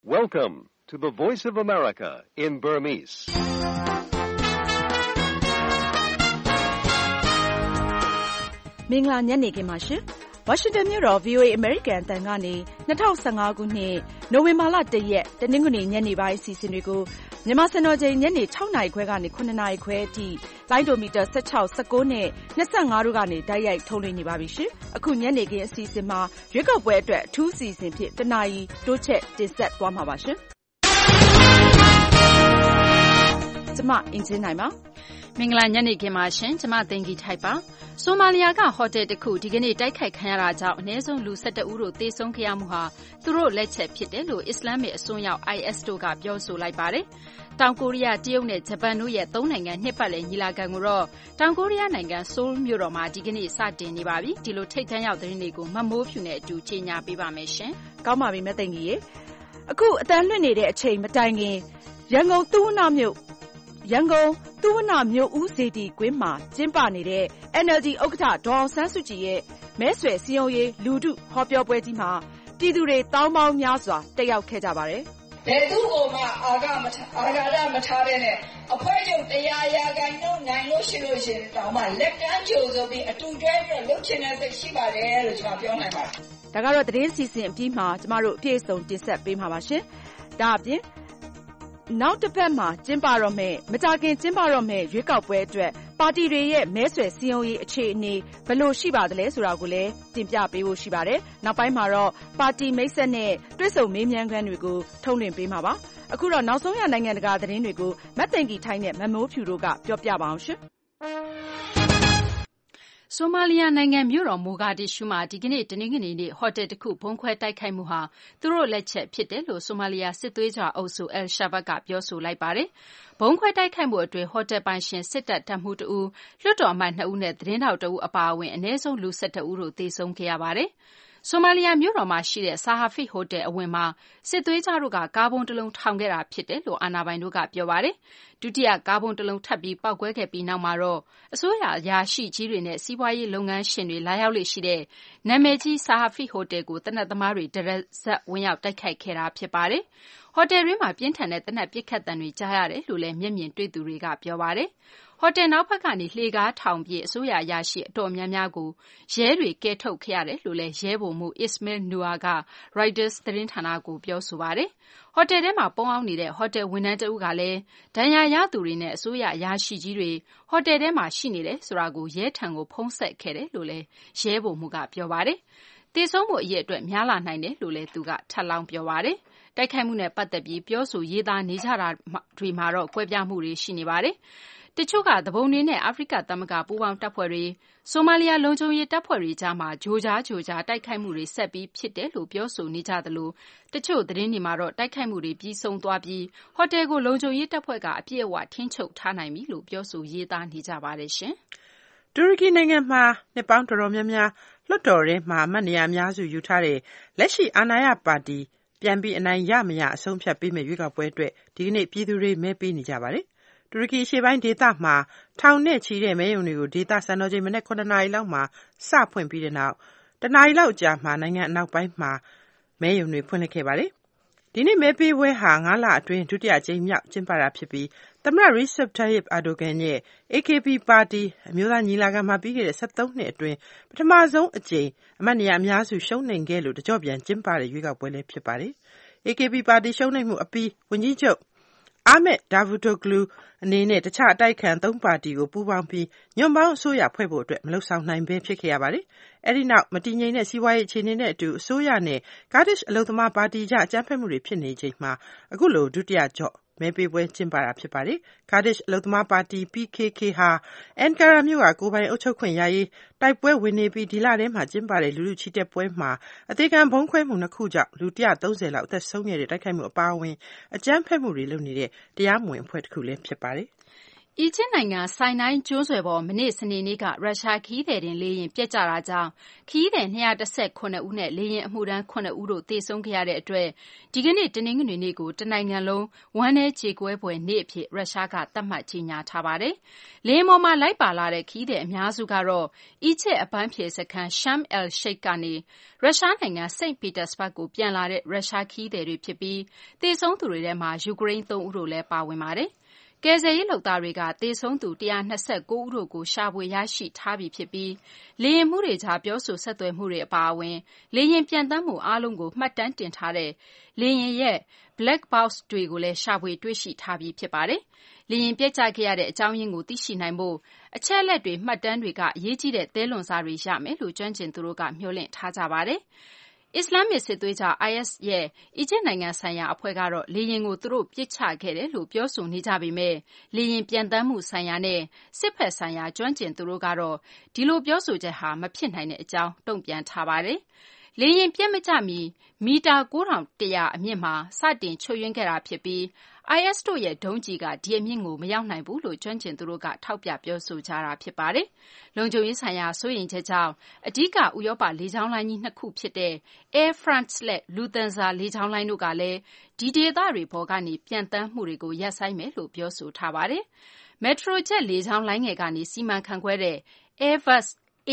Welcome to the Voice of America in Burmese. ။မင်္ဂလာညနေခင်းပါရှင်။ ဝါရှင်တန်မြို့တော် VOA အမေရိကန်အသံကနေ2015ခုနှစ်နိုဝင်ဘာလ1ရက်တနင်္ဂနွေညနေပိုင်းအစီအစဉ်တွေကိုမြန်မာစံတော်ချိန်ညနေ6နာရီခွဲကနေ9နာရီခွဲအထိလိုင်းဒိုမီတာ16, 19နဲ့25တို့ကနေတိုက်ရိုက်ထုတ်လွှင့်နေပါပြီရှင်။အခုညနေခင်းအစီအစဉ်မှာရွေးကောက်ပွဲအတွက်အထူးအစီအစဉ်ဖြစ်တနာရီတိုးချက်တင်ဆက်သွားမှာပါရှင်။ကျမအင်ဂျင်နိုင်ပါမင်္ဂလာညနေခင်းပါရှင်ကျမသိင်္ဂီထိုက်ပါဆိုမာလီယာကဟိုတယ်တစ်ခုဒီကနေ့တိုက်ခိုက်ခံရတာကြောင့်အနည်းဆုံးလူ12ဦးတို့သေဆုံးခဲ့ရမှုဟာသူတို့လက်ချက်ဖြစ်တယ်လို့အစ္စလာမစ်အစွန်းရောက် IS တို့ကပြောဆိုလိုက်ပါတယ်တောင်ကိုရီးယားတရုတ်နဲ့ဂျပန်တို့ရဲ့3နိုင်ငံနှစ်ပတ်လည်ညီလာခံကိုတော့တောင်ကိုရီးယားနိုင်ငံဆိုးလ်မြို့တော်မှာဒီကနေ့စတင်နေပါပြီဒီလိုထိပ်တန်းရောက်သတင်းတွေကိုမမိုးဖြူနဲ့အတူကြီးညာပေးပါမယ်ရှင်ကောင်းပါပြီမသိင်္ဂီရေအခုအတန်းလွှင့်နေတဲ့အချိန်မတိုင်ခင်ရန်ကုန်သုဝဏ္ဏမြို့ဦးစေတီကွင်းမှာကျင်းပနေတဲ့ NLD ဥက္ကဋ္ဌဒေါ်အောင်ဆန်းစုကြည်ရဲ့မဲဆွယ်စည်းရုံးရေးလူထုဟောပြောပွဲကြီးမှာပြည်သူတွေတောင်းပေါင်းများစွာတက်ရောက်ခဲ့ကြပါတယ်။ဘယ်သူ့ကိုမှအာဃာတမထားတဲ့နဲ့အဖွဲ့ချုပ်100ရာခိုင်နှုန်းနိုင်လို့ရှိရင်တောင်းမှလက်ကမ်းကြိုဆိုပြီးအတူတွဲပြီးလှုပ်ချင်တဲ့စိတ်ရှိပါတယ်လို့ကျွန်တော်ပြောနိုင်ပါတယ်။ဒါကတော့သတင်းစီစဉ်အပြီးမှာကျမတို့အပြည့်အစုံတင်ဆက်ပေးမှာပါရှင်။ဒါအပြင်နောက်တစ်ပတ်မှာကျင်းပတော့မယ်မကြာခင်ကျင်းပတော့မယ်ရွေးကောက်ပွဲအတွက်ပါတီတွေရဲ့မဲဆွယ်စည်းရုံးရေးအခြေအနေဘယ်လိုရှိပါသလဲဆိုတာကိုလည်းတင်ပြပေးဖို့ရှိပါတယ်။နောက်ပိုင်းမှာတော့ပါတီမိတ်ဆက်နဲ့တွဲဆုံမေးမြန်းခန်းတွေကိုထုတ်လွှင့်ပေးမှာပါ။အခုတော့နောက်ဆုံးရနိုင်ငံတကာသတင်းတွေကိုမတ်သိင်္ဂီထိုင်းနဲ့မမိုးဖြူတို့ကပြောပြပါအောင်ရှင်။ဆိုမာလီယာနိုင်ငံမြို့တော်မိုဂါဒစ်ရှူးမှာဒီကနေ့တနင်္ဂနွေနေ့ဟိုတယ်တစ်ခုဘုံခွဲတိုက်ခိုက်မှုဟာသူတို့လက်ချက်ဖြစ်တယ်လို့ဆိုမာလီယာစစ်သွေးကြွအုပ်စု Al-Shabaab ကပြောဆိုလိုက်ပါတယ်။ဘုံခွဲတိုက်ခိုက်မှုအတွင်းဟိုတယ်ပိုင်ရှင်စစ်တပ်တပ်မှူး2ဦးလွှတ်တော်အမတ်2ဦးနဲ့သတင်းထောက်2ဦးအပါအဝင်အနည်းဆုံးလူ12ဦးတို့သေဆုံးခဲ့ရပါတယ်။ဆိုမာလီယာမြို့တော်မှာရှိတဲ့ဆာဟာဖီဟိုတယ်အဝင်မှာစစ်သွေးကြွတို့ကကားဘုံတစ်လုံးထောင်ခဲ့တာဖြစ်တယ်လို့အာဏာပိုင်တို့ကပြောပါတယ်။ဒုတိယကားဘုံတစ်လုံးထပ်ပြီးပောက်ကွဲခဲ့ပြီးနောက်မှာတော့အစိုးရအရာရှိကြီးတွေနဲ့စီးပွားရေးလုပ်ငန်းရှင်တွေလာရောက်လေရှိတဲ့နာမည်ကြီးဆာဟာဖီဟိုတယ်ကိုတနက်သမားတွေတရဇက်ဝင်ရောက်တိုက်ခိုက်ခဲ့တာဖြစ်ပါတယ်။ဟိုတယ်တွင်းမှာပြင်းထန်တဲ့တနက်ပစ်ခတ်သံတွေကြားရတယ်လို့လည်းမျက်မြင်တွေ့သူတွေကပြောပါတယ်။ဟိုတယ်နောက်ဘက်ကနေလှေကားထောင်ပြေအစိုးရအရာရှိအတော်များများကိုရဲတွေကယ်ထုတ်ခဲ့ရတယ်လို့လည်းရဲဗိုလ်မှူး Ismail Nur က Reuters သတင်းဌာနကိုပြောဆိုပါတယ်။ဟိုတယ်ထဲမှာပုန်းအောင်နေတဲ့ဟိုတယ်ဝန်ထမ်းတဦးကလည်းဒဏ်ရာရသူတွေနဲ့အစိုးရအရာရှိကြီးတွေဟိုတယ်ထဲမှာရှိနေတယ်ဆိုတာကိုရဲထံကိုဖုန်းဆက်ခဲ့တယ်လို့လည်းရဲဗိုလ်မှူးကပြောပါတယ်။သေဆုံးမှုအရေအတွက်များလာနိုင်တယ်လို့လည်းသူကထပ်လောင်းပြောပါတယ်။တိုက်ခိုက်မှုနဲ့ပတ်သက်ပြီးပြောဆိုရေးသားနေကြတာတွေမှာတော့ကွဲပြားမှုတွေရှိနေပါတယ်။တချို့ကသဘုံတွေနဲ့အာဖရိကသမဂ္ဂပူးပေါင်းတပ်ဖွဲ့တွေဆိုမာလီယာလုံခြုံရေးတပ်ဖွဲ့တွေကြားမှာဂျိုကြားတိုက်ခိုက်မှုတွေဆက်ပြီးဖြစ်တယ်လို့ပြောဆိုနေကြသလိုတချို့သတင်းတွေမှာတော့တိုက်ခိုက်မှုတွေပြီးဆုံးသွားပြီးဟိုတယ်ကိုလုံခြုံရေးတပ်ဖွဲ့ကအပြည့်အဝထိန်းချုပ်ထားနိုင်ပြီလို့ပြောဆိုရေးသားနေကြပါတယ်ရှင်။တူရကီနိုင်ငံမှာနှစ်ပေါင်းတော်တော်များများလွှတ်တော်ထဲမှာအမတ်နေရာအများစုယူထားတဲ့လက်ရှိအာဏာရပါတီပြန်ပြီးအနိုင်ရမရအဆုံးဖြတ်ပေးမယ့်ရွေးကောက်ပွဲအတွက်ဒီကနေ့ပြည်သူတွေမဲပေးနေကြပါတယ်။တူရကီရှေ့ပိုင်းဒေသမှာထောင်နဲ့ချီတဲ့မဲရုံတွေကိုဒေသစံတော်ချိန်မနက်9နာရီလောက်မှာစဖွင့်ပြီးတဲ့နောက်တနာရီလောက်ကြာမှနိုင်ငံအနောက်ပိုင်းမှာမဲရုံတွေဖွင့်လှစ်ခဲ့ပါတယ်။ဒီနေ့မဲပေးပွဲဟာ9လအတွင်းဒုတိယကြိမ်မြောက်ကျင်းပတာဖြစ်ပြီးသမ္မတ Recep Tayyip Erdogan ရဲ့ AKP ပါတီအမျိုးသားညီလာခံမှာပြီးခဲ့တဲ့73နှစ်အတွင်းပထမဆုံးအကြိမ်အမတ်နေရာအများစုရှုံးနိမ့်ခဲ့လို့တကြော့ပြန်ကျင်းပတဲ့ရွေးကောက်ပွဲလည်းဖြစ်ပါတယ်။ AKP ပါတီရှုံးနိမ့်မှုအပြီးဝန်ကြီးချုပ်Ahmet Davutoglu အနေနဲ့တခြားအတိုက်ခံ3ပါတီကိုပူးပေါင်းပြီးညွန့်ပေါင်းအစိုးရဖွဲ့ဖို့အတွက်မလုပ်ဆောင်နိုင်ဘဲဖြစ်ခဲ့ရပါတယ်။အဲဒီနောက်မတည်ငြိမ်တဲ့စီးပွားရေးအခြေအနေနဲ့အတူအစိုးရနဲ့ကာဒစ်အလုပ်သမားပါတီကြားအကြမ်းဖက်မှုတွေဖြစ်နေချိန်မှာအခုလိုဒုတိယကြော့မဲပေးပွဲကျင်းပတာဖြစ်ပါတယ်။ကာဒစ်အလုပ်သမားပါတီ PKK ဟာအန်ကာရာမြို့ကကိုယ်ပိုင်အုပ်ချုပ်ခွင့်ရရေးတိုက်ပွဲဝင်နေပြီးဒီလထဲမှာကျင်းပတဲ့လူထုချီတက်ပွဲမှာအသေးခံဘုံခွဲမှု2ခုကြောင့်လူ130လောက်အသက်ဆုံးခဲ့တဲ့တိုက်ခိုက်မှုအပါအဝင်အကြမ်းဖက်မှုတွေလုပ်နေတဲ့တရားမဝင်အဖွဲ့တစ်ခုလည်းဖြစ်ပါတယ်။အီဂျစ်နိုင်ငံဆိုင်းနိုင်းကျွန်းဆွယ်ပေါ်မနေ့စနေနေ့ကရုရှားခရီးသည်တင်လေယာဉ်ပျက်ကျတာကြောင့်ခရီးသည်219ဦးနဲ့လေယာဉ်အမှုထမ်း9ဦးတို့သေဆုံးခဲ့ရတဲ့အတွက်ဒီကနေ့တနင်္ဂနွေနေ့ကိုတနိုင်ငံလုံးဝမ်းနည်းကြေကွဲဖွယ်နေ့အဖြစ်ရုရှားကသတ်မှတ်ကြေညာထားပါတယ်။လေယာဉ်ပေါ်မှာလိုက်ပါလာတဲ့ခရီးသည်အများစုကတော့အီဂျစ်အပန်းဖြေစခန်း Sharm el-Sheikh ကနေရုရှားနိုင်ငံ St. Petersburg ကိုပြန်လာတဲ့ရုရှားခရီးသည်တွေဖြစ်ပြီးသေဆုံးသူတွေထဲမှာယူကရိန်း3ဦးတို့လည်းပါဝင်ပါတယ်။ကယ်ဆယ်ရေးလုပ်သားတွေကသေဆုံးသူ129ဦးတို့ကိုရှာဖွေရရှိထားပြီဖြစ်ပြီးလေယာဉ်မှူးတွေကြားပြောဆိုဆက်သွယ်မှုတွေအပါအဝင်လေယာဉ်ပျံသန်းမှုအားလုံးကိုမှတ်တမ်းတင်ထားတဲ့လေယာဉ်ရဲ့ Black Box တွေကိုလည်းရှာဖွေတွေ့ရှိထားပြီဖြစ်ပါတယ်။လေယာဉ်ပျက်ကျခဲ့ရတဲ့အကြောင်းရင်းကိုသိရှိနိုင်ဖို့အချက်အလက်တွေမှတ်တမ်းတွေကအရေးကြီးတဲ့သဲလွန်စတွေရမယ်လို့ကျွမ်းကျင်သူတို့ကမျှော်လင့်ထားကြပါတယ်။အစ္စလာမ်မစ်စစ်သွေးကြွ IS ရဲ့အီဂျစ်နိုင်ငံဆိုင်ရာအဖွဲ့ကတော့လေယာဉ်ကိုသူတို့ပစ်ချခဲ့တယ်လို့ပြောဆိုနေကြပေမဲ့လေယာဉ်ပျံသန်းမှုဆိုင်ရာနဲ့စစ်ဘက်ဆိုင်ရာကျွမ်းကျင်သူတို့ကတော့ဒီလိုပြောဆိုချက်ဟာမဖြစ်နိုင်တဲ့အကြောင်းတုံ့ပြန်ထားပါတယ်။လေယာဉ်ပျက်မကျမီမီတာ9100အမြင့်မှာစတင်ချို့ယွင်းခဲ့တာဖြစ်ပြီး IS တို့ရဲ့ဒုံးကျည်ကဒီအမြင့်ကိုမရောက်နိုင်ဘူးလို့ကျွမ်းကျင်သူတို့ကထောက်ပြပြောဆိုကြတာဖြစ်ပါတယ်။လုံခြုံရေးဆိုင်ရာစိုးရိမ်ချက်ကြောင့်အဓိကဥရောပလေကြောင်းလိုင်းကြီး2ခုဖြစ်တဲ့ Air France နဲ့ Lufthansa လေကြောင်းလိုင်းတို့ကလည်းဒီဒေသတွေပေါ်ကနေပျံသန်းမှုတွေကိုရပ်ဆိုင်းမယ်လို့ပြောဆိုထားပါတယ်။ Metrojet လေကြောင်းလိုင်းငယ်ကနေစီမံခန့်ခွဲတဲ့ Airbus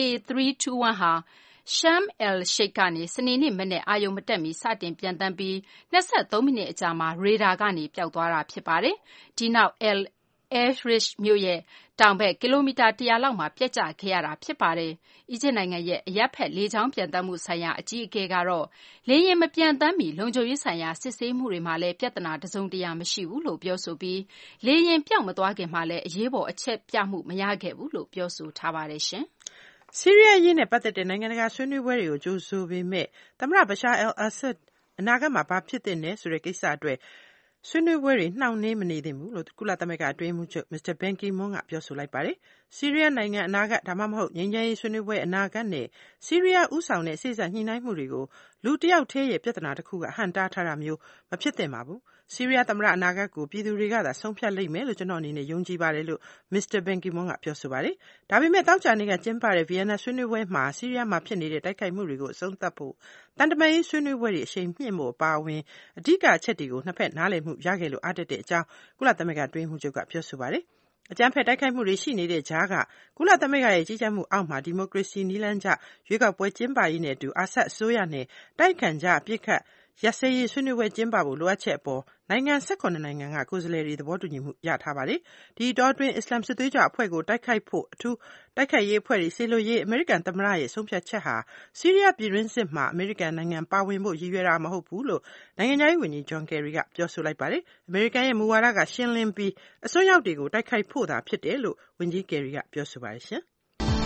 A321 ဟာSharm el-Sheikh ကနေစနေနေ့မနက်အာရုံမတက်မီစတင်ပျံသန်းပြီး23မိနစ်အကြာမှာရေဒါကနေပျောက်သွားတာဖြစ်ပါတယ်။ဒီနောက် El-Arish မြို့ရဲ့တောင်ဘက်ကီလိုမီတာ100လောက်မှာပျက်ကျခဲ့ရတာဖြစ်ပါတယ်။အီဂျစ်နိုင်ငံရဲ့အရပ်ဘက်လေကြောင်းပျံသန်းမှုဆိုင်ရာအကြီးအကဲကတော့လေယာဉ်မပျံသန်းမီလုံခြုံရေးဆိုင်ရာစစ်ဆေးမှုတွေမှာလည်းပြဿနာတစုံတရာမရှိဘူးလို့ပြောဆိုပြီးလေယာဉ်ပျောက်မသွားခင်မှာလည်းအရေးပေါ်အချက်ပြမှုမရခဲ့ဘူးလို့ပြောဆိုထားပါတယ်ရှင်။ဆီးရီးယားအရေးနဲ့ပတ်သက်တဲ့နိုင်ငံတကာဆွေးနွေးပွဲတွေကိုကြိုဆိုပေမဲ့သမ္မတ Bashar al-Assad အနာဂတ်မှာဘာဖြစ်သင့်တယ်ဆိုတဲ့ကိစ္စအတွက်ဆွေးနွေးပွဲတွေနှောင့်နှေးမနေသင့်ဘူးလို့ကုလသမဂ္ဂအတွင်းရေးမှူးချုပ် Mr. Ban Ki-moon ကပြောဆိုလိုက်ပါတယ်။ဆီးရီးယားနိုင်ငံအနာဂတ်ဒါမှမဟုတ်ငြိမ်းချမ်းရေးဆွေးနွေးပွဲအနာဂတ်နဲ့ဆီးရီးယားဦးဆောင်တဲ့စေ့စပ်ညှိနှိုင်းမှုတွေကိုလူတစ်ယောက်တည်းရဲ့ပြဿနာတစ်ခုကဟန့်တားထားတာမျိုးမဖြစ်သင့်ပါဘူး။ဆီးရီးယားသမ္မတအနာဂတ်ကိုပြည်သူတွေကသာဆုံးဖြတ်လိမ့်မယ်လို့ကျွန်တော်အနေနဲ့ယုံကြည်ပါတယ်လို့ Mr. Ban Ki-moon ကပြောဆိုပါတယ်။ဒါပေမဲ့တောက်ကြနေ့ကကျင်းပတဲ့ဗီယက်နမ်ဆွေးနွေးပွဲမှာဆီးရီးယားမှာဖြစ်နေတဲ့တိုက်ခိုက်မှုတွေကိုအဆုံးသတ်ဖို့တန်တမာရေးဆွေးနွေးပွဲတွေအရှိန်မြှင့်ဖို့အပါအဝင်အဓိကအချက်တွေကိုနှစ်ဖက်နားလည်မှုရခဲ့လို့အားတက်တဲ့အကြောင်းကုလသမဂ္ဂအတွင်းရေးမှူးချုပ်ကပြောဆိုပါတယ်။အကြမ်းဖက်တိုက်ခိုက်မှုတွေရှိနေတဲ့ကြားကကုလသမဂ္ဂရဲ့ကြီးကြပ်မှုအောက်မှာဒီမိုကရေစီနည်းလမ်းကျရွေးကောက်ပွဲကျင်းပရေးနဲ့အတူအာဆတ်အစိုးရနဲ့တိုက်ခိုက်ကြအပြစ်ခတ်ရပ်စဲရေးဆွေးနွေးပွဲကျင်းပဖို့လိုအပ်ချက်အပေါ်နိုင်ငံ18နိုင်ငံကကိုယ်စားလှယ်တွေသဘောတူညီမှုရထားပါတယ်။ဒီတော့တွင်အစ္စလာမ်စစ်သွေးကြွအဖွဲ့ကိုတိုက်ခိုက်ဖို့အထူးတိုက်ခိုက်ရေးအဖွဲ့တွေဆေလိုရေးအမေရိကန်သမ္မတရဲ့ဆုံးဖြတ်ချက်ဟာဆီးရီးယားပြည်တွင်းစစ်မှာအမေရိကန်နိုင်ငံပါဝင်ဖို့ရည်ရွယ်တာမဟုတ်ဘူးလို့နိုင်ငံခြားရေးဝန်ကြီးဂျွန်ကယ်ရီကပြောဆိုလိုက်ပါတယ်။အမေရိကန်ရဲ့မူဝါဒကရှင်းလင်းပြီးအစွန်းရောက်တွေကိုတိုက်ခိုက်ဖို့သာဖြစ်တယ်လို့ဝန်ကြီးကယ်ရီကပြောဆိုပါတယ်ရှင်။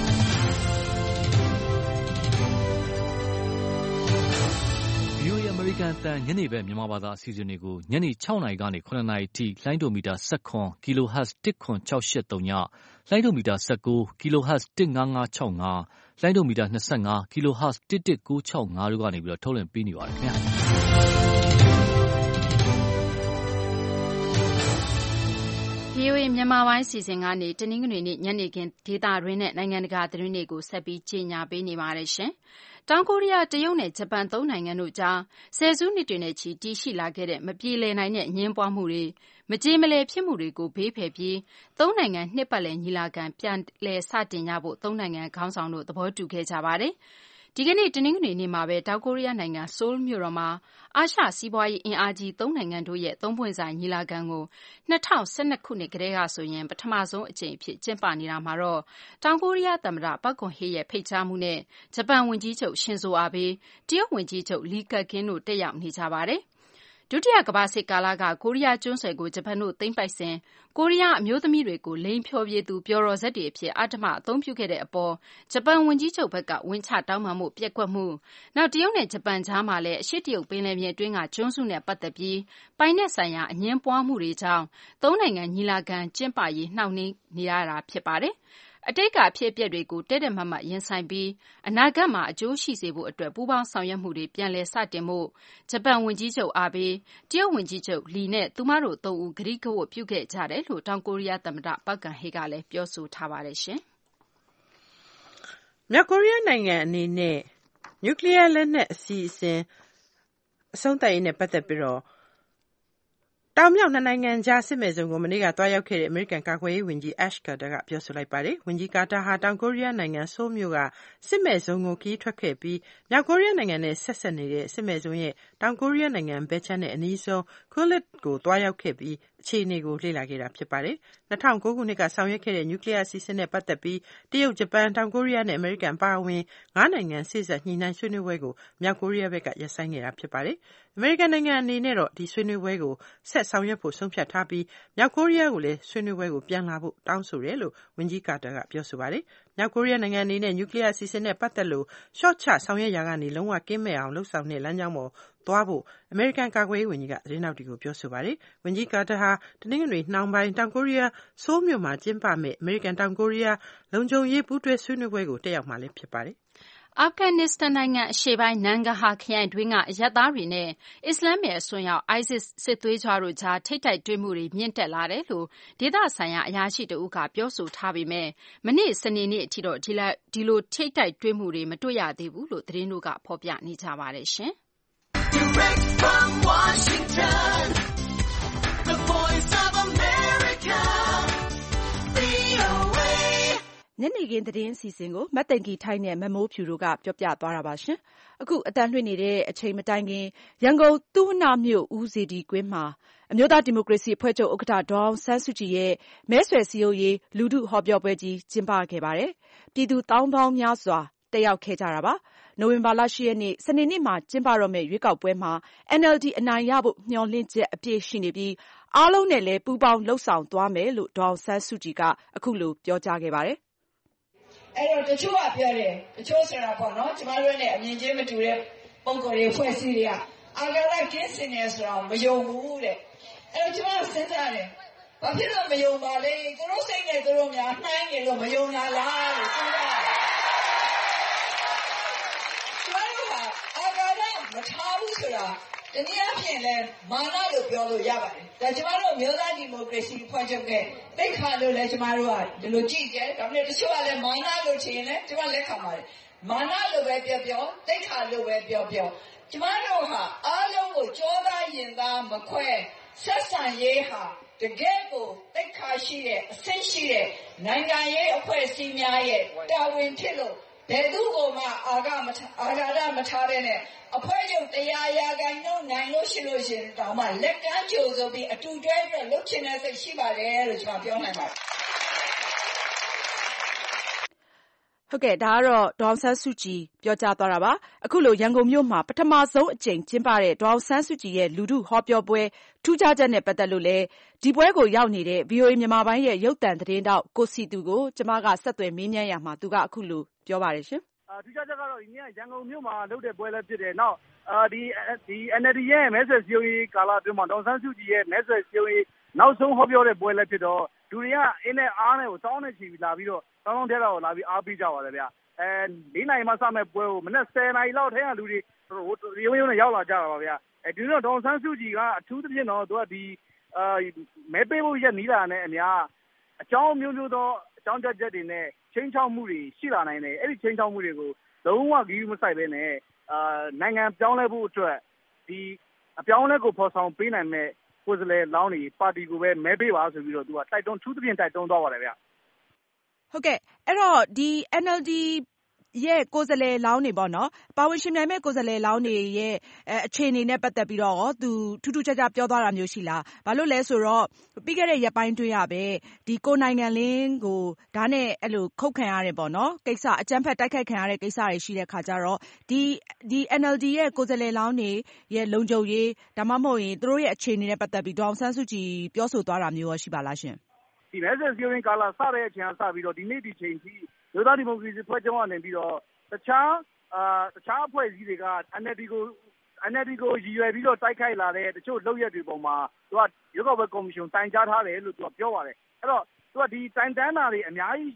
VOA အမေရိကန်အသံညနေဘက်မြန်မာဘာသာအစီအစဉ်တွေကိုညနေ6နာရီကနေ9နာရီထိလိုင်းဒိုမီတာ19 kHz 10683ညလိုင်းဒိုမီတာ19 kHz 15565လိုင်းဒိုမီတာ25 kHz 11965တို့ကနေပြီးတော့ထုတ်လွှင့်ပေးနေပါတယ်ခင်ဗျာ VOA မြန်မာပိုင်းစီစဉ်ကနေတနင်္ဂနွေနေ့ညနေခင်းဒေသတွင်းနဲ့နိုင်ငံတကာသတင်းတွေကိုဆက်ပြီးကြီးညာပေးနေပါတယ်ရှင်။တောင်ကိုရီးယားတရုတ်နဲ့ဂျပန်3နိုင်ငံတို့ကြားဆယ်စုနှစ်တွေနဲ့ချီတည်ရှိလာခဲ့တဲ့မပြေလည်နိုင်တဲ့အငြင်းပွားမှုတွေမကြေမလည်ဖြစ်မှုတွေကိုဘေးဖယ်ပြီး3နိုင်ငံနှစ်ပတ်လည်ညီလာခံပြန်လည်စတင်ကြဖို့3နိုင်ငံခေါင်းဆောင်တို့သဘောတူခဲ့ကြပါတယ်။ဒီကနေ့တနင်္ဂနွေနေ့မှာပဲတောင်ကိုရီးယားနိုင်ငံဆိုးလ်မြို့တော်မှာအာရှစီးပွားရေးအင်အားကြီး3နိုင်ငံတို့ရဲ့3ပွင့်ဆိုင်ညီလာခံကို2012ခုနှစ်ကတည်းကဆိုရင်ပထမဆုံးအကြိမ်အဖြစ်ကျင်းပနေတာမှာတော့တောင်ကိုရီးယားသမ္မတပတ်ကွန်ဟေရဲ့ဖိတ်ကြားမှုနဲ့ဂျပန်ဝန်ကြီးချုပ်ရှင်ဇိုအာဘေးတရုတ်ဝန်ကြီးချုပ်လီကကင်းတို့တက်ရောက်နေကြပါတယ်။ဒုတိယကမ္ဘာစစ်ကာလကကိုရီးယားကျွန်းဆွယ်ကိုဂျပန်တို့သိမ်းပိုက်စဉ်ကိုရီးယားအမျိုးသမီးတွေကိုလိင်ဖျော်ဖြေသူပျော်တော်စက်တွေအဖြစ်အဓမ္မအသုံးပြုခဲ့တဲ့အပေါ်ဂျပန်ဝန်ကြီးချုပ်ဘက်ကဝန်ချတောင်းပန်မှုပျက်ကွက်မှုနောက်တရုတ်နဲ့ဂျပန်ကြားမှာလည်းအရှေ့တရုတ်ပင်လယ်ပြင်အတွင်းကကျွန်းစုနဲ့ပတ်သက်ပြီးပိုင်နက်ဆိုင်ရာအငြင်းပွားမှုတွေကြောင့်3နိုင်ငံညီလာခံကျင်းပရေးနှောင့်နှေးနေရတာဖြစ်ပါတယ်။အတိတ်ကအဖြစ်အပျက်တွေကိုတည့်တည့်မတ်မတ်ရင်ဆိုင်ပြီးအနာဂတ်မှာအကျိုးရှိစေဖို့အတွက်ပူးပေါင်းဆောင်ရွက်မှုတွေပြန်လည်စတင်ဖို့ဂျပန်ဝန်ကြီးချုပ်အာဘေးတရုတ်ဝန်ကြီးချုပ်လီနဲ့သူမတို့3ဦးကတိကဝတ်ပြုခဲ့ကြတယ်လို့တောင်ကိုရီးယားသမ္မတပတ်ကန်ဟေကလည်းပြောဆိုထားပါတယ်ရှင်မြောက်ကိုရီးယားနိုင်ငံအနေနဲ့နျူကလ িয়ার လက်နက်အစီအစဉ်အဆုံးသတ်ရေးနဲ့ပတ်သက်ပြီးတော့တောင်မြောက်နှစ်နိုင်ငံကြားစစ်မဲ့ဇုံကိုမနေ့ကတွားရောက်ခဲ့တဲ့အမေရိကန်ကာကွယ်ရေးဝန်ကြီး Ash Carter ကပြောဆိုလိုက်ပါတယ်။ဝန်ကြီးကာတာဟာတောင်ကိုရီးယားနိုင်ငံဆိုးလ်မြို့ကစစ်မဲ့ဇုံကိုခရီးထွက်ခဲ့ပြီးမြောက်ကိုရီးယားနိုင်ငံနဲ့ဆက်ဆက်နေတဲ့စစ်မဲ့ဇုံရဲ့တောင်ကိုရီးယားနိုင်ငံဘက်ခြမ်းနဲ့အနီးဆုံး Kulit ကိုတွားရောက်ခဲ့ပြီးအခြေအနေကိုလေ့လာခဲ့တာဖြစ်ပါတယ်။2009ခုနှစ်ကဆောင်ရွက်ခဲ့တဲ့နျူကလ িয়ার အစီအစဉ်နဲ့ပတ်သက်ပြီးတရုတ်၊ဂျပန်၊တောင်ကိုရီးယားနဲ့အမေရိကန်ပါဝင်9နိုင်ငံစေ့စပ်ညှိနှိုင်းဆွေးနွေးပွဲကိုမြောက်ကိုရီးယားဘက်ကရပ်ဆိုင်းခဲ့တာဖြစ်ပါတယ်။အမေရိကန်နိုင်ငံအနေနဲ့တော့ဒီဆွေးနွေးပွဲကိုဆက်ဆောင်ရွက်ဖို့ဆုံးဖြတ်ထားပြီးမြောက်ကိုရီးယားကိုလည်းဆွေးနွေးပွဲကိုပြန်လာဖို့တောင်းဆိုတယ်လို့ဝန်ကြီးကာတာကပြောဆိုပါတယ်။မြောက်ကိုရီးယားနိုင်ငံအနေနဲ့နျူကလ িয়ার အစီအစဉ်နဲ့ပတ်သက်လို့ရှော့ချဆောင်ရွက်ရာကနေလုံးဝကင်းမဲ့အောင်လှုံ့ဆော်တဲ့လမ်းကြောင်းပေါ်သွားဖို့အမေရိကန်ကာကွယ်ရေးဝန်ကြီးကသတင်းထောက်တွေကိုပြောဆိုပါတယ်။ဝန်ကြီးကာတာဟာတနင်္ဂနွေနှောင်းပိုင်းတောင်ကိုရီးယားဆိုးလ်မြို့မှာကျင်းပမယ့်အမေရိကန်တောင်ကိုရီးယားလုံခြုံရေးပူးတွဲဆွေးနွေးပွဲကိုတက်ရောက်မှာလည်းဖြစ်ပါတယ်။အာဖဂန်နစ္စတန်နိုင်ငံအရှေ့ပိုင်းနန်ဂဟာခရိုင်တွင်းကအရပ်သားတွေနဲ့အစ္စလာမ်အစွန်းရောက် ISIS စစ်သွေးကြွတို့ကြားထိပ်တိုက်တွေ့မှုတွေမြင့်တက်လာတယ်လို့ဒေသဆိုင်ရာအရာရှိတဦးကပြောဆိုထားပေမဲ့မနေ့စနေနေ့အထိတော့ဒီလိုထိပ်တိုက်တွေ့မှုတွေမတွေ့ရသေးဘူးလို့သတင်းတို့ကဖော်ပြနေကြပါတယ်ရှင်။ Direct from Washington, the Voice of America, VOA ညနေခင်းသတင်းအစီအစဉ်ကိုမတ်သိင်္ဂီထိုင်းနဲ့မမိုးဖြူတို့ကပြောပြသွားတာပါရှင်။အခုအတန်လွှင့်နေတဲ့အချိန်မတိုင်ခင်ရန်ကုန်သုဝဏမြို့ဦးစေတီကွင်းမှာအမျိုးသားဒီမိုကရေစီအဖွဲ့ချုပ်ဥက္ကဋ္ဌဒေါ်အောင်ဆန်းစုကြည်ရဲ့မဲဆွယ်စည်းရုံးရေးလူထုဟောပြောပွဲကြီးကျင်းပခဲ့ပါတယ်။ပြည်သူသောင်းပေါင်းများစွာတက်ရောက်ခဲ့ကြတာပါ။နိုဝင်ဘာလ 10 ရက်နေ့စနေနေ့မှာကျင်းပတော့မယ့်ရွေးကောက်ပွဲမှာ NLD အနိုင်ရဖို့မျှော်လင့်ချက်အပြည့်ရှိနေပြီးအားလုံးနဲ့လည်းပူးပေါင်းလှုပ်ဆောင်သွားမယ်လို့ဒေါ်အောင်ဆန်းစုကြည်ကအခုလိုပြောကြားခဲ့ပါတယ်။အဲ့တော့တချို့ကပြောတယ်တချို့ဆိုတာပေါ့နော်ကျမတို့နဲ့အမြင်ချင်းမတူတဲ့ပုံကိုယ်တွေဖွဲ့စည်းတွေကအာဂရကင်းစင်နေဆိုတာမယုံဘူးတဲ့အဲ့တော့ကျမစဉ်းစားတယ်ဘာဖြစ်လို့မယုံပါလဲသူတို့စိတ်နဲ့သူတို့များနှိုင်းနေလို့မယုံလားလို့စဉ်းစားတယ်ကျမတို့ဟာအာဂရမထားဘူးဆိုတာတနည်းအားဖြင့်လဲမာနလို့ပြောလို့ရပါတယ်ဒါကျမတို့မျိုးသားဒီမိုကရေစီဖွဲ့ချုပ်တဲ့တိတ်ခါလို့လဲကျမတို့ကဒီလိုကြည့်ကြဒါပေမဲ့တချို့ကလည်းမာနလို့ထင်ရင်လည်းကျမလက်ခံပါတယ်မာနလို့ပဲပြောတိတ်ခါလို့ပဲပြောကျမတို့ဟာအားလုံးကိုကြောသားရင်သားမခွဲဆက်ဆံရေးဟာတကယ်ကိုတိတ်ခါရှိတဲ့အဆင့်ရှိတဲ့နိုင်ငံရေးအဖွဲ့အစည်းများရဲ့တာဝန်ဖြစ်လို့ဘယ်သူ့ကိုမှအာဃာတမထားတဲ့နဲ့အဖွဲ့ချုပ်100 ရာခိုင်နှုန်းနိုင်လို့ရှိရင်တောင်မှလက်ကမ်းကြိုဆိုပြီးအတူတွဲပြီးလှုပ်ချင်တဲ့စိတ်ရှိပါတယ်လို့ကျွန်တော်ပြောနိုင်ပါတယ်ဟုတ်ကဲ့ဒါကတော့ဒေါ်အောင်ဆန်းစုကြည်ပြောကြားသွားတာပါအခုလိုရန်ကုန်မြို့မှာပထမဆုံးအကြိမ်ကျင်းပတဲ့ဒေါ်အောင်ဆန်းစုကြည်ရဲ့လူထုဟောပြောပွဲထူးခြားချက်နဲ့ပတ်သက်လို့လည်းဒီပွဲကိုရောက်နေတဲ့ VOA မြန်မာပိုင်းရဲ့ရုပ်သံသတင်းတောက်ကိုစီသူကိုကျမကဆက်သွယ်မေးမြန်းရမှာသူကအခုလိုပြောပါတယ်ရှင်ထူးခြားချက်ကတော့ဒီနေ့ရန်ကုန်မြို့မှာလုပ်တဲ့ပွဲလည်းဖြစ်တယ်နောက်ဒီ NLD ရဲ့မဲဆွယ်စည်းရုံးရေးကာလအတွင်းမှာဒေါ်အောင်ဆန်းစုကြည်ရဲ့မဲဆွယ်စည်းရုံးရေးနောက်ဆုံးဟောပြောတဲ့ပွဲလည်းဖြစ်တော့လူတွေကအင်းနဲ့အားနဲ့ကိုတောင်းနေချီလာပြီးတော့တောင်းထဲတော့လာပြီးအားပေးကြပါတယ်ဗျ4 နာရီမှစမဲ့ပွဲကိုမနက်10 နာရီလောက်ထဲကလူတွေရုံနဲ့ရောက်လာကြတာပါဗျဒီတော့ဒေါ်အောင်ဆန်းစုကြည်ကအထူးသဖြင့်တော့သူကဒီမဲပေးဖို့ရက်နီးလာတဲ့အများအကြောင်းမျိုးသောအကြောင်းချက်တွေနဲ့ချင်းချောက်မှုတွေရှိလာနိုင်တယ်အဲ့ဒီချင်းချောက်မှုတွေကိုလုံးဝဂရုမစိုက်ဘဲနဲ့နိုင်ငံပြောင်းလဲဖို့အတွက်ဒီအပြောင်းလဲကိုဖော်ဆောင်ပေးနိုင်မဲ့ကိုယ်စားလှယ်လောင်းတွေပါတီကိုပဲမဲပေးပါဆိုပြီးတော့သူကတိုက်တွန်းထူးသဖြင့်တိုက်တွန်းသွားပါတယ်ဗျဟုတ်ကဲ့အဲ့တော့ဒီ NLD ရဲ့ကိုယ်စားလှယ်လောင်းတွေပေါ့နော်ပါဝင်ရှင်ပြိုင်မဲ့ကိုယ်စားလှယ်လောင်းတွေရဲ့အခြေအနေနဲ့ပတ်သက်ပြီးတော့သူထူးထူးခြားခြားပြောသွားတာမျိုးရှိလားဘာလို့လဲဆိုတော့ပြီးခဲ့တဲ့ရက်ပိုင်းတွင်းရပဲဒီကိုနိုင်ငံလင်းကိုဓာတ်နဲ့အဲ့လိုခုတ်ခံရတယ်ပေါ့နော်ကိစ္စအကြမ်းဖက်တိုက်ခိုက်ခံရတဲ့ကိစ္စတွေရှိတဲ့ခါကျတော့ဒီ NLD ရဲ့ကိုယ်စားလှယ်လောင်းတွေရဲ့လုံခြုံရေးဒါမှမဟုတ်ရင်သူတို့ရဲ့အခြေအနေနဲ့ပတ်သက်ပြီးဒေါ်အောင်ဆန်းစုကြည်ပြောဆိုသွားတာမျိုးရောရှိပါလားရှင်ဒီမဲဆွယ်စည်းရုံးရေးကာလစတဲ့အချိန်ကစပြီးတော့ဒီနေ့ဒီချိန်ထိမြို့သားဒီမိုကရေစီဖွဲ့ချုပ်ကနေပြီးတော့တခြားအဖွဲ့အစည်းတွေက NLD ကိုရည်ရွယ်ပြီးတော့တိုက်ခိုက်လာတဲ့တချို့လုပ်ရက်တွေပေါ်မှာသူကရွေးကောက်ပွဲကော်မရှင်တိုင်ကြားထားတယ်လို့သူကပြောပါတယ်အဲ့တော့သူကဒီတိုင်တန်းတာတွေအများကြီး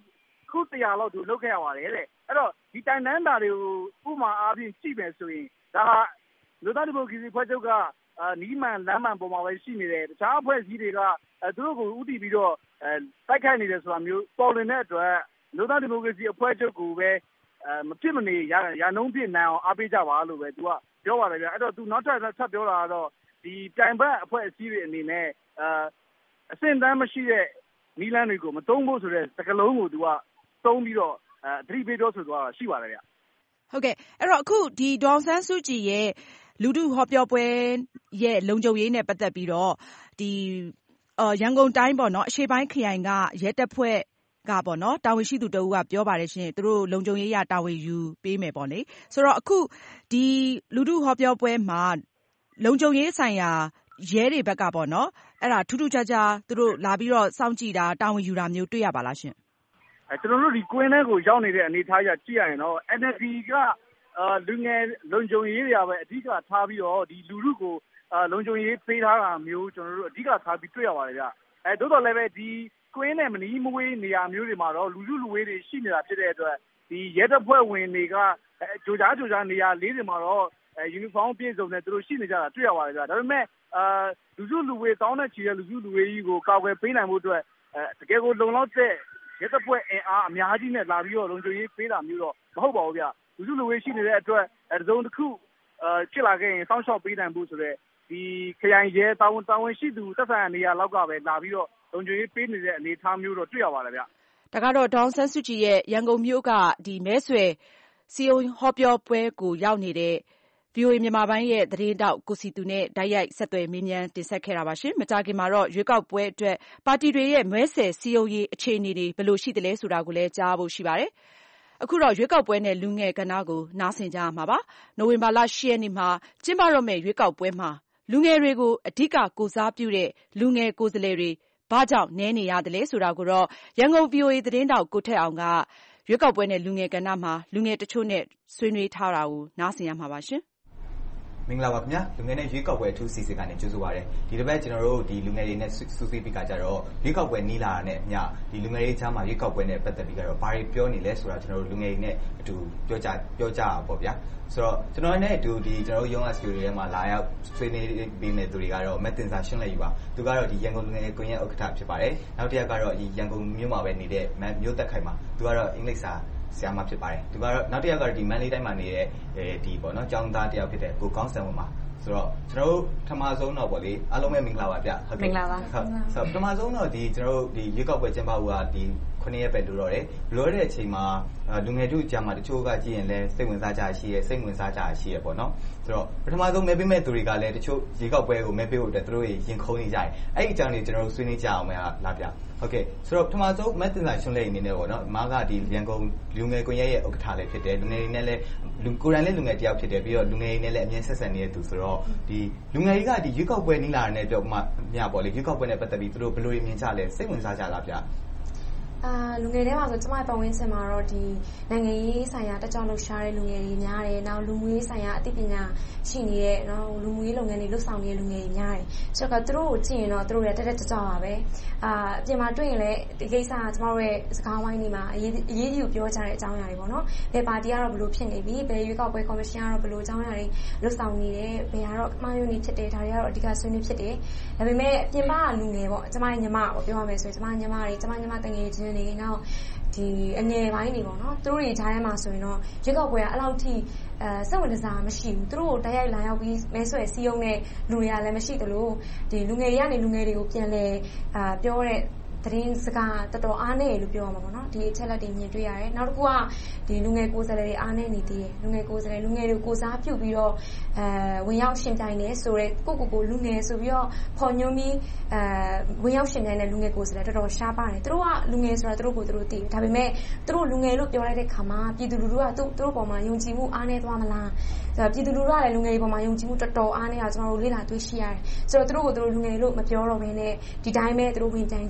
ခု100လောက်သူလုပ်ခဲ့ရပါတယ်တဲ့အဲ့တော့ဒီတိုင်တန်းတာတွေကိုဥပမာအားဖြင့်ကြည့်မယ်ဆိုရင်ဒါလူသားဒီမိုကရေစီဖွဲ့ချုပ်ကနီးမှန်လမ်းမှန်ပေါ်မှာပဲရှိနေတယ်တခြားအဖွဲ့အစည်းတွေကသူတို့ကိုဥတည်ပြီးတော့တိုက်ခိုက်နေတယ်ဆိုတာမျိုးပေါ်လွင်တဲ့အတွက်လူသားဒီမိုကရေစီအဖွဲ့ချုပ်ကိုပဲမဖြစ်မနေရနှုံးပြည့်နိုင်အောင်အားပေးကြပါလို့ပဲသူကပြောပါတယ်ဗျအဲ့တော့သူနောက်ထပ်ပြောတာကတော့ဒီပြိုင်ဘက်အဖွဲ့အစည်းတွေအနေနဲ့အဆင့်တန်းမရှိတဲ့နီလန်းတွေကိုမသုံးဖို့ဆိုတဲ့စကားလုံးကိုသူကသုံးပြီးတော့သတိပေးပြောဆိုသွားတာရှိပါတယ်ဗျဟုတ်ကဲ့အဲ့တော့အခုဒီဒေါ်ဆန်းစုကြည်ရဲ့လူထုဟောပြောပွဲရဲ့လုံခြုံရေးနဲ့ပတ်သက်ပြီးတော့ဒီရန်ကုန်တိုင်းပေါ့နော်အရှေ့ပိုင်းခရိုင်ကရဲတပ်ဖွဲ့ကပေါ့နော်တာဝန်ရှိသူတဦးကပြောပါတယ်ရှင်သူတို့လုံခြုံရေးရတာဝန်ယူပေးမယ်ပေါ့လေဆိုတော့အခုဒီလူထုဟောပြောပွဲမှာလုံခြုံရေးဆိုင်ရာရဲတွေဘက်ကပေါ့နော်အဲ့ဒါထူးထူးခြားခြားသူတို့လာပြီးတော့စောင့်ကြည့်တာတာဝန်ယူတာမျိုးတွေ့ရပါလားရှင်ကျွန်တော်တို့ဒီကွင်းထဲကိုရောက်နေတဲ့အနေအထားကြည့်ရရင်တော့ NLD ကလူငယ်လုံခြုံရေးတွေပဲအဓိကထားပြီးတော့ဒီလူထုကိုလုံခြုံရေးပေးထားတာမျိုးကျွန်တော်တို့အဓိကထားပြီးတွေ့ရပါတယ်ဗျသို့တော်လည်းပဲဒီကွင်းနဲ့မနီးမဝေးနေရာမျိုးတွေမှာတော့လူထုလူဝေးတွေရှိနေတာဖြစ်တဲ့အတွက်ဒီရဲတပ်ဖွဲ့ဝင်တွေကကြိုကြားနေရာလေးတွေမှာတော့ယူနီဖောင်းပြည့်စုံနဲ့သူတို့ရှိနေကြတာတွေ့ရပါတယ်ဗျဒါပေမဲ့လူစုလူဝေးတောင်းတဲ့ချီတဲ့လူစုလူဝေးကြီးကိုကာကွယ်ပေးနိုင်ဖို့အတွက်တကယ်ကိုလုံလောက်တဲ့ရဲတပ်ဖွဲ့အင်အားအများကြီးနဲ့လာပြီးတော့လုံခြုံရေးပေးတာမျိုးတော့မဟုတ်ပါဘူးဗျလူစုလူဝေးရှိနေတဲ့အတွက်တစုံတစ်ခုဖြစ်လာခဲ့ရင်စောင့်ရှောက်ပေးနိုင်ဖို့ဆိုတဲ့ဒီခရိုင်ရဲတာဝန်ရှိသူသက်ဆိုင်ရာနေရာလောက်ကပဲလာပြီးတော့လုံခြုံရေးပေးနေတဲ့အနေအထားမျိုးတော့တွေ့ရပါတယ်ဗျဒါကတော့ဒေါ်ဆန်းစုကြည်ရဲ့ရန်ကုန်မြို့ကဒီမဲဆွယ်စီယုံဟောပြောပွဲကိုရောက်နေတဲ့ VOA မြန်မာပိုင်းရဲ့သတင်းတောက်ကိုစီသူနဲ့တိုက်ရိုက်ဆက်သွယ်မေးမြန်းတင်ဆက်ခဲ့တာပါရှင်မကြာခင်မှာတော့ရွေးကောက်ပွဲအတွက်ပါတီတွေရဲ့မဲဆွယ်စီယုံရေးအခြေအနေတွေဘယ်လိုရှိသလဲဆိုတာကိုလည်းကြားဖို့ရှိပါတယ်အခုတော့ရွေးကောက်ပွဲနဲ့လူငယ်ကဏ္ဍကိုနားဆင်ကြရမှာပါနိုဝင်ဘာလ10ရက်နေ့မှာကျင်းပတော့မယ့်ရွေးကောက်ပွဲမှာလူငယ်တွေကိုအဓိကကိုစားပြုတဲ့လူငယ်ကိုယ်စားလှယ်တွေဘာကြောင့်နည်းနေရတယ်လဲဆိုတာကိုတော့ရန်ကုန် VOA သတင်းတောက်ကိုထက်အောင်ကရွေးကောက်ပွဲနဲ့လူငယ်ကဏ္ဍမှာလူငယ်တချို့နဲ့ဆွေးနွေးထားတာကိုနားဆင်ရမှာပါရှင်မင်္ဂလာပါခင်ဗျာလူငယ်နဲ့ရွေးကောက်ပွဲအထူးစီစဉ်ကနေကြိုဆိုပါရစေဒီတစ်ပတ်ကျွန်တော်တို့ဒီလူငယ်တွေနဲ့စူးစီးပြီးကြတော့ရွေးကောက်ပွဲနီးလာတာနဲ့အမျှဒီလူငယ်တွေကြားမှာရွေးကောက်ပွဲနဲ့ပတ်သက်ပြီးတော့ဘာတွေပြောနေလဲဆိုတာကျွန်တော်တို့လူငယ်တွေနဲ့အတူပြောကြတာပေါ့ဗျာဆိုတော့ကျွန်တော်နဲ့အတူဒီကျွန်တော်တို့ရုံးကစတူဒီယိုထဲမှာလာရောက်ဆွေးနွေးပေးနေသူတွေကတော့မက်တင်စာရှင်းလက်ယူပါသူကတော့ဒီရန်ကုန်လူငယ်ကွန်ရက်ဥက္ကဋ္ဌဖြစ်ပါတယ်နောက်တစ်ယောက်ကတော့ဒီရန်ကုန်မြို့မှာပဲနေတဲ့မြို့သက်ခိုင်မှာသူကတော့အင်္ဂလိပ်စာဆရာမဖြစ်ပါတယ်သူကတော့နောက်တစ်ယောက်ကတော့ဒီမန္တလေးတိုင်းမှာနေတဲ့ဒီပေါ့နော်ကျောင်းသားတစ်ယောက်ဖြစ်တဲ့ကိုကောင်းစံဝင်းပါဆိုတော့ကျွန်တော်တို့ပထမဆုံးတော့ပေါ့လေအားလုံးပဲမင်္ဂလာပါဗျဟုတ်ကဲ့မင်္ဂလာပါဆိုတော့ပထမဆုံးတော့ဒီကျွန်တော်တို့ဒီရွေးကောက်ပွဲကျင်းပဖို့ကဒီ9ရက်ပဲလိုတော့တယ်လိုရတဲ့အချိန်မှာလူငယ်တို့ကြားမှာတချို့ကကြည့်ရင်လည်းစိတ်ဝင်စားကြရှိရဲစိတ်ဝင်စားကြရှိရဲပေါ့နော်ဆိုတော့ပထမဆုံးမဲပေးမဲ့သူတွေကလည်းတချို့ရွေးကောက်ပွဲကိုမဲပေးဖို့အတွက်သူတို့ရင်ခုန်နေကြတယ်အဲ့ဒီအကြောင်းတွေကျွန်တော်တို့ဆွေးနွေးကြအောင်မလားဗျဟုတ်ကဲ့ဆိုတော့ပထမဆုံးမက်တင်စာရှင်းလက်အနေနဲ့ပေါ့နော်မားကဒီရန်ကုန်လူငယ်ကွန်ရက်ရဲ့ဥက္ကဋ္ဌလည်းဖြစ်တယ်လူငယ်တွေနဲ့လည်းကိုယ်တိုင်လည်းလူငယ်တယောက်ဖြစ်တယ်ပြီးတော့လူငယ်တွေနဲ့လည်းအမြဲဆက်ဆံနေတဲ့သူဆိုတော့ဒီလူငယ်တွေကဒီရွေးကောက်ပွဲနီးလာတဲ့ပြောမှမြပေါ့လေရွေးကောက်ပွဲနဲ့ပတ်သက်ပြီးသူတို့ဘယ်လိုမြင်ကြလဲစိတ်ဝင်စားကြလားဗျလူငယ်တွေမှာဆိုကျမပတ်ဝန်းကျင်မှာတော့ဒီနိုင်ငံရေးဆိုင်ရာတက်ကြွလှုပ်ရှားတဲ့လူငယ်တွေများတယ်။နောက်လူမှုရေးဆိုင်ရာအသိပညာရှိနေတဲ့နောက်လူမှုရေးလုပ်ငန်းတွေလှုပ်ဆောင်နေတဲ့လူငယ်တွေများတယ်။ဆိုတော့သူတို့ကိုကြည့်ရင်တော့သူတို့တက်ကြွပါပဲ။အပြင်မှာတွေ့ရင်လည်းဒီကိစ္စကကျမတို့ရဲ့စကားဝိုင်းတွေမှာအရေးကြီးပြောကြတဲ့အကြောင်းအရာတွေပေါ့နော်။ဘယ်ပါတီကတော့ဘယ်လိုဖြစ်နေပြီ။ဘယ်ရွေးကောက်ပွဲကော်မရှင်ကတော့ဘယ်လိုအကြောင်းအရာတွေလှုပ်ဆောင်နေတယ်။ဘယ်ကတော့မှားယွင်းနေဖြစ်တယ်ဒါတွေကတော့အဓိကဆွေးနွေးဖြစ်တယ်။ဒါပေမဲ့ပြင်ပကလူငယ်ပေါ့ကျမရဲ့ညီမပေါ့ပြောရမယ်ဆိုရင်ကျမညီမတွေကျမတငယ်ချင်းတွေနောက်ဒီအငယ်ပိုင်းတွေပေါ့နော်သူတို့တွေကြားထဲမှာဆိုရင်တော့ရွေးကောက်ပွဲကအဲ့လောက်ထိစိတ်ဝင်စားမရှိဘူးသူတို့ကိုတိုက်ရိုက်လာရောက်ပြီးမဲဆွယ်စည်းရုံးတဲ့လူတွေကလည်းမရှိသလိုဒီလူငယ်တွေကနေလူငယ်တွေကိုပြန်လဲပြောတဲ့သတင်းစကားတော်တော်အားနေလို့ပြောရမှာပေါ့နော်ဒီအချက်လက်တွေမြင်တွေ့ရတယ်နောက်တစ်ခုကဒီလူငယ်ကိုယ်စားလှယ်တွေအားနေနေသေးတယ်လူငယ်ကိုယ်စားလှယ်လူငယ်တွေကိုစားပြုတ်ပြီးတော့ဝင်ရောက်ရှင်ပြိုင်နေဆိုတော့ကိုလူငယ်ဆိုပြီးတော့ဖော်ညွှန်းပြီးဝင်ရောက်ရှင်ပြိုင်တဲ့လူငယ်ကိုယ်စားလှယ်တော်တော်ရှားပါတယ်သူတို့ကလူငယ်ဆိုတာသူတို့ကိုသူတို့သိတယ်ဒါပေမဲ့သူတို့လူငယ်လို့ပြောလိုက်တဲ့ခါမှာပြည်သူလူထုကသူတို့ပေါ်မှာယုံကြည်မှုအားနေသွားမလားပြည်သူလူထုကလည်းလူငယ်တွေပေါ်မှာယုံကြည်မှုတော်တော်အားနေအောင်ကျွန်တော်တို့လေ့လာတွေ့ရှိရတယ်ဆိုတော့သူတို့ကိုသူတို့လူငယ်လို့မပြောတော့ဘဲနဲ့ဒီတိုင်းပဲသူတို့ဝင်ပြိုင်ကြတယ်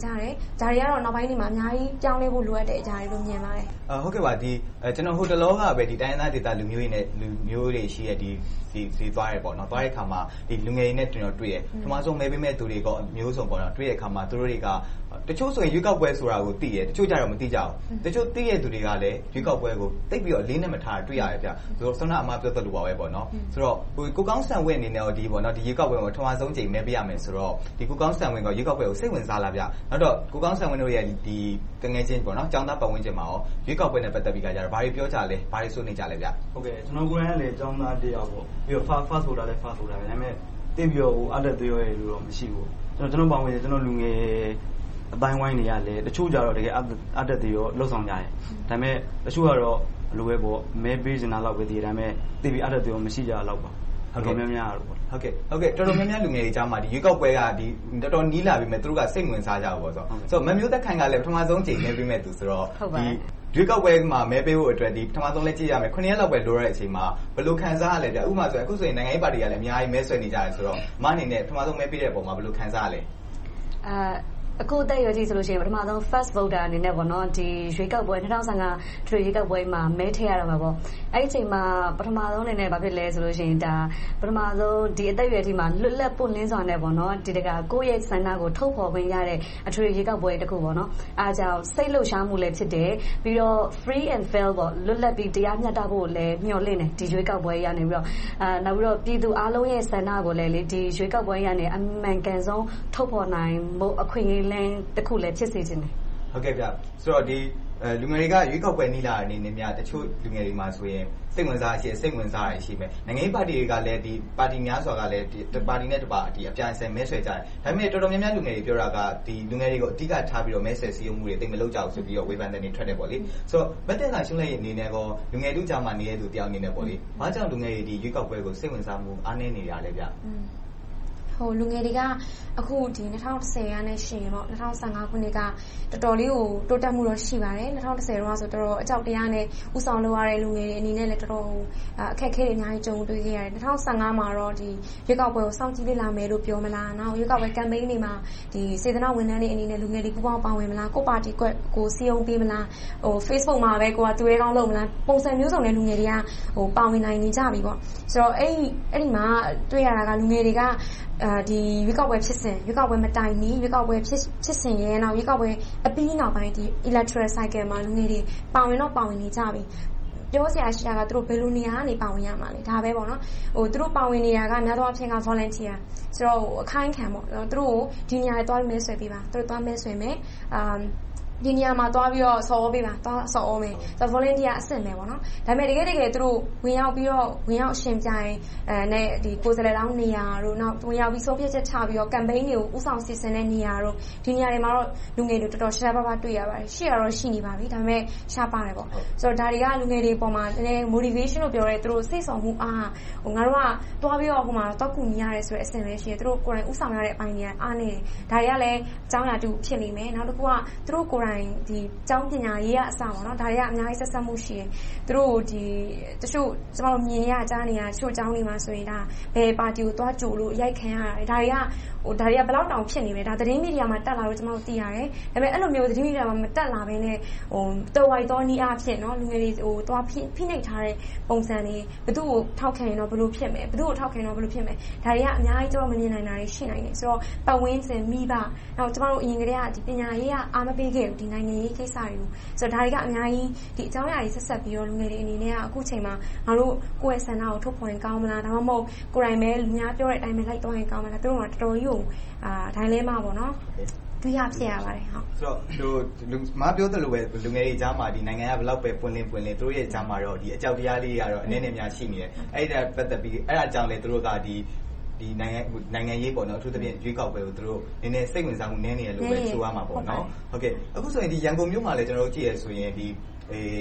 ဒါတွေကတော့နောက်ပိုင်းတွေမှာအများကြီးပြောင်းလဲဖို့လိုအပ်တဲ့အရာတွေလို့မြင်ပါတယ်ဟုတ်ကဲ့ပါကျွန်တော်ဟိုတလောကပဲဒီတိုင်းသားဒေသလူမျိုးတွေနဲ့လူမျိုးတွေရှိတဲ့ဒီသွားရဲပေါ့နော်သွားတဲ့အခါမှာဒီလူငယ်တွေနဲ့ကျွန်တော်တွေ့ရပထမဆုံးမဲပေးမဲ့သူတွေကအမျိုးစုံပေါ့နော်တွေ့တဲ့အခါမှာသူတို့တွေကတချို့ဆိုရင်ရွေးကောက်ပွဲဆိုတာကိုသိတယ်တချို့ကြတော့မသိကြဘူးတချို့သိတဲ့သူတွေကလည်းရွေးကောက်ပွဲကိုတိတ်ပြီးတော့လေးနဲ့မထားတွေ့ရတယ်ဗျဆိုတော့ဆောင်းနာအမပြောတတ်လို့ပါပဲပေါ့နော်ဆိုတော့ကိုကောင်းဆန်ဝင်းအနေနဲ့တော့ဒီပေါ့နော်ဒီရွေးကောက်ပွဲကိုပထမဆုံးချိန်မဲပေးရမယ်ဆိုတော့ဒီကိုကောင်းဆန်ဝင်းကရွေးကောက်ပွဲကိုစိတ်ဝင်စားလာဗျနောက်တော့ကိုကောင်းဆန်ဝင်းတို့ရဲ့ဒီတငယ်ချင်းပေါ့နော်ကျောင်းသားပတ်ဝန်းကျင်မှာရောရွေးကောက်ပွဲနဲ့ပတ်သက်ပြီးကြတော့ဘာတွေပြောကြလဲဘာတွေဆွေးနွေးကြလဲဗျဟုတ်ကဲ့ကျွန်တော်ကိုယ်တိုင်လည်းကျောင်းသားတစ်ယောက်ပေါ့ပြီးတော့ fast voter လည်း fast voter ပဲဒါပေမဲ့တိတ်ပြီးတော့အတက်သေးရဲလို့တော့မရှိဘူးကျွန်တော်ပတ်ဝန်းကျင်ကျွန်တော်လူငယ်အတိုင်းဝိုင်းနေရလဲတချို့ကြတော့တကယ်အတက်သေးရောလှုပ်ဆောင်ကြတယ်ဒါပေမဲ့တချို့ကတော့လိုပဲပေါ့မဲပေးနေတာလောက်ပဲတည်ဒါပေမဲ့တိတ်ပြီးအတက်သေးရောမရှိကြတော့ပါဟုတ်ကဲ့များများတော့ဟုတ်ကဲ့တော်တော်များများလူငယ်တွေကြားမှာဒီရွေးကောက်ပွဲကဒီတော်တော်နီးလာပြီမဲ့သူတို့ကစိတ်ဝင်စားကြဘူးပေါ့ဆိုတော့မမျိုးသက်ခိုင်ကလည်းပထမဆုံးချိန်မဲပေးမဲ့သူဆိုတော့ဒီရွေးကောက်ပွဲမှာမဲပေးဖို့အတွက်ဒီပထမဆုံးလက်ကြည့်ရမယ်9ရက်လောက်ပဲလိုတဲ့အချိန်မှာဘယ်လိုခံစားရလဲဗျဥပမာဆိုအခုဆိုရင်နိုင်ငံရေးပါတီကလည်းအများကြီးမဲဆွဲနေကြတယ်ဆိုတော့မအနေနဲ့ပထမဆုံးမဲပေးတဲ့ပုံမှာဘယ်လိုခံစားရလဲအခုတက်ရကြည့်ဆိုလို့ရှိရင်ပထမဆုံး first voter အနေနဲ့ပေါ့နော်ဒီရွေးကောက်ပွဲ2015ထွေရွေးကောက်ပွဲမှာမဲထည့်ရတော့မှာပေါ့အဲ့ဒီအချိန်မှာပထမဆုံးအနေနဲ့ဘာဖြစ်လဲဆိုလို့ရှိရင်ဒါပထမဆုံးဒီအသက်အရွယ်ထိမှာလွတ်လပ်ပွင့်လင်းစွာနဲ့ပေါ့နော်ဒီတကကိုယ့်ရဲ့ဆန္ဒကိုထုတ်ဖော်ခွင့်ရတဲ့အထွေရွေးကောက်ပွဲတစ်ခုပေါ့နော်အားကြောင့်စိတ်လှုပ်ရှားမှုလည်းဖြစ်တယ်ပြီးတော့ free and fair ပေါ့လွတ်လပ်ပြီးတရားမျှတဖို့လည်းမျှော်လင့်တယ်ဒီရွေးကောက်ပွဲရနေပြီးတော့နောက်ပြီးတော့ပြည်သူအားလုံးရဲ့ဆန္ဒကိုလည်းဒီရွေးကောက်ပွဲရနေအမှန်ကန်ဆုံးထုတ်ဖော်နိုင်ဖို့အခွင့်အရေးတခုလည်းဖြစ်စေချင်တယ်ဟုတ်ကဲ့ဗျဆိုတော့ဒီလူငယ်တွေကရွေးကောက်ပွဲနီးလာတဲ့အနေနဲ့များတချို့လူငယ်တွေမှာဆိုရင်စိတ်ဝင်စားရှိစိတ်ဝင်စားရရှိမယ်နိုင်ငံရေးပါတီတွေကလည်းဒီပါတီများစွာကလည်းဒီပါတီနဲ့တပါဒီအပြိုင်ဆိုင်မဲဆွဲကြတယ်ဒါပေမဲ့တော်တော်များများလူငယ်တွေပြောတာကဒီလူငယ်တွေကိုအဓိကထားပြီးတော့မဲဆွဲစည်းရုံးမှုတွေတိတ်မလုပ်ကြဘူးဆိုပြီးတော့ဝေဖန်တဲ့နေထွက်တယ်ပေါ့လေဆိုတော့မတက်လာရှင်းလိုက်ရဲ့အနေနဲ့ကောလူငယ်တို့ကြားမှာနေတဲ့သူတယောက်အနေနဲ့ပေါ့လေဘာကြောင့်လူငယ်တွေဒီရွေးကောက်ပွဲကိုစိတ်ဝင်စားမှုအားနည်းနေရလဲဗျလူငယ်တွေကအခုဒီ2010ရနဲ့ရှင်ပေါ့2015ခုနှစ်ကတော်တော်လေးကိုတိုးတက်မှုတော့ရှိပါတယ်2010တော့ဆိုတော့အကြောက်တရားနဲ့ဥဆောင်လုပ်ရတဲ့လူငယ်တွေအနေနဲ့လည်းတော်တော်အခက်အခဲတွေအများကြီးကြုံတွေ့ခဲ့ရတယ်2015မှာတော့ဒီရွေးကောက်ပွဲကိုစောင့်ကြည့်လေ့လာမယ်လို့ပြောမလားနောက်ရွေးကောက်ပွဲ campaign တွေမှာဒီစေတနာဝန်ထမ်းတွေအနေနဲ့လူငယ်တွေပူးပေါင်းပါဝင်မလားကိုပါတီကိုစီယုံပေးမလားFacebook မှာပဲကိုကတွေ့ကောင်းလုပ်မလားပုံစံမျိုးစုံနဲ့လူငယ်တွေကပါဝင်နိုင်နေကြပြီပေါ့ဆိုတော့အဲ့ဒီမှာတွေ့ရတာကလူငယ်တွေကဒီရွေးကောက်ပွဲဖြစ်စဉ်ရွေးကောက်ပွဲမတိုင်မီရွေးကောက်ပွဲဖြစ်စဉ်ရဲ့နောက်ရွေးကောက်ပွဲအပြီးနောက်ပိုင်းဒီ electoral cycle မှာလူငယ်တွေပါဝင်နေကြပြီပြောစရာရှိတာကသူတို့ဘယ်လိုနေရာကနေပါဝင်ရမှာလဲဒါပဲပေါ့နော်သူတို့ပါဝင်နေတာကများသောအားဖြင့်က volunteer ဆိုတော့အခိုင်းခံပေါ့သူတို့ဒီနေရာတွေသွားပြီးမဲဆွဲပေးပါသူတို့သွားမဲဆွဲမယ်ဒီနေရာမှာသွားပြီးတော့ဆော်ပေးပါသွားဆော်မယ်ဆိုတော့ volunteer အဆင့်ပဲပေါ့နော်ဒါပေမဲ့တကယ်သူတို့ဝင်ရောက်ပြီးတော့ဝင်ရောက်ရှင်ပြိုင်နဲ့ဒီကိုယ်စားလှယ်တောင်းနေရာတို့နောက်ဝင်ရောက်ပြီးဆုံးဖြတ်ချက်ချပြီးတော့ campaign တွေကိုဥဆောင်စီစဉ်တဲ့နေရာတို့ဒီနေရာတွေမှာတော့လူငယ်တွေတော်တော်ရှားပါးတွေ့ရပါတယ်ရှိရတော့ရှိနေပါပြီဒါပေမဲ့ရှားပါတယ်ပေါ့ဆိုတော့ဒါတွေကလူငယ်တွေပေါ်မှာနည်း motivation လို့ပြောရဲသူတို့စိတ်ဆောင်မှုအားငါတို့ကသွားပြီးတော့ဟိုမှာတော့ကူညီရတယ်ဆိုတဲ့အဆင့်ပဲရှိတယ်သူတို့ကိုယ်တိုင်ဥဆောင်ရတဲ့အပိုင်းတွေကအားနေတယ်ဒါတွေကလည်းအကြောင်းအရာတူဖြစ်နေမယ်နောက်တစ်ခုကသူတို့ကိုယ်တိုင်ဒီကျောင်းပညာရေးကအစပေါ့နော်ဒါတွေကအများကြီးဆက်ဆက်မှုရှိတယ်သူတို့ဒီတချို့ကျွန်တော်မြင်ရကြားနေရတချို့ကျောင်းတွေမှာဆိုရင်ဒါဘယ်ပါတီကိုသွားကြိုလို့ရိုက်ခံရတယ်ဒါတွေကဘယ်လောက်တောင်ဖြစ်နေလဲဒါသတင်းမီဒီယာမှာတက်လာလို့ကျွန်တော်သိရတယ်ဒါပေမဲ့အဲ့လိုမျိုးသတင်းမီဒီယာမှာမတက်လာဘဲနဲ့တော်ဝိုက်တော်နီးအားဖြင့်နော်လူငယ်တွေသွားဖိနှိပ်ထားတဲ့ပုံစံတွေဘသူ့ကိုထောက်ခံရင်တော့ဘယ်လိုဖြစ်မယ်ဘသူ့ကိုထောက်ခံရင်တော့ဘယ်လိုဖြစ်မယ်ဒါတွေကအများကြီးကျွန်တော်မမြင်နိုင်တာတွေရှိနိုင်တယ်ဆိုတော့ပတ်ဝန်းကျင်မိဘနောက်ကျွန်တော်တို့အရင်ကတည်းကဒီပညာရေးကအားမပေးခဲ့ဘူးဒီနိုင်ငံရေးကိစ္စတွေကိုဆိုတော့ဒါတွေကအများကြီးဒီအကြောင်းအရာတွေဆက်ဆက်ပြီးတော့လူငယ်တွေအနေနဲ့ကအခုချိန်မှာငါတို့ကိုယ့်ရဲ့ဆန္ဒကိုထုတ်ဖော်ရင်ကောင်းမလားဒါမှမဟုတ်ကိုယ်တိုင်ပဲလူများပြောတဲ့အတိုင်းပဲလိုက်သွားရင်ကောင်းမလားသူတို့ကတော်တော်ကြီးကိုဒိုင်းလဲမှာပေါ့နော်တွေ့ရဖြစ်ရပါတယ်ဟုတ်ဆိုတော့မပြောသလိုပဲလူငယ်တွေကြားမှာဒီနိုင်ငံကဘလောက်ပဲပွင့်လင်းသူတို့ရဲ့ကြားမှာတော့ဒီအကြောက်တရားလေးတွေကတော့အနေနဲ့များရှိနေတယ်အဲ့ဒါပတ်သက်ပြီးအဲ့ဒါကြောင့်လေသူတို့ကဒီနိုင်ငံရေးပေါ့နော်အထူးသဖြင့်ရွေးကောက်ပွဲကိုသူတို့နည်းနည်းစိတ်ဝင်စားမှုနည်းနေရလို့ပဲဆိုရမှာပေါ့နော်ဟုတ်ကဲ့အခုဆိုရင်ဒီရန်ကုန်မြို့မှာလည်းကျွန်တော်တို့ကြည့်ရဆိုရင်ဒီ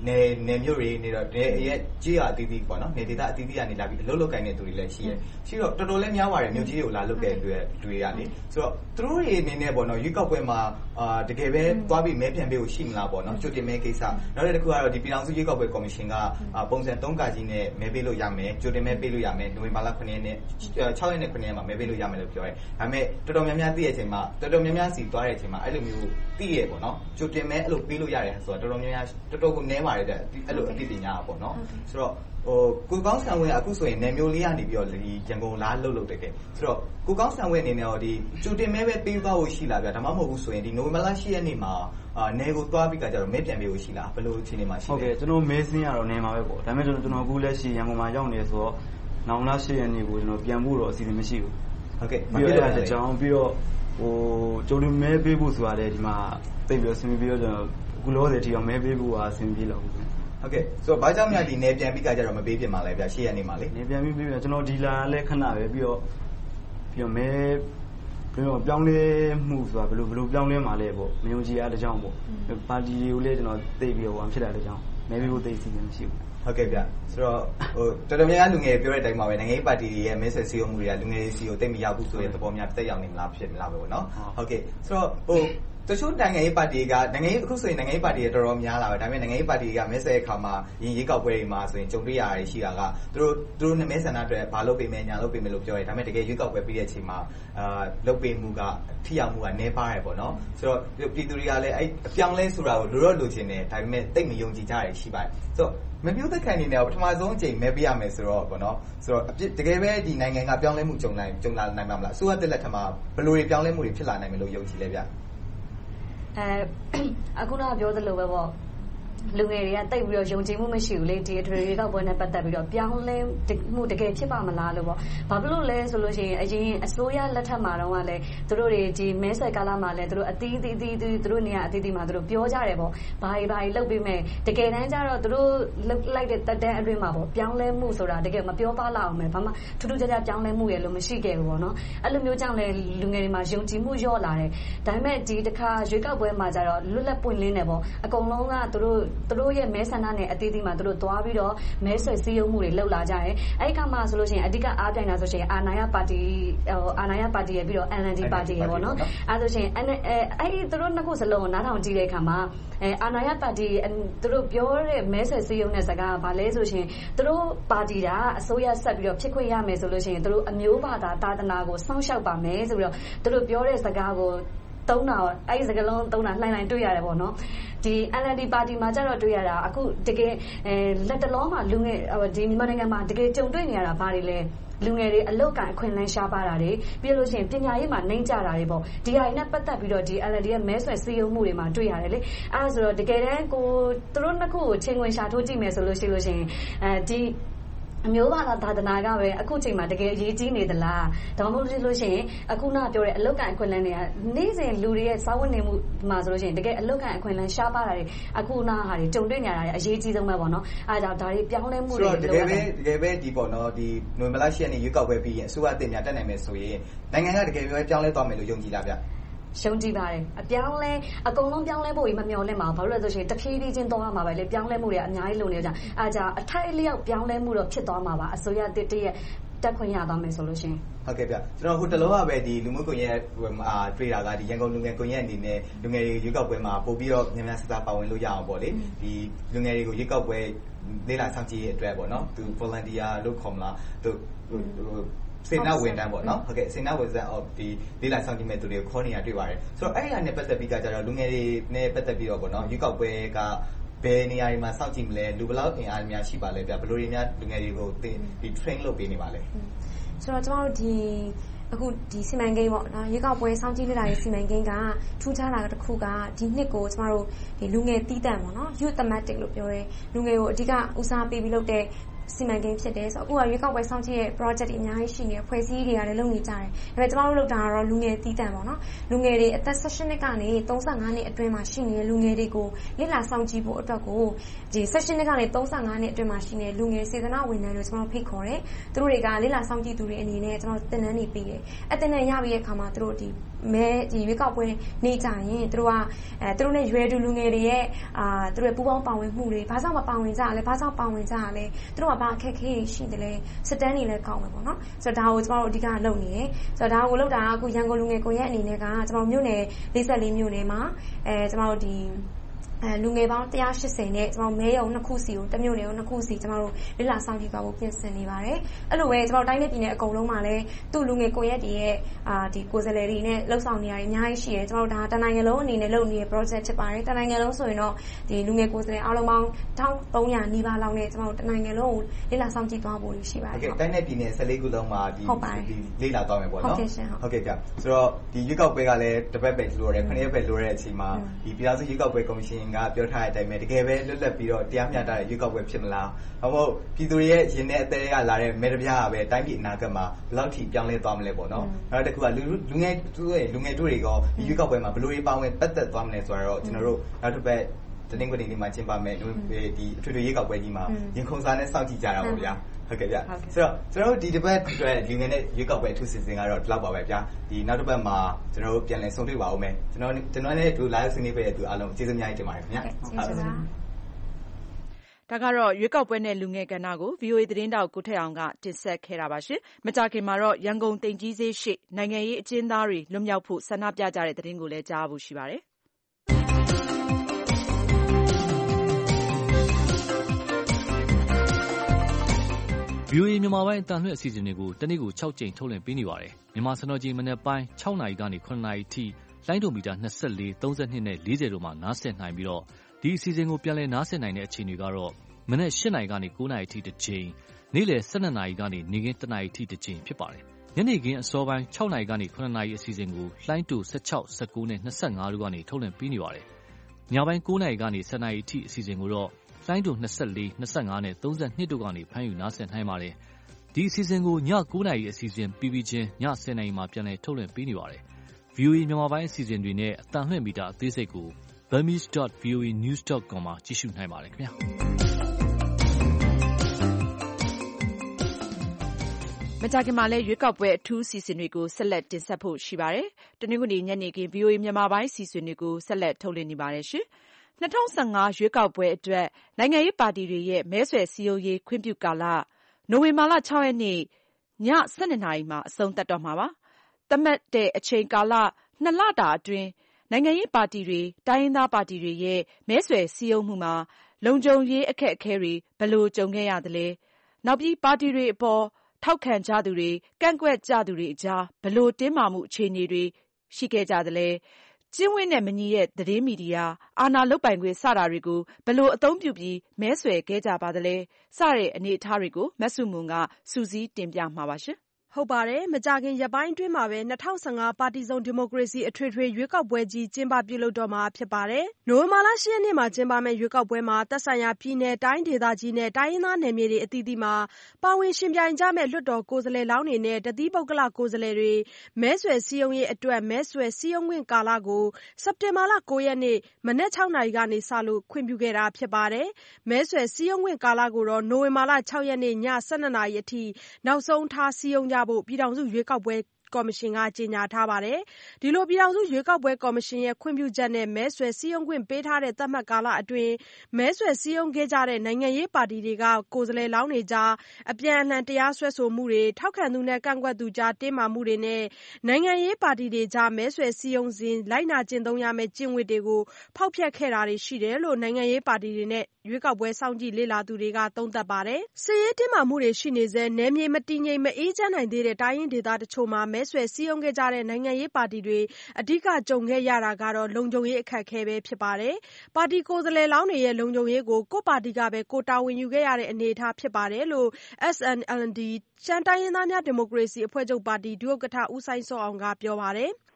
နယ်မြို့တွေနေတော့ရဲ့ကြေးရအသီးသီးပေါ့နော်နေဒေသအသီးသီးကနေလာပြီးအလုပ်လုပ်ကိုင်နေသူတွေလည်းရှိတော့တော်တော်လေးများပါတယ်မြို့ကြီးတွေကိုလာလုပ်တဲ့လူတွေကလေဆိုတော့သူတို့တွေအနေနဲ့ပေါ့နော်ရွေးကောက်ပွဲမှာတကယ်ပဲသွားပြီးမဲပြန်ပေးဖို့ရှိမလားပေါ့နော်ကြိုတင်မဲကိစ္စနောက်တစ်ခုကတော့ဒီပြည်ထောင်စုရွေးကောက်ပွဲကော်မရှင်ကပုံစံ3ကကြီးနဲ့မဲပေးလို့ရမယ်ကြိုတင်မဲပေးလို့ရမယ်နိုဝင်ဘာလ9ရက်နဲ့6ရက်နဲ့9ရက်မှာမဲပေးလို့ရမယ်လို့ပြောတယ်ဒါပေမဲ့တော်တော်များများသိတဲ့အချိန်မှာတော်တော်များများစီသွားတဲ့အချိန်မှာအဲ့လိုမျိုးသိရပေါ့နော်ကြိုတင်မဲအဲ့လိုပေးလို့ရတယ်ဆိုတော့တော်တော်များများတော်တော်ကိုနည်းပါတယ်တဲ့အဲ့လိုအသိပညာပေါ့နော်ဆိုတော့ကိုကောင်းဆန်ဝဲအခုဆိုရင်နယ်မျိုးလေးကနေပြီးတော့ဒီရန်ကုန်လာလှုပ်တဲ့ကဲဆိုတော့ကိုကောင်းဆန်ဝဲအနေနဲ့တော့ဒီကြိုတင်မဲပဲပေးသွားဖို့ရှိလားဗျာဒါမှမဟုတ်ဘူးဆိုရင်ဒီနိုဝင်ဘာလ10ရက်နေ့မှာနယ်ကိုသွားပြီးကြတော့မဲပြန်ပေးဖို့ရှိလားဘယ်လိုအခြေအနေမှာရှိလဲဟုတ်ကဲ့ကျွန်တော်မဲစင်းရတော့နယ်မှာပဲပေါ့ဒါပေမဲ့ကျွန်တော်အခုလက်ရှိရန်ကုန်မှာရောက်နေဆိုတော့နောင်လ10ရက်နေ့ကိုကျွန်တော်ပြန်ဖို့တော့အစီအစဉ်မရှိဘူးဟုတ်ကဲ့ပြီးတော့အကြောင်းပြီးတော့ကြိုတင်မဲပေးဖို့ဆိုတာလည်းဒီမှာသိပြီးတော့ဆင်ပြီးတော့ကျွန်တော်အခုလောဆယ်ထိအောင်မဲပေးဖို့အဆင်ပြေလောက်ဘူးဟုတ်ကဲ့ဆိုတော့ဘာကြောင့်များဒီနယ်ပြန်ပြီးကြတော့မပေးဖြစ်မှာလဲဗျာ10ရက်နေ့မှာလေနယ်ပြန်ပြီးပေးကျွန်တော်ဒီလာလည်းခဏပဲပြီးတော့မဲပြီးတော့ပြောင်းလဲမှုဆိုတာဘယ်လိုပြောင်းလဲမှာလဲပေါ့မယုံကြည်ရတဲ့ကြောင့်ပေါ့ပါတီတွေကိုလည်းကျွန်တော်သိပြီးတော့ဖြစ်လာတဲ့ကြောင့်မဲပေးဖို့သိစီနေမရှိဘူးဟုတ်ကဲ့ဗျဆိုတော့တော်တော်များများလူငယ်ပြောတဲ့အတိုင်းပါပဲနိုင်ငံရေးပါတီတွေရဲ့မဲဆွယ်စည်းရုံးမှုတွေကလူငယ်တွေစီကိုတိတ်မရောက်ဘူးဆိုတဲ့သဘောများတက်ရောက်နေမလားဖြစ်မလားပဲပေါ့နော်ဟုတ်ကဲ့ဆိုတော့တချို့နိုင်ငံရေးပါတီကနိုင်ငံရေးအခုဆိုရင်နိုင်ငံရေးပါတီတွေတော်တော်များလာပဲဒါပေမဲ့နိုင်ငံရေးပါတီတွေကမဲဆွယ်အခါမှာရင်ရေးကောက်ပွဲတွေမှာဆိုရင်ကြုံတွေ့ရတာရှိတာကသူတို့နဲ့မဲဆန္ဒအတွက်ဘာလုပ်ပေးမယ်ညာလုပ်ပေးမယ်လို့ပြောရဲဒါပေမဲ့တကယ်ရွေးကောက်ပွဲပြီးတဲ့အချိန်မှာလုပ်ပေးမှုကထိရောက်မှုကနည်းပါးတယ်ပေါ့နော်ဆိုတော့ပြည်သူတွေကလည်းအဲ့အပြောင်းလဲဆိုတာကိုလိုချင်တယ်ဒါပေမဲ့တိတ်မယုံကြည်ကြရရှိပါတယ်ဆိုတော့မပြုတ်သက်ခံနေတယ်ပထမဆုံးအချိန်မဲပေးရမယ်ဆိုတော့ပေါ့နော်ဆိုတော့တကယ်ပဲဒီနိုင်ငံကပြောင်းလဲမှုကြုံလာနိုင်မှာမလားအစိုးရတက်လက်ထက်မှာဘယ်လိုတွေပြောင်းလဲမှုတွေဖြစ်လာနိုင်မယ်လို့ယုံကြည်လဲဗျအခုတော့ပြောသလိုပဲပေါ့လူငယ်တွေကတိတ်ပြီးတော့ယုံကြည်မှုမရှိဘူးလေဒီအထွေထွေရွေးကောက်ပွဲနဲ့ပတ်သက်ပြီးတော့ပြောင်းလဲမှုတကယ်ဖြစ်ပါမလားလို့ပေါ့ဘာဖြစ်လို့လဲဆိုလို့ရှိရင်အရင်အစိုးရလက်ထက်မှာတော့ကလည်းသူတို့တွေဒီမဲဆွယ်ကာလမှာလည်းသူတို့အသီးသူတို့နေရာအသီးမှာသူတို့ပြောကြတယ်ပေါ့ဘာကြီးလုပ်ပေးမယ်တကယ်တမ်းကျတော့သူတို့လိုက်တဲ့တက်တန်းအတွင်းမှာပေါ့ပြောင်းလဲမှုဆိုတာတကယ်မပြောပါလောက်အောင်ပဲဘာမှထူးထူးခြားခြားပြောင်းလဲမှုရလို့မရှိခဲ့ဘူးပေါ့နော်အဲ့လိုမျိုးကြောင့်လည်းလူငယ်တွေမှာယုံကြည်မှုလျော့လာတယ်ဒါပေမဲ့ဒီတစ်ခါရွေးကောက်ပွဲမှာကျတော့လွတ်လပ်ပွင့်လင်းတယ်ပေါ့အကုန်လုံးကသူတို့ရဲ့မဲဆန္ဒနဲ့အသီးသီးမှာသူတို့သွားပြီးတော့မဲဆွယ်စည်းရုံးမှုတွေလုပ်လာကြတယ်အဲ့ဒီကမှဆိုလို့ရှိရင်အဓိကအားပြိုင်တာဆိုရှင်အာဏာရပါတီရဲ့ပြီးတော့ NLD ပါတီရဲ့ပေါ့နော်အဲ့ဆိုရှင်အဲ့ဒီသူတို့နှစ်ခုစလုံးကိုနားထောင်ကြည့်တဲ့အခါမှာအာဏာရပါတီသူတို့ပြောတဲ့မဲဆွယ်စည်းရုံးတဲ့စကားကဘာလဲဆိုရှင်သူတို့ပါတီကအစိုးရဆက်ပြီးတော့ဖြစ်ခွင့်ရမယ်ဆိုလို့ရှိရင်သူတို့အမျိုးဘာသာသာသနာကိုစောင့်ရှောက်ပါမယ်ဆိုပြီးတော့သူတို့ပြောတဲ့စကားကိုသုံးတာအဲ့ဒီစကားလုံးသုံးတာလှိုင်းတွေ့ရတယ်ပေါ့နော်ဒီ NLD ပါတီမှာကျတော့တွေ့ရတာအခုတကယ်လက်တလုံးမှာလူငယ်ဒီမြန်မာနိုင်ငံမှာတကယ်ကြုံတွေ့နေရတာဘာတွေလဲလူငယ်တွေအလုတ်ကန်အခွင့်အလမ်းရှားပါတာတွေပြီးလို့ရှိရင်ပညာရေးမှာနှိမ့်ကြတာတွေပေါ့ဒီဟာတွေနဲ့ပတ်သက်ပြီးတော့ဒီ NLD ရဲ့မဲဆွယ်စည်းရုံးမှုတွေမှာတွေ့ရတယ်လေအဲ့ဒါဆိုတော့တကယ်တမ်းကိုသူတို့နှစ်ခုကိုချိန်ခွင်ရှာထိုးကြည့်မယ်ဆိုလို့ရှိရင်ဒီအမျိုးဘာသာသာသနာကပဲအခုချိန်မှာတကယ်အရေးကြီးနေသလားဒါမှမဟုတ်လို့ရှိရင်အခုနပြောတဲ့အလုတ်ကန်အခွင့်အလမ်းတွေကနေ့စဉ်လူတွေရဲ့စာဝတ်နေမှုမှာဆိုလို့ရှိရင်တကယ်အလုတ်ကန်အခွင့်အလမ်းရှားပါတာတွေအခုနဟာတွေကြုံတွေ့နေရတာတွေအရေးကြီးဆုံးပဲပေါ့နော်အဲဒါဒါတွေပြောင်းလဲမှုတွေတကယ်ပဲဒီပေါ့နော်ဒီနိုဝင်ဘာလ10ရက်နေ့ရွေးကောက်ပွဲပြီးရင်အစိုးရအသစ်များတက်နိုင်မယ်ဆိုရင်နိုင်ငံကတကယ်ပဲပြောင်းလဲသွားမယ်လို့ယုံကြည်လားဗျရှုံးကြည့်ပါတယ်အပြောင်းလဲအကုန်လုံးပြောင်းလဲဖို့မမျှော်လင့်ပါဘူးဘာလို့လဲဆိုရင်တဖြည်းဖြည်းချင်းသွားမှာပဲလေပြောင်းလဲမှုတွေအများကြီးလုံနေကြအဲဒါအထိုက်အလျောက်ပြောင်းလဲမှုတော့ဖြစ်သွားမှာပါအစိုးရတစ်ရဲ့တက်ခွင့်ရသွားမယ်ဆိုလို့ရှိရင်ဟုတ်ကဲ့ဗျကျွန်တော်ဟိုတလုံးကပဲဒီလူမှုကွန်ရက်တွေ့တာကဒီရန်ကုန်လူငယ်ကွန်ရက်အနေနဲ့လူငယ်တွေရွေးကောက်ပွဲမှာပို့ပြီးတော့များများဆဆပါဝင်လို့ရအောင်ပေါ့လေဒီလူငယ်တွေကိုရွေးကောက်ပွဲလေ့လာစောင့်ကြည့်ရတဲ့အတွက်ပေါ့နော်သူ volunteer လို့ခေါ်မလားသူစေနာဝန်တန်းပေါ့နော်ဟုတ်ကဲ့စေနာဝန်ထမ်းဒီလေးလာဆောင်ကြည့်မဲ့သူတွေကိုခေါ်နေရတွေ့ပါတယ်ဆိုတော့အဲ့ဒီနဲ့ပတ်သက်ပြီးကြတော့လူငယ်တွေနဲ့ပတ်သက်ပြီးတော့ပေါ့နော်ရွေးကောက်ပွဲကဘယ်နေရာတွေမှာစောင့်ကြည့်မလဲလူဘယ်လောက်အင်အားများရှိပါလဲဗျဘယ်လိုတွေများလူငယ်တွေကိုဒီ train လုပ်ပေးနေပါလဲဆိုတော့ကျွန်တော်တို့အခုဒီစီမံကိန်းပေါ့နော်ရွေးကောက်ပွဲစောင့်ကြည့်လေ့လာရေးစီမံကိန်းကထူးခြားတာတစ်ခုကဒီနှစ်ကိုကျွန်တော်တို့ဒီလူငယ်တီးတန့်ပေါ့နော် youth thematic လို့ပြောရဲလူငယ်ကိုအဓိကဦးစားပေးပြီးလုပ်တဲ့စီမံကိန်းဖြစ်တယ်ဆိုတော့အခုကရွေးကောက်ပွဲစောင့်ကြည့်ရဲ့ project တွေအများကြီးရှိနေတယ်ဖွဲ့စည်းတွေကလည်းလုပ်နေကြတယ်ဒါပေမဲ့ကျွန်တော်တို့လုပ်တာကတော့လူငယ်တီးတန့်ပေါ့နော်လူငယ်တွေအသက်18နှစ်ကနေ35နှစ်အတွင်းမှာရှိနေတဲ့လူငယ်တွေကိုလေ့လာစောင့်ကြည့်ဖို့အတွက်ကိုဒီ18နှစ်ကနေ35နှစ်အတွင်းမှာရှိနေတဲ့လူငယ်စေတနာဝန်ထမ်းတွေကျွန်တော်ဖိတ်ခေါ်တယ်သူတို့တွေကလေ့လာစောင့်ကြည့်သူတွေအနေနဲ့ကျွန်တော်သင်တန်းတွေပေးတယ်အသင်တန်းရပြီးတဲ့အခါမှာသူတို့ဒီရွေးကောက်ပွဲနေကြရင်သူတို့နဲ့ရွယ်တူလူငယ်တွေရဲ့သူတို့ရဲ့ပူးပေါင်းပါဝင်မှုတွေဘာကြောင့်မပါဝင်ကြလဲဘာကြောင့်ပါဝင်ကြလဲသူတို့ကဘာအခက်အခဲတွေရှိတယ်လဲစစ်တမ်းတွေလည်းကောင်းမယ်ပေါ့နော်ဆိုတော့ဒါကိုကျွန်တော်တို့အဓိကလုပ်နေတယ်ဆိုတော့ဒါကိုလုပ်တာကအခုရန်ကုန်လူငယ်ကွန်ရက်အနေနဲ့ကကျွန်တော်မြို့နယ်44မြို့နယ်မှာကျွန်တော်တို့ဒီလူငယ်ပေါင်း180နဲ့ကျွန်တော်မဲရုံ2ခုစီကိုတမျိုးနယ်ကို2ခုစီကျွန်တော်တို့လေ့လာစောင့်ကြည့်သွားဖို့ပြင်ဆင်နေပါတယ်အဲ့လိုပဲကျွန်တော်တိုင်းနဲ့ပြည်နယ်အကုန်လုံးမှာလည်းသူ့လူငယ်ကွန်ရက်တွေရဲ့ဒီကိုယ်စားလှယ်တွေနဲ့လှုပ်ဆောင်နေရတဲ့အများကြီးရှိတယ်ကျွန်တော်တို့ဒါတနိုင်ငံလုံးအနေနဲ့လုပ်နေတဲ့ project ဖြစ်ပါတယ်တနိုင်ငံလုံးဆိုရင်တော့ဒီလူငယ်ကိုယ်စားလှယ်အားလုံးပေါင်း1300နီးပါးလောက်နဲ့ကျွန်တော်တို့တနိုင်ငံလုံးကိုလေ့လာစောင့်ကြည့်သွားဖို့ရှိပါတယ်ဟုတ်ကဲ့တိုင်းနဲ့ပြည်နယ်14ခုလုံးမှာဒီလေ့လာသွားမယ်ပေါ့နော်ဟုတ်ကဲ့ရှင်ဟုတ်ကဲ့ကြဆိုတော့ဒီရွေးကောက်ပွဲကလည်းတစ်ပတ်ပဲလိုရတယ်9ရက်ပဲလိုရတဲ့အချိန်မှာဒီပြည်ထောင်စုရွေးကောက်ပွဲကော်မရှင်ကပြောထားတဲ့အတိုင်းပဲတကယ်ပဲလွတ်လပ်ပြီးတော့တရားမျှတတဲ့ရွေးကောက်ပွဲဖြစ်မလား။ဟုတ်ပြည်သူတွေရဲ့ရင်ထဲအသေးကလာတဲ့မဲတပြားကပဲတိုင်းပြည်အနာဂတ်မှာဘယ်လောက်ထိပြောင်းလဲသွားမလဲပေါ့နော်။နောက်တစ်ခုကလူငယ်တို့တွေကဒီရွေးကောက်ပွဲမှာဘယ်လိုတွေပါဝင်ပတ်သက်သွားမလဲဆိုတော့ကျွန်တော်တို့နောက်တစ်ပတ်တနင်္ဂနွေနေ့မှာကျင်းပမယ်ဒီအထွေထွေရွေးကောက်ပွဲကြီးမှာရင်ခုန်စားနဲ့စောင့်ကြည့်ကြတာပေါ့ဗျာ။ဟုတ်ကဲ့ဗျ။ဆိုတော့ကျွန်တော်တို့ဒီတစ်ပတ်အတွက်လူငယ်နဲ့ရွေးကောက်ပွဲအထူးစီစဉ်ကတော့ဒီလောက်ပါပဲဗျာ။ဒီနောက်တစ်ပတ်မှာကျွန်တော်တို့ပြန်လည်ဆုံတွေ့ပါဦးမယ်။ကျွန်တော်နဲ့ဒီ live ဆွေးနွေးပေးတဲ့သူအားလုံးကျေးဇူးအများကြီးတင်ပါတယ်ခင်ဗျာ။ဟုတ်ကဲ့ပါဒါကတော့ရွေးကောက်ပွဲနဲ့လူငယ်ကဏ္ဍကို VOA သတင်းတောက်ကိုထက်အောင်ကတင်ဆက်ခဲ့တာပါရှင်။မကြာခင်မှာတော့ရန်ကုန်သိမ်ကြီးဈေးရှိနိုင်ငံရေးအကျဉ်းသားတွေလွတ်မြောက်ဖို့ဆန္ဒပြကြတဲ့သတင်းကိုလည်းကြားဖို့ရှိပါတယ်။ VOA မြန်မာပိုင်းအတန်လွှင့်အစီအစဉ်တွေကိုတနေ့ကို6ကြိမ်ထုတ်လွှင့်ပေးနေပါတယ်။မြန်မာစံတော်ချိန်မနက်ပိုင်း6နာရီကနေ9နာရီထိလိုင်းဒိုမီတာ24 32နဲ့40တို့မှာနားဆင်နိုင်ပြီးတော့ဒီအစီအစဉ်ကိုပြန်လည်နားဆင်နိုင်တဲ့အချိန်တွေကတော့မနက်8နာရီကနေ9နာရီထိတစ်ကြိမ်နေ့လယ်12နာရီကနေနေ့ခင်း1နာရီထိတစ်ကြိမ်ဖြစ်ပါတယ်။ညနေခင်းအစောပိုင်း6နာရီကနေ9နာရီအစီအစဉ်ကိုလိုင်းဒို16 19နဲ့25တို့ကနေထုတ်လွှင့်ပေးနေပါတယ်။ညပိုင်း9နာရီကနေ10နာရီထိအစီအစဉ်ကိုတော့လိုင်းဒို24 25နဲ့32တို့ကနေဖမ်းယူနားဆင်နိုင်ပါတယ်။ဒီအစီအစဉ်ကိုည9နာရီအစီအစဉ်ပြီးပြီးချင်းည10နာရီမှာပြန်လည်ထုတ်လွှင့်ပေးနေပါတယ်။ VOA မြန်မာပိုင်းအစီအစဉ်တွေနဲ့အတန်လွှင့်မီတာအသေးစိတ်ကိုburmese.voanews.com မှာကြည့်ရှုနိုင်ပါတယ်ခင်ဗျာမကြာခင်မှာလည်းရွေးကောက်ပွဲအထူးအစီအစဉ်တွေကိုဆက်လက်တင်ဆက်ဖို့ရှိပါတယ်။တနင်္ဂနွေညနေခင်း VOA မြန်မာပိုင်းအစီအစဉ်တွေကိုဆက်လက်ထုတ်လွှင့်နေပါတယ်ရှင်။2015ရွေးကောက်ပွဲအတွက်နိုင်ငံရေးပါတီတွေရဲ့မဲဆွယ်စည်းရုံးရေးခွင့်ပြုကာလနိုဝင်ဘာလ6ရက်နေ့ည12နာရီမှာအဆုံးသတ်တော့မှာပါ။သတ်မှတ်တဲ့အချိန်ကာလ2လတာအတွင်းနိုင်ငံရေးပါတီတွေတိုင်းရင်းသားပါတီတွေရဲ့မဲဆွယ်စည်းရုံးမှုမှာလုံခြုံရေးအခက်အခဲတွေဘယ်လိုကြုံခဲ့ရသလဲ။နောက်ပြီးပါတီတွေအပေါ်ထောက်ခံကြသူတွေကန့်ကွက်ကြသူတွေအကြားဘယ်လိုတင်းမာမှုအခြေအနေတွေရှိခဲ့ကြသလဲ။ကျင့်ဝတ်နဲ့မညီတဲ့သတင်းမီဒီယာအာဏာလုပ်ပိုင်ခွင့်စတာတွေကိုဘယ်လိုအသုံးပြုပြီးမဲဆွယ်ခဲ့ကြပါသလဲစတဲ့အနေအထားတွေကိုမဆုမွန်ကစူးစီးတင်ပြမှာပါရှင်။ဟုတ်ပါတယ်မကြာခင်ရက်ပိုင်းအတွင်းမှာပဲ2015ပါတီစုံဒီမိုကရေစီအထွေထွေရွေးကောက်ပွဲကြီးကျင်းပပြုလုပ်တော့မှာဖြစ်ပါတယ်။နိုဝင်ဘာလ10ရက်နေ့မှာကျင်းပမယ့်ရွေးကောက်ပွဲမှာသက်ဆိုင်ရာပြည်နယ်တိုင်းဒေသကြီးနဲ့တိုင်းရင်းသားနယ်မြေတွေအသီးသီးမှာပါဝင်ရှင်ပြိုင်ကြမယ့်လွှတ်တော်ကိုယ်စားလှယ်လောင်းတွေနဲ့တသီးပုဂ္ဂလကိုယ်စားလှယ်တွေမဲဆွယ်စည်းရုံးရေးအတွက်မဲဆွယ်စည်းရုံးခွင့်ကာလကိုစက်တင်ဘာလ9ရက်နေ့မနက်6နာရီကနေစလို့ခွင့်ပြုခဲ့တာဖြစ်ပါတယ်။မဲဆွယ်စည်းရုံးခွင့်ကာလကိုတော့နိုဝင်ဘာလ6ရက်နေ့ည12နာရီအထိနောက်ဆုံးထားစည်းရုံးကြဖို့ပြည်ထောင်စုရွေးကောက်ပွဲကော်မရှင်ကကြေညာထားပါတယ်။ဒီလိုပြည်ထောင်စုရွေးကောက်ပွဲကော်မရှင်ရဲ့ခွင့်ပြုချက်နဲ့မဲဆွယ်စည်းရုံးခွင့်ပေးထားတဲ့သတ်မှတ်ကာလအတွင်းမဲဆွယ်စည်းရုံးခဲ့ကြတဲ့နိုင်ငံရေးပါတီတွေကကိုယ်စားလှယ်လောင်းတွေကြားအပြန်အလှန်တရားစွဲဆိုမှုတွေထောက်ခံသူနဲ့ကန့်ကွက်သူကြားတင်းမာမှုတွေနဲ့နိုင်ငံရေးပါတီတွေကြားမဲဆွယ်စည်းရုံးစဉ်လိုက်နာကျင့်သုံးရမယ့်ကျင့်ဝတ်တွေကိုဖောက်ဖျက်ခဲ့တာတွေရှိတယ်လို့နိုင်ငံရေးပါတီတွေနဲ့ရွေးကောက်ပွဲစောင့်ကြည့်လေ့လာသူတွေကသုံးသပ်ပါတယ်။စစ်ရေးတင်းမာမှုတွေရှိနေဆဲနယ်မြေမတည်ငြိမ်မအေးချမ်းနိုင်သေးတဲ့တိုင်းရင်းဒေသတချို့မှာမဲဆွယ်စည်းရုံးခဲ့ကြတဲ့နိုင်ငံရေးပါတီတွေအဓိကကြုံခဲ့ရတာကတော့လုံခြုံရေးအခက်အခဲပဲဖြစ်ပါတယ်။ပါတီကိုယ်စားလှယ်လောင်းတွေရဲ့လုံခြုံရေးကိုကိုယ့်ပါတီကပဲကိုယ်တာဝန်ယူခဲ့ရတဲ့အနေအထားဖြစ်ပါတယ်လို့ SNLD ရှမ်းတိုင်းရင်းသားများဒီမိုကရေစီအဖွဲ့ချုပ်ပါတီဒုဥက္ကဋ္ဌဦးစိုင်းစောအောင်ကပြောပါတယ်။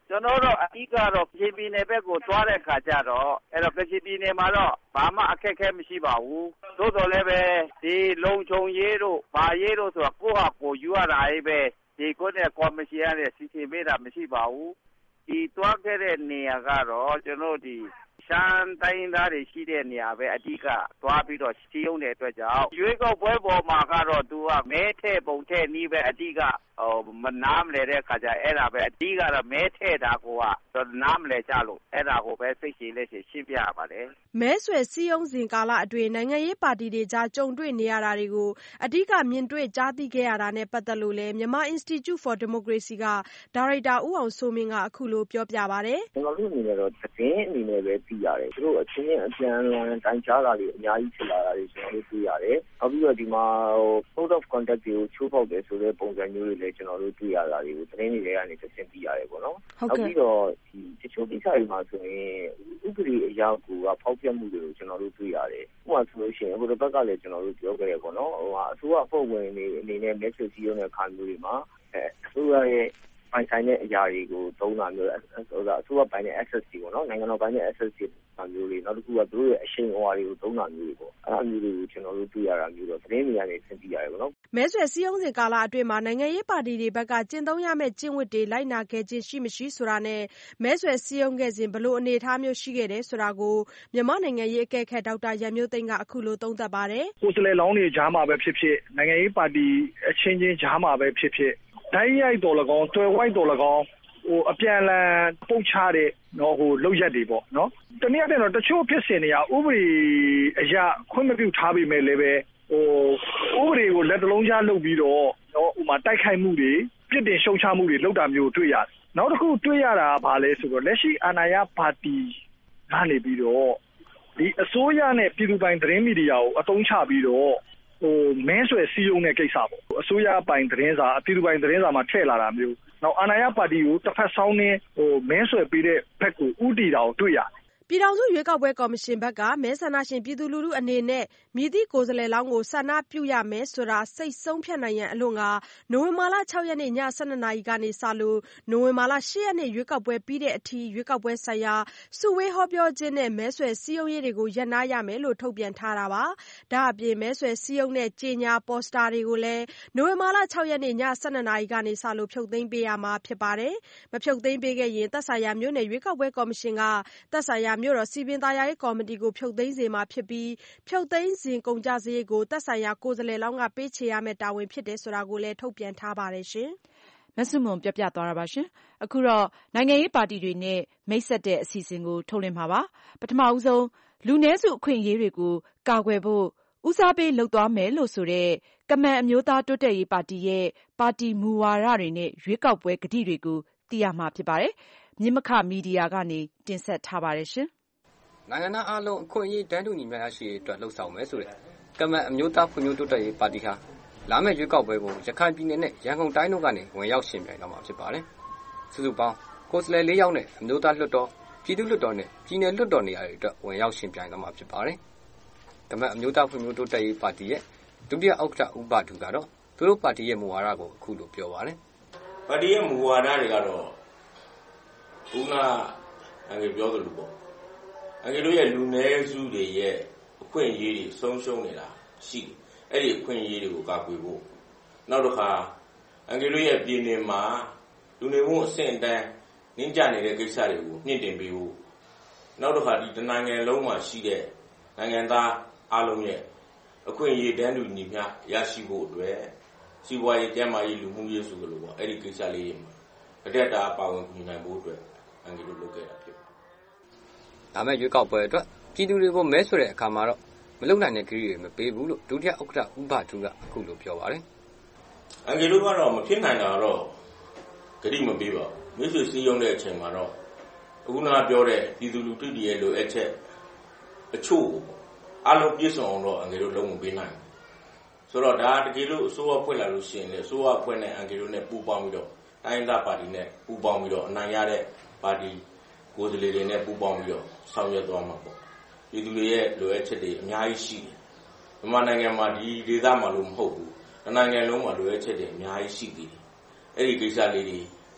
ကျွန်တော်တို့အဓိကတော့ကချင်ပြည်နယ်ဘက်ကိုသွားတဲ့ခါကျတော့အဲ့တော့ကချင်ပြည်နယ်မှာတော့ဘာမှအခက်အခဲမရှိပါဘူးသို့တော်လည်းပဲဒီလုံခြုံရေးတို့ဘာရေးတို့ဆိုတာကိုယ့်ဟာကိုယ်ယူရတာấyပဲဒီကိုယ့်နဲ့ကော်မရှင်ရဲ့စီစဉ်ပေးတာမရှိပါဘူးဒီသွားခဲ့တဲ့နေရာကတော့ကျွန်တော်ဒီရှမ်းတိုင်းသားတွေရှိတဲ့နေရာပဲအဓိကသွားပြီးတော့စီးရုံးတဲ့အတွက်ကြောင့်ရွေးကောက်ပွဲပေါ်မှာကတော့သူကမဲထဲ့ပုံထဲ့နီးပဲအဓိကမနားမလဲတဲ့ခါကျအဲ့ဒါပဲအဓိကတော့မဲထဲ့တာကိုကနားမလဲကြလို့အဲ့ဒါကိုပဲစိတ်ရှည်လက်ရှည်ရှင်းပြရပါတယ်မဲဆွယ်စည်းရုံးစဉ်ကာလအတွင်းနိုင်ငံရေးပါတီတွေကြားကြုံတွေ့နေရတာတွေကိုအဓိကမြင်တွေ့ကြားသိခဲ့ရတာနဲ့ပတ်သက်လို့လည်းမြန်မာ Institute for Democracy ကဒါရိုက်တာဦးအောင်စိုးမင်းကအခုလိုပြောပြပါတယ်ကျွန်တော်တို့အနေနဲ့တော့သတင်းအနေနဲ့ပဲသိရတယ်သူတို့အချင်းချင်းအပြန်အလှန်တိုင်ကြားတာတွေအများကြီးဖြစ်လာတာတွေကျွန်တော်တို့သိရတယ်နောက်ပြီးတော့ဒီမှာcode of conduct တွေကိုချိုးဖောက်တယ်ဆိုတဲ့ပုံစံမျိုးတွေလည်းကျွန်တော်တို့သိရတာတွေကိုသတင်းတွေကနေသိသိရတယ်ပေါ့နော်နောက်ပြီးတော့ဒီတချို့ကိစ္စတွေမှာဆိုရင်ဥပဒေအရာကိုဖောက်ပြမှုတွေကိုကျွန်တော်တို့တွေ့ရတယ်ဥပမာဆိုလို့ရှိရင်ဟိုတစ်ဘက်ကလည်းကျွန်တော်တို့ပြောခဲ့ရပေါ့နော်ဟိုအစိုးရအဖွဲ့ဝင်တွေအနေနဲ့ message စီးရုံးတဲ့ခါမျိုးတွေမှာအစိုးရရဲ့ပိုင်ဆိုင်တဲ့အရာတွေကိုသုံးတာမျိုးအစိုးရပိုင်တဲ့ access တွေပေါ့နော်နိုင်ငံတော်ပိုင်တဲ့ access တွေမျိုးတွေနောက်တစ်ခုကသူတို့ရဲ့အရှိန်အဝါတွေကိုသုံးတာမျိုးတွေပေါ့အဲ့အမျိုးတွေကိုကျွန်တော်တို့တွေ့ရတာမျိုးတော့သတင်းတွေကနေသိသိရတယ်ပေါ့နော်မဲဆွယ်စည်းရုံးစဉ်ကာလအတွင်းမှာနိုင်ငံရေးပါတီတွေဘက်ကကျင့်သုံးရမယ့်ကျင့်ဝတ်တွေလိုက်နာခဲ့ခြင်းရှိမရှိဆိုတာနဲ့မဲဆွယ်စည်းရုံးခဲ့စဉ်ဘလို့အနေအထားမျိုးရှိခဲ့တယ်ဆိုတာကိုမြန်မာနိုင်ငံရေးအကဲခတ်ဒေါက်တာရန်မျိုးသိန်းကအခုလိုသုံးသပ်ပါတယ်ကိုယ်စားလှယ်လောင်းတွေကြားမှာပဲဖြစ်ဖြစ်နိုင်ငံရေးပါတီအချင်းချင်းကြားမှာပဲဖြစ်ဖြစ်ဒိုင်းရိုက်တော်၎င်းတွယ်ဝိုက်တော်၎င်းအပြန်လန်ပုတ်ချတဲ့လောက်ရက်တွေပေါ့နော်တနည်းအားဖြင့်တော့တချို့ဖြစ်စဉ်တွေကဥပဒေအရခွင့်မပြုထားပေမဲ့လည်းပဲဥပဒေကိုလက်တလုံးကြားလုပ်ပြီးတော့ဥပမာတိုက်ခိုက်မှုတွေပြစ်တင်ရှုံချမှုတွေလုပ်တာမျိုးတွေ့ရတယ်နောက်တစ်ခုတွေ့ရတာကဘာလဲဆိုတော့လက်ရှိအာဏာရပါတီကနေပြီးတော့ဒီအစိုးရနဲ့ပြည်သူပိုင်သတင်းမီဒီယာကိုအသုံးချပြီးတော့မဲဆွယ်စည်းရုံးတဲ့ကိစ္စပေါ့အစိုးရပိုင်သတင်းစာပြည်သူပိုင်သတင်းစာမှာထည့်လာတာမျိုးနောက်အာဏာရပါတီကိုတစ်ဖက်ဆောင်းနေမဲဆွယ်ပေးတဲ့ဘက်ကိုဥတီတာကိုတွေ့ရတယ်ပြည်ထောင်စုရွေးကောက်ပွဲကော်မရှင်ဘက်ကမဲဆန္ဒရှင်ပြည်သူလူထုအနေနဲ့မည်သည့်ကိုယ်စားလှယ်လောင်းကိုဆန္ဒပြုရမယ်ဆိုတာစိတ်ဆုံးဖြတ်နိုင်ရန်အလို့ငါနိုဝင်ဘာလ6ရက်နေ့ည12နာရီကနေစလို့နိုဝင်ဘာလ8ရက်နေ့ရွေးကောက်ပွဲပြီးတဲ့အထိရွေးကောက်ပွဲဆိုင်ရာစုဝေးဟောပြောခြင်းနဲ့မဲဆွယ်စည်းရုံးရေးတွေကိုရပ်နားရမယ်လို့ထုတ်ပြန်ထားတာပါဒါအပြင်မဲဆွယ်စည်းရုံးတဲ့ကြေညာပေါ်စတာတွေကိုလည်းနိုဝင်ဘာလ6ရက်နေ့ည12နာရီကနေစလို့ဖြုတ်သိမ်းပေးရမှာဖြစ်ပါတယ်မဖြုတ်သိမ်းပေးခဲ့ရင်သက်ဆိုင်ရာမြို့နယ်ရွေးကောက်ပွဲကော်မရှင်ကသက်ဆိုင်ရာမြို့တော်စည်ပင်သာယာရေးကော်မတီကိုဖြုတ်သိမ်းစေမှာဖြစ်ပြီးဖြုတ်သိမ်းစဉ်ကုန်ကျစရိတ်ကိုသက်ဆိုင်ရာကိုယ်စားလှယ်လောင်းကပေးချေရမယ့်တာဝန်ဖြစ်တယ်ဆိုတာကိုလည်းထုတ်ပြန်ထားပါတယ်ရှင်မဆုမွန်ပြပြသွားတာပါရှင်အခုတော့နိုင်ငံရေးပါတီတွေနဲ့မိတ်ဆက်တဲ့အစီအစဉ်ကိုထုတ်လွှင့်မှာပါပထမဦးဆုံးလူနည်းစုအခွင့်အရေးတွေကိုကာကွယ်ဖို့ဦးစားပေးလုပ်သွားမယ်လို့ဆိုတဲ့ကမန်အမျိုးသားတိုးတက်ရေးပါတီရဲ့ပါတီမူဝါဒတွေနဲ့ရွေးကောက်ပွဲကတိတွေကိုသိရမှာဖြစ်ပါတယ်မြင်းမခမီဒီယာကနေတင်ဆက်ထားပါတယ်ရှင်နိုင်ငံသားအားလုံးအခွင့်အရေးတန်းတူညီမျှရှိရေးအတွက်လှုံ့ဆော်မယ်ဆိုတဲ့ကမန်အမျိုးသားဖွံ့ဖြိုးတိုးတက်ရေးပါတီဟာလာမယ့်ရွေးကောက်ပွဲကိုရခိုင်ပြည်နယ်နဲ့ရန်ကုန်တိုင်းတို့ကနေဝင်ရောက်ရှင်ပြိုင်တော့မှာဖြစ်ပါတယ်။စုစုပေါင်းကိုယ်စားလှယ်၄ယောက်နဲ့အမျိုးသားလွှတ်တော်ပြည်သူ့လွှတ်တော်နဲ့ပြည်နယ်လွှတ်တော်နေရာတွေအတွက်ဝင်ရောက်ရှင်ပြိုင်တော့မှာဖြစ်ပါတယ်။ကမန်အမျိုးသားဖွံ့ဖြိုးတိုးတက်ရေးပါတီရဲ့ဒုတိယဥက္ကဋ္ဌဦးပါဒူကတော့သူတို့ပါတီရဲ့မူဝါဒကိုအခုလိုပြောပါတယ်။ပါတီရဲ့မူဝါဒတွေကတော့ခုနပြောသလိုပေါ့အင်္ဂလိပ်ရဲ့လူနည်းစုတွေရဲ့အခွင့်အရေးတွေဆုံးရှုံးနေတာရှိတယ်။အဲ့ဒီအခွင့်အရေးတွေကိုကာကွယ်ဖို့နောက်တစ်ခါအင်္ဂလိပ်ရဲ့ပြည်နယ်မှာလူနေမှုအဆင့်အတန်းနှင်းကျနေတဲ့ကိစ္စတွေကိုမြင့်တင်ပေးဖို့နောက်တစ်ခါဒီတနိုင်ငံလုံးမှာရှိတဲ့နိုင်ငံသားအားလုံးရဲ့အခွင့်အရေးတန်းတူညီမျှရရှိဖို့အတွက်စီးပွားရေးကျန်းမာရေးလူမှုရေးဆိုလိုပေါ့အဲ့ဒီကိစ္စလေးတွေမှာအတက်တာပါဝင်ကူညီနိုင်ဖို့အတွက်အင်္ဂလိပ်လုပ်ခဲ့တာဖြစ်ဒါမဲ့ရွေးကောက်ပွဲအတွက်ပြည်သူတွေကိုမဲဆွယ်တဲ့အခါမှာတော့မလုံနိုင်တဲ့ခရီးတွေမပေးဘူးလို့ဒုတိယဥက္ကဋ္ဌဦးဘထူးကအခုလိုပြောပါတယ်။အင်္ဂလိပ်ကတော့မဖြစ်နိုင်တာတော့ခရီးမပေးပါဘူး။မဲဆွယ်စည်းရုံးတဲ့အချိန်မှာတော့အခုနပြောတဲ့ပြည်သူလူထုတွေရဲ့လိုအပ်ချက်အချို့အလုံးပြည့်စုံအောင်တော့အင်္ဂလိပ်လုံးဝပေးနိုင်ဘူး။ဆိုတော့ဒါတကယ်လို့အစိုးရဖွဲ့လာလို့ရှိရင်လေအစိုးရဖွဲ့နဲ့အင်္ဂလိပ်နဲ့ပူးပေါင်းပြီးတော့တိုင်းဒေသပါတီနဲ့ပူးပေါင်းပြီးတော့အနိုင်ရတဲ့ပါတီကိုယ်စားလှယ်တွေနဲ့ပူးပေါင်းပြီးတော့ဆောင်ရွက်သွားမှာပေါ့ပြည်သူတွေရဲ့လိုအပ်ချက်တွေအများကြီးရှိတယ်မြန်မာနိုင်ငံမှာဒီဒေသမှာလို့မဟုတ်ဘူးနိုင်ငံလုံးမှာလိုအပ်ချက်တွေအများကြီးရှိသေးတယ်အဲ့ဒီကိစ္စလေးတွေလူ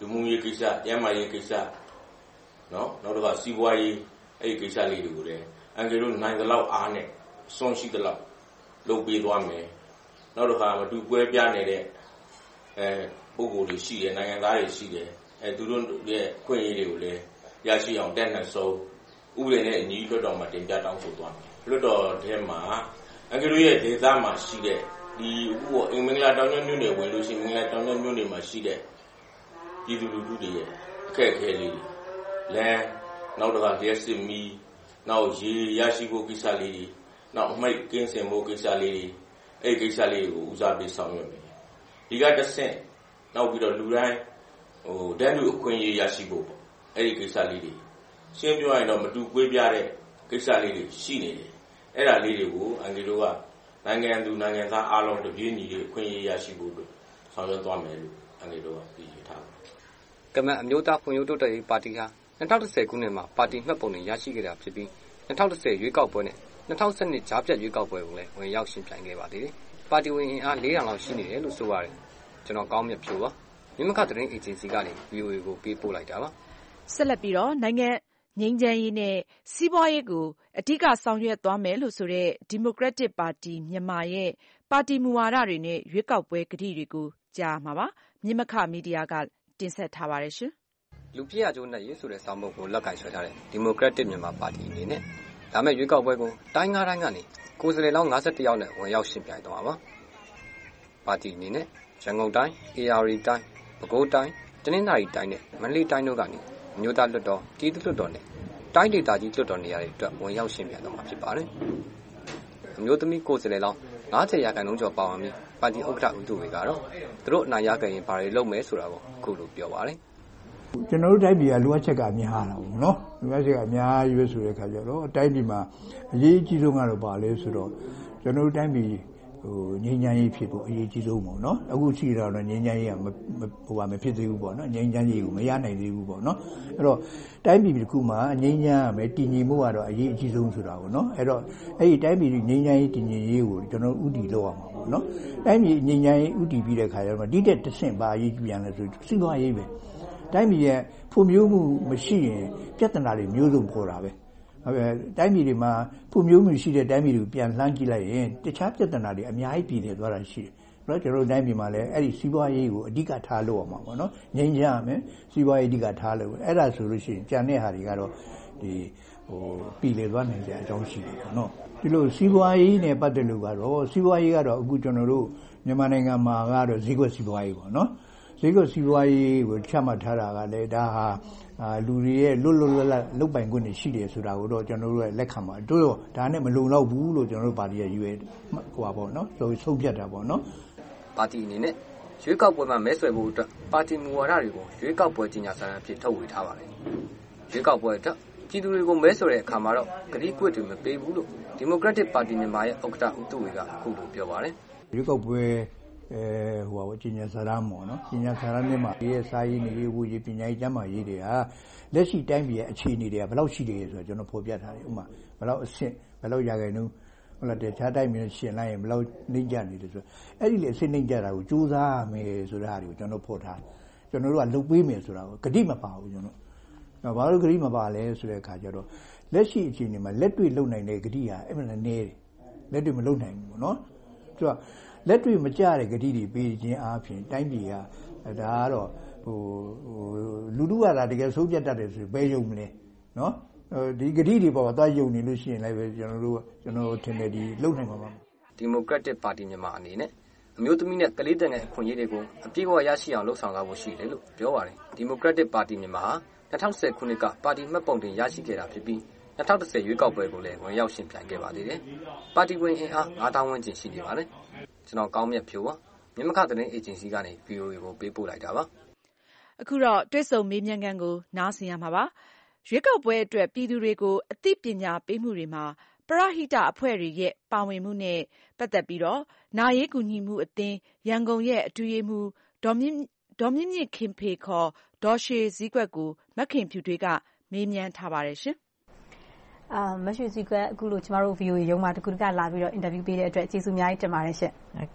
လူမှုရေးကိစ္စ၊ကျန်းမာရေးကိစ္စနောက်တစ်ခါစီးပွားရေးအဲ့ဒီကိစ္စလေးတွေကိုလည်းအန်ကယ်တို့နိုင်သလောက်အားနဲ့စွန့်ရှိသလောက်လုပ်ပေးသွားမယ်။နောက်တစ်ခါမတူကွဲပြားနေတဲ့ပုဂ္ဂိုလ်တွေရှိတယ်နိုင်ငံသားတွေရှိတယ်သူတို့ရဲ့ခွင့်ရေးတွေကိုလည်းရရှိအောင်တက်နှံဆုံးဥပဒေနဲ့အညီလွှတ်တော်မှာတင်ပြတောင်းဆိုသွားမယ်။လွှတ်တော်ထဲမှာအန်ကယ်တို့ရဲ့ဒေသမှာရှိတဲ့ဒီအခုမင်္ဂလာတောင်ကျွန်းမြို့နယ်ဝင်လို့ရှိရင်မင်္ဂလာတောင်ကျွန်းမြို့နယ်မှာရှိတဲ့ပြည်သူလူထုတွေရဲ့အခက်အခဲလေးတွေလမ်းနောက်တစ်ခါလျှက်စစ်မီးနောက်ရေရရှိဖို့ကိစ္စလေးတွေနောက်အမိတ်ကင်းစင်ဖို့ကိစ္စလေးတွေအဲ့ဒီကိစ္စလေးကိုဦးစားပေးဆောင်ရွက်မယ်ဒီကတစ်ဆင့်နောက်ပြီးတော့လူတိုင်းတန်းတူအခွင့်အရေးရရှိဖို့ပေါ့အဲ့ဒီကိစ္စလေးတွေရှင်းပြောရရင်တော့မတူကွဲပြားတဲ့ကိစ္စလေးတွေရှိနေတယ်အဲ့ဒါလေးတွေကိုအန်ကယ်တို့ကနိုင်ငံသူနိုင်ငံသားအားလုံးတပြေးညီတွေအခွင့်အရေးရရှိဖို့အတွက်ဆောင်ရွက်သွားမယ်လို့အန်ကယ်တို့ကပြည်ထားပါတယ်ကမ္ဘာအမျိုးသားဖွံ့ဖြိုးတိုးတက်ရေးပါတီဟာ2010ခုနှစ်မှာပါတီမှတ်ပုံတင်ရရှိခဲ့တာဖြစ်ပြီး2010ရွေးကောက်ပွဲနဲ့2012ကြားဖြတ်ရွေးကောက်ပွဲကိုလည်းဝင်ရောက်ရှင်ပြိုင်ခဲ့ပါသေးတယ်။ပါတီဝင်အင်အား400လောက်ရှိနေတယ်လို့ဆိုပါတယ်။ကျွန်တော်ကောင်းမြတ်ဖြိုးပါ။မြမခသတင်းအေဂျင်စီကနေ VOA ကိုပေးပို့လိုက်တာပါ။ဆက်လက်ပြီးတော့နိုင်ငံငြိမ်းချမ်းရေးနဲ့စီးပွားရေးကိုအဓိကဆောင်ရွက်သွားမယ်လို့ဆိုတဲ့ဒီမိုကရက်တစ်ပါတီမြန်မာရဲ့ပါတီမူဝါဒတွေနဲ့ရွေးကောက်ပွဲကတိတွေကိုကြားမှာပါ။မြမခမီဒီယာကတင်ဆက်ထားပါတယ်ရှင်။လူပြည့်အကျိုးနဲ့ရေးဆိုတဲ့စာမုပ်ကိုလက်ကင်ဆွဲထားတဲ့ဒီမိုကရက်တစ်မြန်မာပါတီအနေနဲ့ဒါမဲ့ရွေးကောက်ပွဲကိုတိုင်း9တိုင်းကနေကိုယ်စားလှယ်လောင်း51ယောက်နဲ့ဝင်ရောက်ရှင်ပြိုင်သွားပါ။ပါတီအနေနဲ့ရန်ကုန်တိုင်း၊ AR တိုင်း၊ပဲခူးတိုင်း၊တနင်္သာရီတိုင်းနဲ့မန္တလေးတိုင်းတို့ကနေအမျိုးသားလွှတ်တော်၊ပြည်သူ့လွှတ်တော်နဲ့တိုင်းဒေသကြီးလွှတ်တော်နေရာတွေအတွက်ဝင်ရောက်ရှင်ပြိုင်သွားမှာဖြစ်ပါတယ်။အမျိုးသမီးကိုယ်စားလှယ်လောင်း90%ကျော်ပါဝင်ပြီးပါတီဥက္ကဋ္ဌဦးသူဝေကတော့သူတို့အနိုင်ရခဲ့ရင်ဘာတွေလုပ်မယ်ဆိုတာကိုအခုလိုပြောပါတယ်။ကျွန်တော်တို့တိုင်းပြည်ကလိုအပ်ချက်ကများတာပေါ့နော်လိုအပ်ချက်ကများရွေးဆိုတဲ့ခါကျတော့တိုင်းပြည်မှာအရေးကြီးဆုံးကတော့ပါလဲဆိုတော့ကျွန်တော်တို့တိုင်းပြည်ငြိမ်းချမ်းရေးဖြစ်ဖို့အရေးကြီးဆုံးပေါ့နော်အခုရှိတော့ငြိမ်းချမ်းရေးကမဖြစ်သေးဘူးပေါ့နော်ငြိမ်းချမ်းရေးကိုမရနိုင်သေးဘူးပေါ့နော်အဲ့တော့တိုင်းပြည်တစ်ခုမှာငြိမ်းချမ်းရမယ်တည်ငြိမ်မှုကတော့အရေးအကြီးဆုံးဆိုတာပေါ့နော်အဲ့တော့အဲ့ဒီတိုင်းပြည်ငြိမ်းချမ်းရေးတည်ငြိမ်ရေးကိုကျွန်တော်ဥတီလုပ်ရမှာပေါ့နော်တိုင်းပြည်ငြိမ်းချမ်းရေးဥတီပြီးတဲ့ခါကျတော့ဒီတက်တစ်ဆင့်ပါအရေးပြန်လဲဆိုစီးပွားရေးပဲတိုင်းပြည်ရဲ့ဖွံ့ဖြိုးမှုမရှိရင်ပြဿနာတွေမျိုးစုံပေါ်တာပဲတိုင်းပြည်တွေမှာဖွံ့ဖြိုးမှုရှိတဲ့တိုင်းပြည်တွေပြန်လှမ်းကြည့်လိုက်ရင်တခြားပြဿနာတွေအများကြီးပြည်နေသွားတာရှိတယ်။ကျွန်တော်တို့တိုင်းပြည်မှာလည်းအဲ့ဒီစီးပွားရေးကိုအဓိကထားလို့ရမှာပေါ့နော်။ငြိမ်းချမ်းရမယ်စီးပွားရေးအဓိကထားလို့အဲ့ဒါဆိုလို့ရှိရင်ကြံတဲ့ဟာတွေကတော့ပြည်လေသွားနိုင်တဲ့အကြောင်းရှိတယ်ပေါ့နော်။ဒီလိုစီးပွားရေးနဲ့ပတ်သက်လို့ကတော့စီးပွားရေးကတော့အခုကျွန်တော်တို့မြန်မာနိုင်ငံမှာကတော့ဈေးကွက်စီးပွားရေးပေါ့နော်။ဈေးကွက်စီးပွားရေးကိုချမှတ်ထားတာကလည်းဒါဟာလူတွေရဲ့လွတ်လုတ်ပိုင်ခွင့်တွေရှိတယ်ဆိုတာကိုတော့ကျွန်တော်တို့လက်ခံပါတို့တော့ဒါနဲ့မလုံလောက်ဘူးလို့ကျွန်တော်တို့ပါတီရဲ့ရွေးပေါ့နော်ဆုံးဖြတ်တာပေါ့နော်ပါတီအနေနဲ့ရွေးကောက်ပွဲမှာမဲဆွယ်ဖို့အတွက်ပါတီမူဝါဒတွေကိုရွေးကောက်ပွဲကြီးညာစာတမ်းအဖြစ်ထုတ်ဝေထားပါတယ်ရွေးကောက်ပွဲအတွက်ပြည်သူတွေကိုမဲဆွယ်တဲ့အခါမှာတော့ကတိကဝတ်တွေမပေးဘူးလို့ဒီမိုကရက်တစ်ပါတီမြန်မာရဲ့ဥက္ကဋ္ဌဦးသူဝေကအခုလိုပြောပါတယ်ရွေးကောက်ပွဲကြီးညာစာတမ်းပေါ့နော်ကြီးညာစာတမ်းနဲ့မှာရဲ့စာရေးနေရေးဝူရေးပညာရေးကျမ်းမာရေးတွေဟာလက်ရှိတိုင်းပြည်ရဲ့အခြေအနေတွေကဘယ်လောက်ရှိတယ်ဆိုတော့ကျွန်တော်ဖော်ပြထားတယ်ဥပမာဘယ်လောက်အဆင့်ဘယ်လောက်ရာခိုင်နှုန်းဟုတ်လားတခြားတိုင်းပြည်နဲ့ရှင်လိုက်ရင်ဘယ်လောက်နှိမ့်ကျနေတယ်ဆိုတော့အဲ့ဒီလေအဆင့်နှိမ့်ကျတာကိုစူးစမ်းမယ်ဆိုတာတွေကိုကျွန်တော်ဖော်ထားကျွန်တော်တို့ကလုပ်ပေးမယ်ဆိုတာကိုဂတိမပါဘူးကျွန်တော်ဘာလို့ဂတိမပါလဲဆိုတဲ့အခါကျတော့လက်ရှိအခြေအနေမှာလက်တွေ့လုပ်နိုင်တဲ့ဂတိဟာအဲ့မှလည်းနေတယ်လက်တွေ့မလုပ်နိုင်ဘူးပေါ့နော်ဆိုတော့လက်တွေ့မကြတဲ့ဂတိတွေပေးခြင်းအားဖြင့်တိုင်းပြည်ကဒါကတော့လူလူကတကယ်ဆုံးဖြတ်တတ်တယ်ဆိုဘယ်ယုံမလဲနော်ဒီဂတိတွေပေါ်သွားယုံနေလို့ရှိရင်လည်းပဲကျွန်တော်ထင်တယ်ဒီလုံနိုင်မှာပါဒီမိုကရက်တစ်ပါတီမြန်မာအနေနဲ့အမျိုးသမီးနဲ့ကလေးတွေနဲ့အခွင့်အရေးတွေကိုအပြည့်အဝရရှိအောင်လှုပ်ဆောင်လာဖို့ရှိတယ်လို့ပြောပါတယ်ဒီမိုကရက်တစ်ပါတီမြန်မာဟာ2010ခုနှစ်ကပါတီမှတ်ပုံတင်ရရှိခဲ့တာဖြစ်ပြီး2010ရွေးကောက်ပွဲကိုလည်းဝင်ရောက်ရှင်ပြိုင်ခဲ့ပါသေးတယ်ပါတီဝင်အင်အား9000ဝန်းကျင်ရှိနေပါတယ်ကျွန်တော်ကောင်းမြတ်ဖြိုးပါမြမခသတင်းအေဂျင်စီကနေ VOA ကိုပေးပို့လိုက်တာပါအခုတော့တွေ့ဆုံမေးမြန်းခန်းကိုနားဆင်ရမှာပါရွေးကောက်ပွဲအတွက်ပြည်သူတွေကိုအသိပညာပေးမှုတွေမှာပရဟိတအဖွဲ့တွေရဲ့ပါဝင်မှုနဲ့ပတ်သက်ပြီးတော့နာရေးကူညီမှုအသင်းရန်ကုန်ရဲ့အတွင်းရေးမှူးဒေါ်မြင့်မြင့်ခင်ဖေခေါ်ဒေါ်ရွှေစည်းကွက်ကိုမခင်ဖြူထွေးကမေးမြန်းထားပါတယ်ရှင်မရွှေစည်းကွက်အခုလိုကျမတို့ VOA ရုံးမှာတကူတကလာပြီးတော့အင်တာဗျူးပေးတဲ့အတွက်ကျေးဇူးအများကြီးတင်ပါတယ်ရှင်ဟုတ်ကဲ့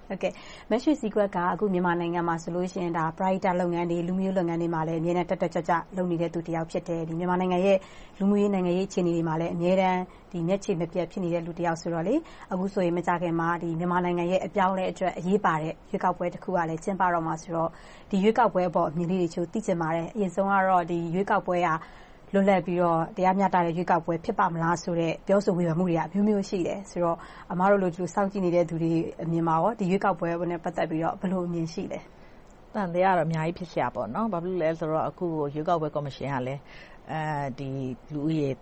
ဟုတ်ကဲ့မက်ရွှေစည်းကွက်ကအခုမြန်မာနိုင်ငံမှာဆိုလို့ရှိရင်ဒါ Brighter လုပ်ငန်းတွေလူမျိုးလုပ်ငန်းတွေမှာလည်းအများနဲ့တက်ကြွလုပ်နေတဲ့သူတစ်ယောက်ဖြစ်တယ်ဒီမြန်မာနိုင်ငံရဲ့လူမျိုးရေးနိုင်ငံရေးအခြေအနေတွေမှာလည်းအများတန်းဒီမျက်ခြေမပြတ်ဖြစ်နေတဲ့လူတစ်ယောက်ဆိုတော့လေအခုဆိုရင်မကြခင်မှာဒီမြန်မာနိုင်ငံရဲ့အပြောင်းအလဲအတွက်အရေးပါတဲ့ရွေးကောက်ပွဲတစ်ခုကလည်းကျင်းပတော့မှာဆိုတော့ဒီရွေးကောက်ပွဲပေါ်အမြင်လေးတွေချိုးသိချင်ပါတယ်အရင်ဆုံးကတော့ဒီရွေးကောက်ပွဲကလွတ်လပ်ပြီးတော့တရားမျှတတဲ့ရွေးကောက်ပွဲဖြစ်ပါမလားဆိုတဲ့ပြောဆိုဝေဖန်မှုတွေအမျိုးမျိုးရှိတယ်ဆိုတော့အမားတို့လိုဒီလိုစောင့်ကြည့်နေတဲ့သူတွေအမြင်မှာရောဒီရွေးကောက်ပွဲနဲ့ပတ်သက်ပြီးတော့ဘယ်လိုအမြင်ရှိလဲတန်တရားတော့အများကြီးဖြစ်ရှာပေါ့နော်ဘာဖြစ်လို့လဲဆိုတော့အခုရွေးကောက်ပွဲကော်မရှင်ကလည်းဒီလူဦးရေ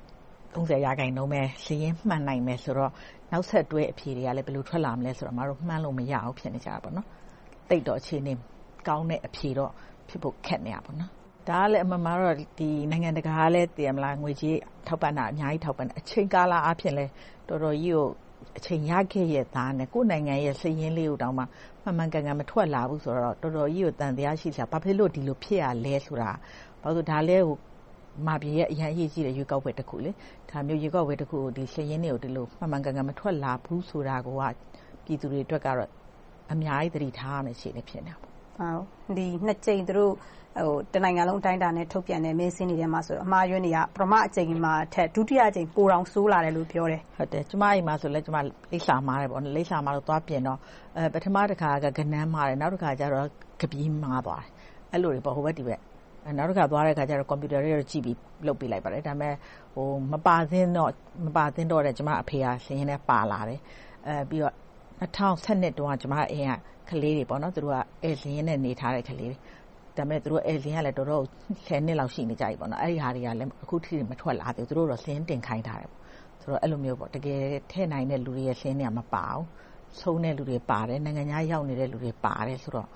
30%ပဲစီးရင်မှန်နိုင်မယ်ဆိုတော့နောက်ဆက်တွဲအဖြေတွေကလည်းဘယ်လိုထွက်လာမလဲဆိုတော့အမားတို့မှန်းလို့မရအောင်ဖြစ်နေကြတာပေါ့နော်တိတ်တော့အခြေအနေကောင်းတဲ့အဖြေတော့ဖြစ်ဖို့ခက်နေရပါတော့ဒါကလည်းအမှန်မှာတော့ဒီနိုင်ငံတကာကလည်းတည်မလားငွေကြေးထောက်ပံ့တာအများကြီးထောက်ပံ့အချိန်ကာလအဖြစ်လဲတော်တော်ကြီးကိုအချိန်ရခဲ့ရသားနဲ့ကိုယ်နိုင်ငံရဲ့စည်ရင်းလေးကိုတောင်မှမှန်ကန်ကန်မထွက်လာဘူးဆိုတော့တော်တော်ကြီးကိုတန်တရားရှိစရာဘာဖြစ်လို့ဒီလိုဖြစ်ရလဲဆိုတာဘာလို့ဒါလဲဟိုမာပြည်ရဲ့အရင်အရေးကြီးတဲ့ရွေးကောက်ပွဲတစ်ခုလေဒါမျိုးရွေးကောက်ပွဲတစ်ခုကိုဒီစည်ရင်းတွေကိုဒီလိုမှန်ကန်ကန်မထွက်လာဘူးဆိုတာကပြည်သူတွေအတွက်ကတော့အများကြီးသတိထားရမယ်ရှိနေဖြစ်နေတာပေါ့ဟုတ်ဒီနှစ်ကြိမ်သူတို့တနိုင်ငံလုံးအတိုင်းအတာနဲ့ထုတ်ပြန်တဲ့မင်းစင်းတွေထဲမှာဆိုတော့အမှားယွင်းတွေကပထမအကြိမ်မှာထက်ဒုတိယအကြိမ်ပိုတောင်ဆိုးလာတယ်လို့ပြောတယ်ဟုတ်တယ်ကျမအိမ်မှာဆိုလဲကျမလိပ်စာမားတယ်ပေါ့လိပ်စာမားလို့သွားပြင်တော့ပထမတစ်ခါကကနန်းမားတယ်နောက်တစ်ခါကျတော့ကပီးမားသွားတယ်အဲ့လိုတွေပေါ့ဟိုဘက်ဒီဘက်နောက်တစ်ခါသွားတဲ့အခါကျတော့ကွန်ပျူတာတွေကြည့်ပြီးလုပ်ပေးလိုက်ပါတယ်ဒါပေမဲ့ဟိုမပါသင်းတော့တဲ့ကျမအဖေကဆင်းရင်းနဲ့ပါလာတယ်ပြီးတော့2012တုန်းကကျမအိမ်ကကလေးတွေပေါ့နော်သူတို့ကအဲဆင်းရင်းနဲ့နေထားတဲ့ကလေးတွေဒါပေမဲ့သူတို့အဲဆင်းကလည်းတော်တော်10နှစ်လောက်ရှိနေကြပြီပေါ့နော်အဲ့ဒီဟာတွေကလည်းအခုထိမထွက်လာသေးဘူးသူတို့တော့ဆင်းတင်ခိုင်းထားတယ်ပေါ့ဆိုတော့အဲ့လိုမျိုးပေါ့တကယ်ထဲနိုင်တဲ့လူတွေရဲ့ဆင်းတွေကမပါဘူးဆုံးတဲ့လူတွေပါတယ်နိုင်ငံခြားရောက်နေတဲ့လူတွေပါတယ်ဆိုတော့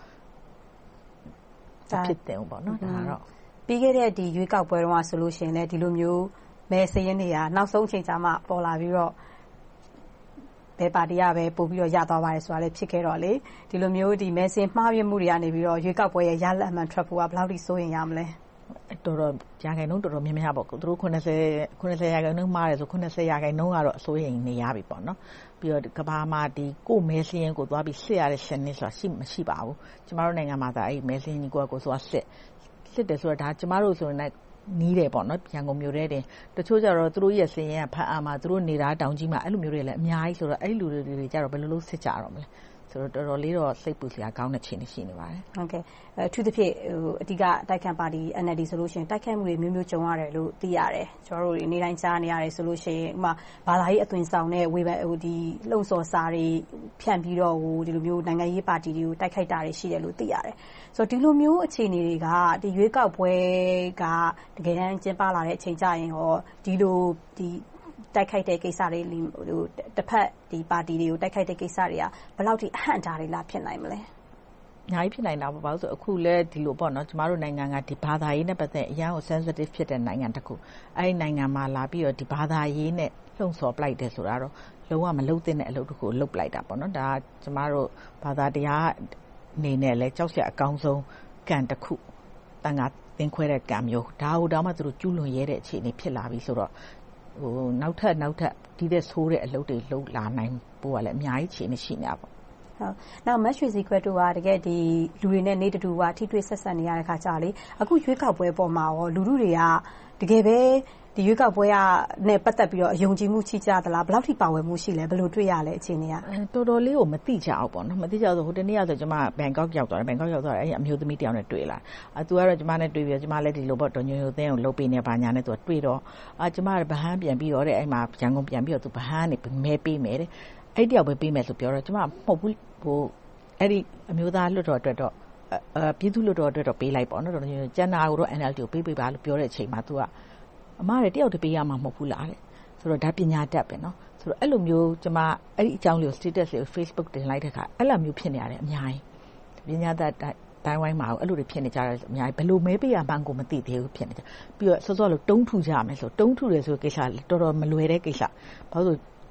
ဖြစ်တယ်ပေါ့နော်ဒါကတော့ပြီးခဲ့တဲ့ဒီရွေးကောက်ပွဲတုန်းကဆိုလို့ရှိရင်လည်းဒီလိုမျိုးမဲစရင်းတွေကနောက်ဆုံးအချိန်ကြာမှပေါ်လာပြီးတော့ဘယ်ပါတီကပဲပို့ပြီးတော့ရသွားပါတယ်ဆိုတာလည်းဖြစ်ခဲ့တော့လေဒီလိုမျိုးဒီမဲစင်းမှားယွင်းမှုတွေကနေပြီးတော့ရွေးကောက်ပွဲရဲ့ရလဒ်အမှန်ထွက်ဖို့ကဘယ်လောက်ထိစိုးရင်ရမလဲတော်တော်ရာခိုင်နှုန်းတော်တော်များများပေါ့သူတို့90ရာခိုင်နှုန်းမှားတယ်ဆို90ရာခိုင်နှုန်းကတော့အစိုးရနေရပြီပေါ့နော်ပြီးတော့ကဘာမှာဒီကိုမဲစင်းကိုသွားပြီးစစ်ရတဲ့စနစ်ဆိုတာမရှိပါဘူးကျမတို့နိုင်ငံမှာဒါအဲ့မဲစင်းကိုဆိုတာစစ်တယ်ဆိုတာဒါကျမတို့ဆိုရင်နီးတယ်ပေါ့နော်ရန်ကုန်မြို့ထဲတင်တချို့ကျတော့သူတို့ရဲ့စင်ရင်ကဖတ်အားမှာသူတို့နေတာတောင်ကြီးမှာအဲ့လိုမျိုးတွေလည်းအများကြီးဆိုတော့အဲ့လူတွေကြတော့ဘယ်လိုလုပ်စစ်ကြတော့မလဲဆိုတော့တော်တော်လေးတော့စိတ်ပူစရာကောင်းတဲ့ခြေနေရှိနေပါတယ်ဟုတ်ကဲ့အထူးသဖြင့်အဓိကတိုက်ခတ်ပါတီ NLD ဆိုလို့ရှိရင်တိုက်ခတ်မှုတွေမျိုးမျိုးကြုံရတယ်လို့သိရတယ်ကျွန်တော်တို့နေတိုင်းကြားနေရတယ်ဆိုလို့ရှိရင်ဥပမာဘာသာရေးအသွင်ဆောင်တဲ့ဝေဖန်ဒီလှုံ့ဆော်စာတွေဖြန့်ပြီးတော့ဒီလိုမျိုးနိုင်ငံရေးပါတီတွေကိုတိုက်ခိုက်တာတွေရှိတယ်လို့သိရတယ်ဆိုတော့ဒီလိုမျိုးအခြေအနေတွေကဒီရွေးကောက်ပွဲကတကယ်တမ်းကျင်းပလာတဲ့အချိန်ကျရင်ရောဒီလိုဒီတိုက်ခိုက်တဲ့ကိစ္စတွေတစ်ဖက်ဒီပါတီတွေကိုတိုက်ခိုက်တဲ့ကိစ္စတွေကဘယ်လောက်ထိအဟန့်အတားတွေလားဖြစ်နိုင်မလဲအများကြီးဖြစ်နိုင်တာပေါ့ဘာလို့ဆိုအခုလဲဒီလိုပေါ့နော်ကျမတို့နိုင်ငံကဒီဘာသာရေးနဲ့ပတ်သက်အရန်ကို sensitive ဖြစ်တဲ့နိုင်ငံတစ်ခုအဲ့ဒီနိုင်ငံမှာလာပြီးတော့ဒီဘာသာရေးနဲ့လှုံ့ဆော်ပလိုက်တယ်ဆိုတာတော့လုံးဝမလုပ်သင့်တဲ့အလုပ်တစ်ခုလုပ်ပလိုက်တာပေါ့နော်ဒါကျမတို့ဘာသာတရားအနေနဲ့လဲကြောက်စရာအကောင်းဆုံးကံတစ်ခုတန်ခါသင်ခွဲတဲ့ကံမျိုးဒါဟိုတောင်မှသူတို့ကျူးလွန်ရဲတဲ့အခြေအနေဖြစ်လာပြီဆိုတော့ဟိုနောက်ထပ်ဒီတဲ့ဆိုးတဲ့အလုပ်တွေလုပ်လာနိုင်ဖို့ကလည်းအများကြီးခြေမရှိနေတာပေါ့ဟုတ်နောက်မက်ရွှေစည်းခွက်တို့ကတကယ်ဒီလူတွေနဲ့နေတူကထိတွေ့ဆက်ဆံနေရတဲ့ခါကြာလေအခုရွေးကောက်ပွဲပေါ်မှာရောလူထုတွေကတကယ်ပဲဒီရွေးကောက်ပွဲနဲ့ပတ်သက်ပြီးတော့အယုံကြည်မှုရှိကြသလားဘယ်လောက်ထိပါဝင်မှုရှိလဲဘယ်လိုတွေ့ရလဲအခြေအနေကတော်တော်လေးကိုမသိကြအောင်ပေါ့နော်မသိကြဆိုဟိုတနေ့ကဆိုကျွန်မဘန်ကောက်ရောက်သွားတယ်အဲ့အမျိုးသမီးတယောက်နဲ့တွေ့လာသူကတော့ကျွန်မနဲ့တွေ့ပြီးကျွန်မလည်းဒီလိုပေါ့တော်ညိုညိုသင်းကိုလှုပ်ပေးနေပါညာနဲ့သူကတွေ့တော့ကျွန်မဗဟန်းပြန်ပြီးတော့အဲ့မှာရန်ကုန်ပြန်ပြီးတော့သူဗဟန်းနေမဲပေးမယ်တဲ့အဲ့တယောက်ပဲပေးမယ်ဆိုပြောတော့ကျွန်မမဟုတ်ဘူးဟိုအဲ့ဒီအမျိုးသားလွှတ်တော်အတွက်တော့ပြည်သူ့လွှတ်တော်အတွက်တော့ပေးလိုက်ပေါ့နော်တော်ညိုကျန်တာကိုတော့ NLD ကိုပေးပါလို့ပြောတဲ့အချိန်မှာသူကအမားတယောက်တပေးရမှာမဟုတ်ဘူးလားတဲ့ဆိုတော့ဒါပညာတတ်ပဲเนาะဆိုတော့အဲ့လိုမျိုးကျွန်မအဲ့ဒီအကြောင်းလေးကို status လေးကို Facebook တင်လိုက်တဲ့အခါအဲ့လိုမျိုးဖြစ်နေရတယ်အများကြီးပညာတတ်တိုင်းဝိုင်းမှာအဲ့လိုတွေဖြစ်နေကြတယ်အများကြီးဘယ်လိုမဲပေးရမှန်းကိုမသိသေးဘူးဖြစ်နေကြပြီးတော့စောစောလို့တုံးထူကြမယ်ဆိုတုံးထူတယ်ဆိုကိစ္စတော်တော်မလွယ်တဲ့ကိစ္စဘာလို့တ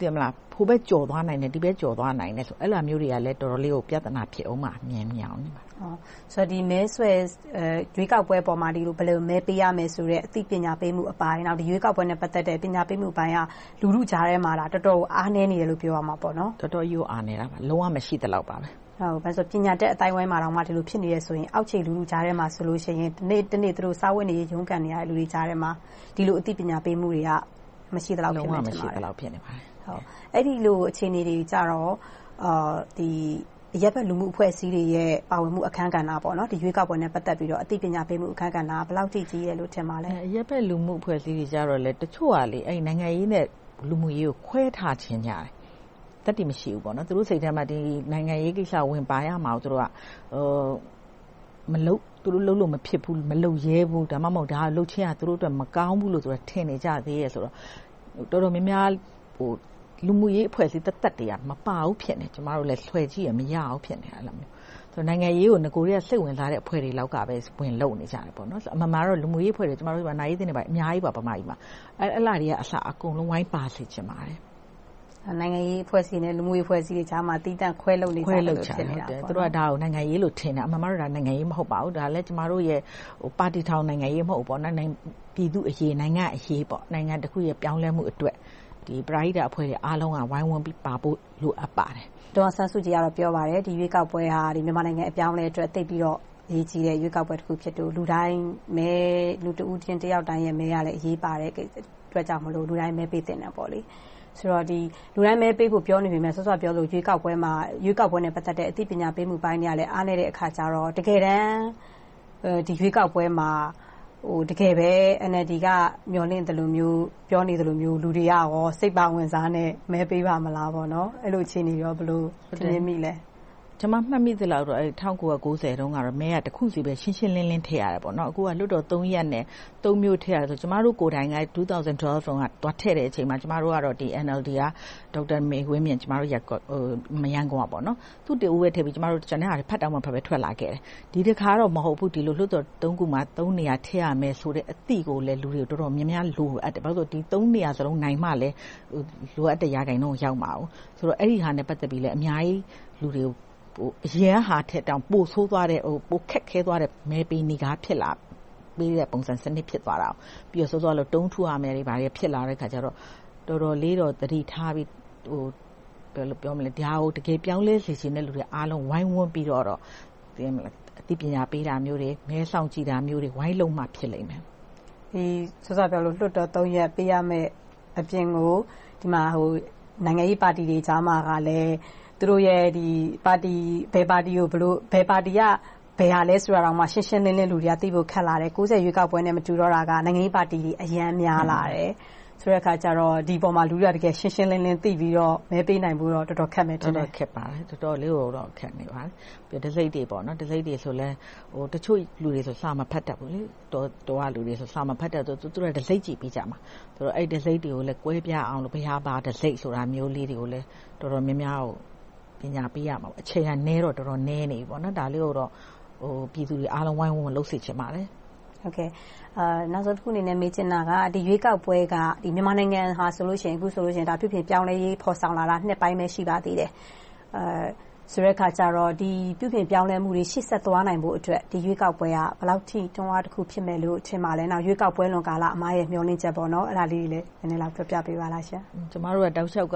သိမလားဖိုးပဲကြော်သွားနိုင်တယ်ဒီပဲကြော်သွားနိုင်တယ်ဆိုအဲ့လိုမျိုးတွေကလည်းတော်တော်လေးကိုပြဿနာဖြစ်အောင်မှမြင်မြောင်နေပါဆိုတော့ဒီမဲဆွဲရွေးကောက်ပွဲပေါ်မှာဒီလိုဘယ်လိုမဲပေးရမယ်ဆိုတဲ့အသိပညာပေးမှုအပိုင်းနောက်ဒီရွေးကောက်ပွဲနဲ့ပတ်သက်တဲ့ပညာပေးမှုအပိုင်းကလူထုကြားထဲမှာလားတော်တော်အားနည်းနေတယ်လို့ပြောရမှာပေါ့နော်တော်တော်ကြီးအားနေတာပါလုံးဝမရှိတဲ့လောက်ပါပဲဟုတ်ဘာလို့ပညာတတ်အတိုင်းဝိုင်းမှာတော့မှဒီလိုဖြစ်နေရဆိုရင်အောက်ခြေလူထုကြားထဲမှာဆိုလို့ရှိရင်ဒီနေ့သူတို့စာဝတ်နေရုန်းကန်နေရတဲ့လူတွေကြားထဲမှာဒီလိုအသိပညာပေးမှုတွေကမရှိတဲ့လောက်ဖြစ်နေတယ်မရှိတဲ့လောက်ဖြစ်နေပါတယ်ဟုတ်အဲ့ဒီလိုအခြေအနေတွေကြတော့ဒီရပ်ဘက်လူမှုအဖွဲ့အစည်းတွေရဲ့ပါဝင်မှုအခမ်းကဏ္ဍပေါ့နော်ဒီရွေးကောက်ပွဲနဲ့ပတ်သက်ပြီးတော့အသိပညာပေးမှုအခမ်းကဏ္ဍဘယ်လောက်ကြီးကြီးရဲလို့ထင်ပါလဲရပ်ဘက်လူမှုအဖွဲ့အစည်းတွေကြတော့လေတချို့ကလေအဲ့နိုင်ငံရေးနဲ့လူမှုရေးကိုခွဲထားခြင်းကြတယ်တတ်တည်မရှိဘူးပေါ့နော်သူတို့စိတ်ထဲမှာဒီနိုင်ငံရေးကိစ္စဝင်ပါရမှာသူတို့ကမလုပ်သူတို့လုပ်လို့မဖြစ်ဘူးမလုပ်ရဲဘူးဒါမှမဟုတ်ဒါလှုပ်ချင်းကသူတို့အတွက်မကောင်းဘူးလို့ဆိုတာထင်နေကြသေးရဲ့ဆိုတော့တော်တော်များများလူမှုရေးအဖွဲ့အစည်းတက်တွေကမပါဘူးဖြစ်နေကျမတို့လည်းဆွဲကြည့်ရမရအောင်ဖြစ်နေအဲ့လိုမျိုးဆိုတော့နိုင်ငံရေးကိုငကိုတွေကစိတ်ဝင်စားတဲ့အဖွဲ့တွေလောက်ကပဲဝင်လုံနေကြတယ်ပေါ့နော်အမှန်မှာတော့လူမှုရေးအဖွဲ့တွေကျမတို့ကနိုင်ရေးတင်နေပါအများကြီးပါပမာကြီးမှာအဲ့လာတွေကအစအကုန်လုံးဝိုင်းပါစေချင်ပါတယ်နိုင်ငံရေးအဖွဲ့အစည်းနဲ့လူမှုရေးအဖွဲ့အစည်းတွေကြားမှာတည်တံ့ခွဲလုပ်နေကြတယ်လို့ဖြစ်နေတာပေါ့သူတို့ကဒါကိုနိုင်ငံရေးလို့ထင်တယ်အမှန်မှာတော့ဒါနိုင်ငံရေးမဟုတ်ပါဘူးဒါလည်းကျမတို့ရဲ့ပါတီထောင်နိုင်ငံရေးမဟုတ်ဘူးပေါ့နော်ပြည်သူအရေးနိုင်ငံအရေးပေါ့နိုင်ငံတစ်ခုရဲ့ပြောင်းလဲမှုအတွက်ဒီပရိဒါအဖွဲ့တွေအားလုံးကဝိုင်းဝန်းပြီးပါဖို့လိုအပ်ပါတယ်ဒေါ်ဆန်းစုကြည်ကတော့ပြောပါတယ်ဒီရွေးကောက်ပွဲဟာဒီမြန်မာနိုင်ငံအပြောင်းအလဲအတွက်သိပြီးတော့အရေးကြီးတဲ့ရွေးကောက်ပွဲတစ်ခုဖြစ်လို့လူတိုင်းမဲလူတဦးချင်းတယောက်တိုင်းရဲ့မဲရလည်းအရေးပါတဲ့အတွက်ကြောင့်မလို့လူတိုင်းမဲပေးတင်တယ်ပေါ့လေဆိုတော့ဒီလူတိုင်းမဲပေးဖို့ပြောနေပေမဲ့ဆော့ဆော့ပြောလို့ရွေးကောက်ပွဲမှာရွေးကောက်ပွဲနဲ့ပတ်သက်တဲ့အသိပညာပေးမှုပိုင်းတွေကလည်းအားနည်းတဲ့အခါကျတော့တကယ်တမ်းဒီရွေးကောက်ပွဲမှာတကယ်ပဲ NLD ကမျှော်လင့်တယ်လို့မျိုးပြောနေတယ်လို့မျိုးလူတွေကရောစိတ်ပါဝင်စားနဲ့မဲပေးပါမလားပေါ့နော်အဲ့လိုအခြေအနေရောဘယ်လိုထင်မိလဲကျွန်မမှတ်မိသလောက်တော့1990တုန်းကတော့မဲကတစ်ခုစီပဲရှင်းရှင်းလင်းလင်းထည့်ရတယ်ပေါ့နော်အခုကလွတ်တော်3ရက်နဲ့3မျိုးထည့်ရတယ်ဆိုကျမတို့ကိုယ်တိုင်က2012တုန်းကတွားထည့်တဲ့အချိန်မှာကျမတို့ကတော့ဒီ NLD ကဒေါက်တာမေဝင်းမြင့်ကျမတို့မယန်းကောပေါ့နော်သူတူဦးပဲထည့်ပြီးကျမတို့ကျန်တဲ့ဟာတွေဖတ်တောင်းမှဖတ်ပဲထွက်လာခဲ့တယ်ဒီတစ်ခါတော့မဟုတ်ဘူးဒီလိုလွတ်တော်3ခုမှာ3နေရာထည့်ရမယ်ဆိုတဲ့အသည့်ကိုလည်းလူတွေတော်တော်များများလိုအပ်တယ်ဘာလို့ဆိုဒီ3နေရာစလုံးနိုင်မှလည်းလိုအပ်တဲ့ရာဂိုင်တော့ရောက်မှာအောင်ဆိုတော့အဲ့ဒီဟာနဲ့ပတ်သက်ပြီးလည်းအများကြီးလူတွေအရင်ဟာထက်တောင်ပိုဆိုးသွားတဲ့ပိုခက်ခဲသွားတဲ့မဲပေးနေကားဖြစ်လာပေးတဲ့ပုံစံစနစ်ဖြစ်သွားတာပြီးတော့စောလို့တုံးထူရမယ်တွေဘာတွေဖြစ်လာတဲ့ခါကျတော့တော်တော်လေးတော့တတိထားပြီးဘယ်လိုပြောမလဲဒါကိုတကယ်ပြောင်းလဲစေချင်တဲ့လူတွေအားလုံးဝိုင်းဝန်းပြီးတော့သိမလားအသိပညာပေးတာမျိုးတွေမဲဆောင်ကြည့်တာမျိုးတွေဝိုင်းလုံးမှဖြစ်လိမ့်မယ်ဒီစောပြောလို့လွတ်တော်3ရက်ပေးရမယ်အပြင်ကိုဒီမှာနိုင်ငံရေးပါတီတွေကြားမှာကလည်းသူတို့ရဲ့ဒီပါတီဘယ်ပါတီကိုဘယ်ပါတီကဘယ်ဟာလဲဆိုတာတော့မှရှင်းရှင်းလင်းလင်းလူတွေကသိဖို့ခက်လာတယ်90ရွေးကောက်ပွဲနဲ့မတူတော့တာကနိုင်ငံရေးပါတီတွေအများများလာတယ်ဆိုတဲ့အခါကျတော့ဒီပေါ်မှာလူတွေကတကယ်ရှင်းရှင်းလင်းလင်းသိပြီးတော့မဲပေးနိုင်ဖို့တော့တော်တော်ခက်မယ်ထင်တယ်ခက်ပါတယ်တော်တော်လေးတော့ခက်နေပါတယ်ပြီးဒစိတ်တွေပေါ့နော်ဒစိတ်တွေဆိုလဲတချို့လူတွေဆိုစာမဖတ်တတ်ဘူးလေတော်လူတွေဆိုစာမဖတ်တတ်သူတို့ဒစိတ်ကြည့်ပြီးကြမှာဆိုတော့အဲ့ဒစိတ်တွေကိုလည်းကွဲပြားအောင်လို့ဘယ်ဟာပါဒစိတ်ဆိုတာမျိုးလေးတွေကိုလည်းတော်တော်များများပညာပေးရမှာပေါ့အခြေခံနဲတော့တော်တော်နဲနေပြီပေါ့နော်ဒါလေးကိုတော့ပြည်သူတွေအားလုံးဝိုင်းဝန်းလှုပ်စေချင်ပါတယ်ဟုတ်ကဲ့နောက်ဆုံးတစ်ခုအနေနဲ့မေးချင်တာကဒီရွေးကောက်ပွဲကဒီမြန်မာနိုင်ငံဟာဆိုလို့ရှိရင်အခုဆိုလို့ရှိရင်ဒါပြုပြင်ပြောင်းလဲရေးဖော်ဆောင်လာတာနှစ်ပိုင်းပဲရှိပါသေးတယ်ဆိုတဲ့အခါကျတော့ဒီပြုပြင်ပြောင်းလဲမှုတွေရှေ့ဆက်သွားနိုင်ဖို့အတွက်ဒီရွေးကောက်ပွဲကဘယ်လောက်ထိတွန်းအားတစ်ခုဖြစ်မယ်လို့ထင်ပါလဲနောက်ရွေးကောက်ပွဲလွန်ကာလအမားရဲ့မျှော်လင့်ချက်ပေါ့နော်အဲ့ဒါလေးတွေလည်းနည်းနည်းလောက်ပြောပြပေးပါလားရှင်ကျမတို့ကတောက်လျှောက်က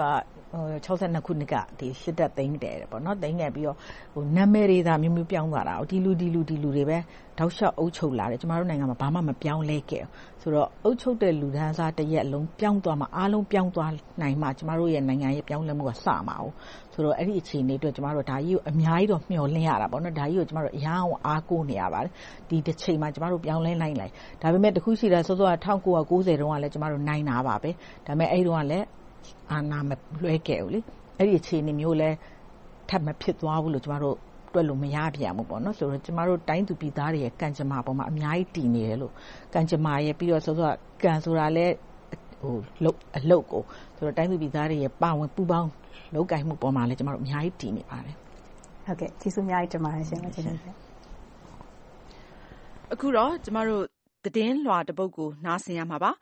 62ခုနှစ်ကဒီစစ်တပ်သိမ်းတယ်ပေါ့နော်သိမ်းခဲ့ပြီးတော့နာမည်တွေသာမျိုးမျိုးပြောင်းသွားတာဒီလူတွေပဲတောက်လျှောက်အုပ်ချုပ်လာတယ်ကျမတို့နိုင်ငံမှာဘာမှမပြောင်းလဲခဲ့ဆိုတော့အုပ်ချုပ်တဲ့လူဒန်းစားတစ်ရက်လုံးပြောင်းသွားမှအားလုံးပြောင်းသွားနိုင်မှကျမတို့ရဲ့နိုင်ငံရဲ့ပြောင်းလဲမှုကစမှာ哦ဆိုတော့အဲ့ဒီအခြေအနေအတွက်ကျမတို့ဒါကြီးကိုအများကြီးတော့မျှော်လင့်ရတာပေါ့နော်ဒါကြီးကိုကျမတို့အရန်အောင်အားကိုးနေရပါတယ်ဒီတစ်ချိန်မှာကျမတို့ပြောင်းလဲနိုင်လိုက်ဒါပေမဲ့တခုရှိတာစောစောက1990တုန်းကလည်းကျမတို့နိုင်တာပါပဲဒါပေမဲ့အဲ့ဒီတုန်းကလည်းအာနာမလွှဲခဲ့ဘူးလေအဲ့ဒီအခြေအနေမျိုးလဲထပ်မဖြစ်သွားဘူးလို့ကျမတို့တွက်လို့မရပြန်ဘူးပေါ့နော်ဆိုတော့ကျမတို့တိုင်းသူပြည်သားတွေရဲ့ကံကြမ္မာပေါ်မှာအများကြီးတည်နေတယ်လို့ကံကြမ္မာရဲ့ပြီးတော့ဆိုတော့ကံဆိုတာလဲအလုတ်ကိုဆိုတော့တိုင်းသူပြည်သားတွေရဲ့ပါဝင်ပူးပေါင်းလုပ်ကိုင်မှုပေါ်မှာလဲကျမတို့အများကြီးတည်နေပါတယ်ဟုတ်ကဲ့ကျေးဇူးအများကြီးတင်ပါတယ်ရှင်ကျေးဇူးအခုတော့ကျမတို့သတင်းလွှာတစ်ပုဒ်ကိုနားဆင်ရမှာပါ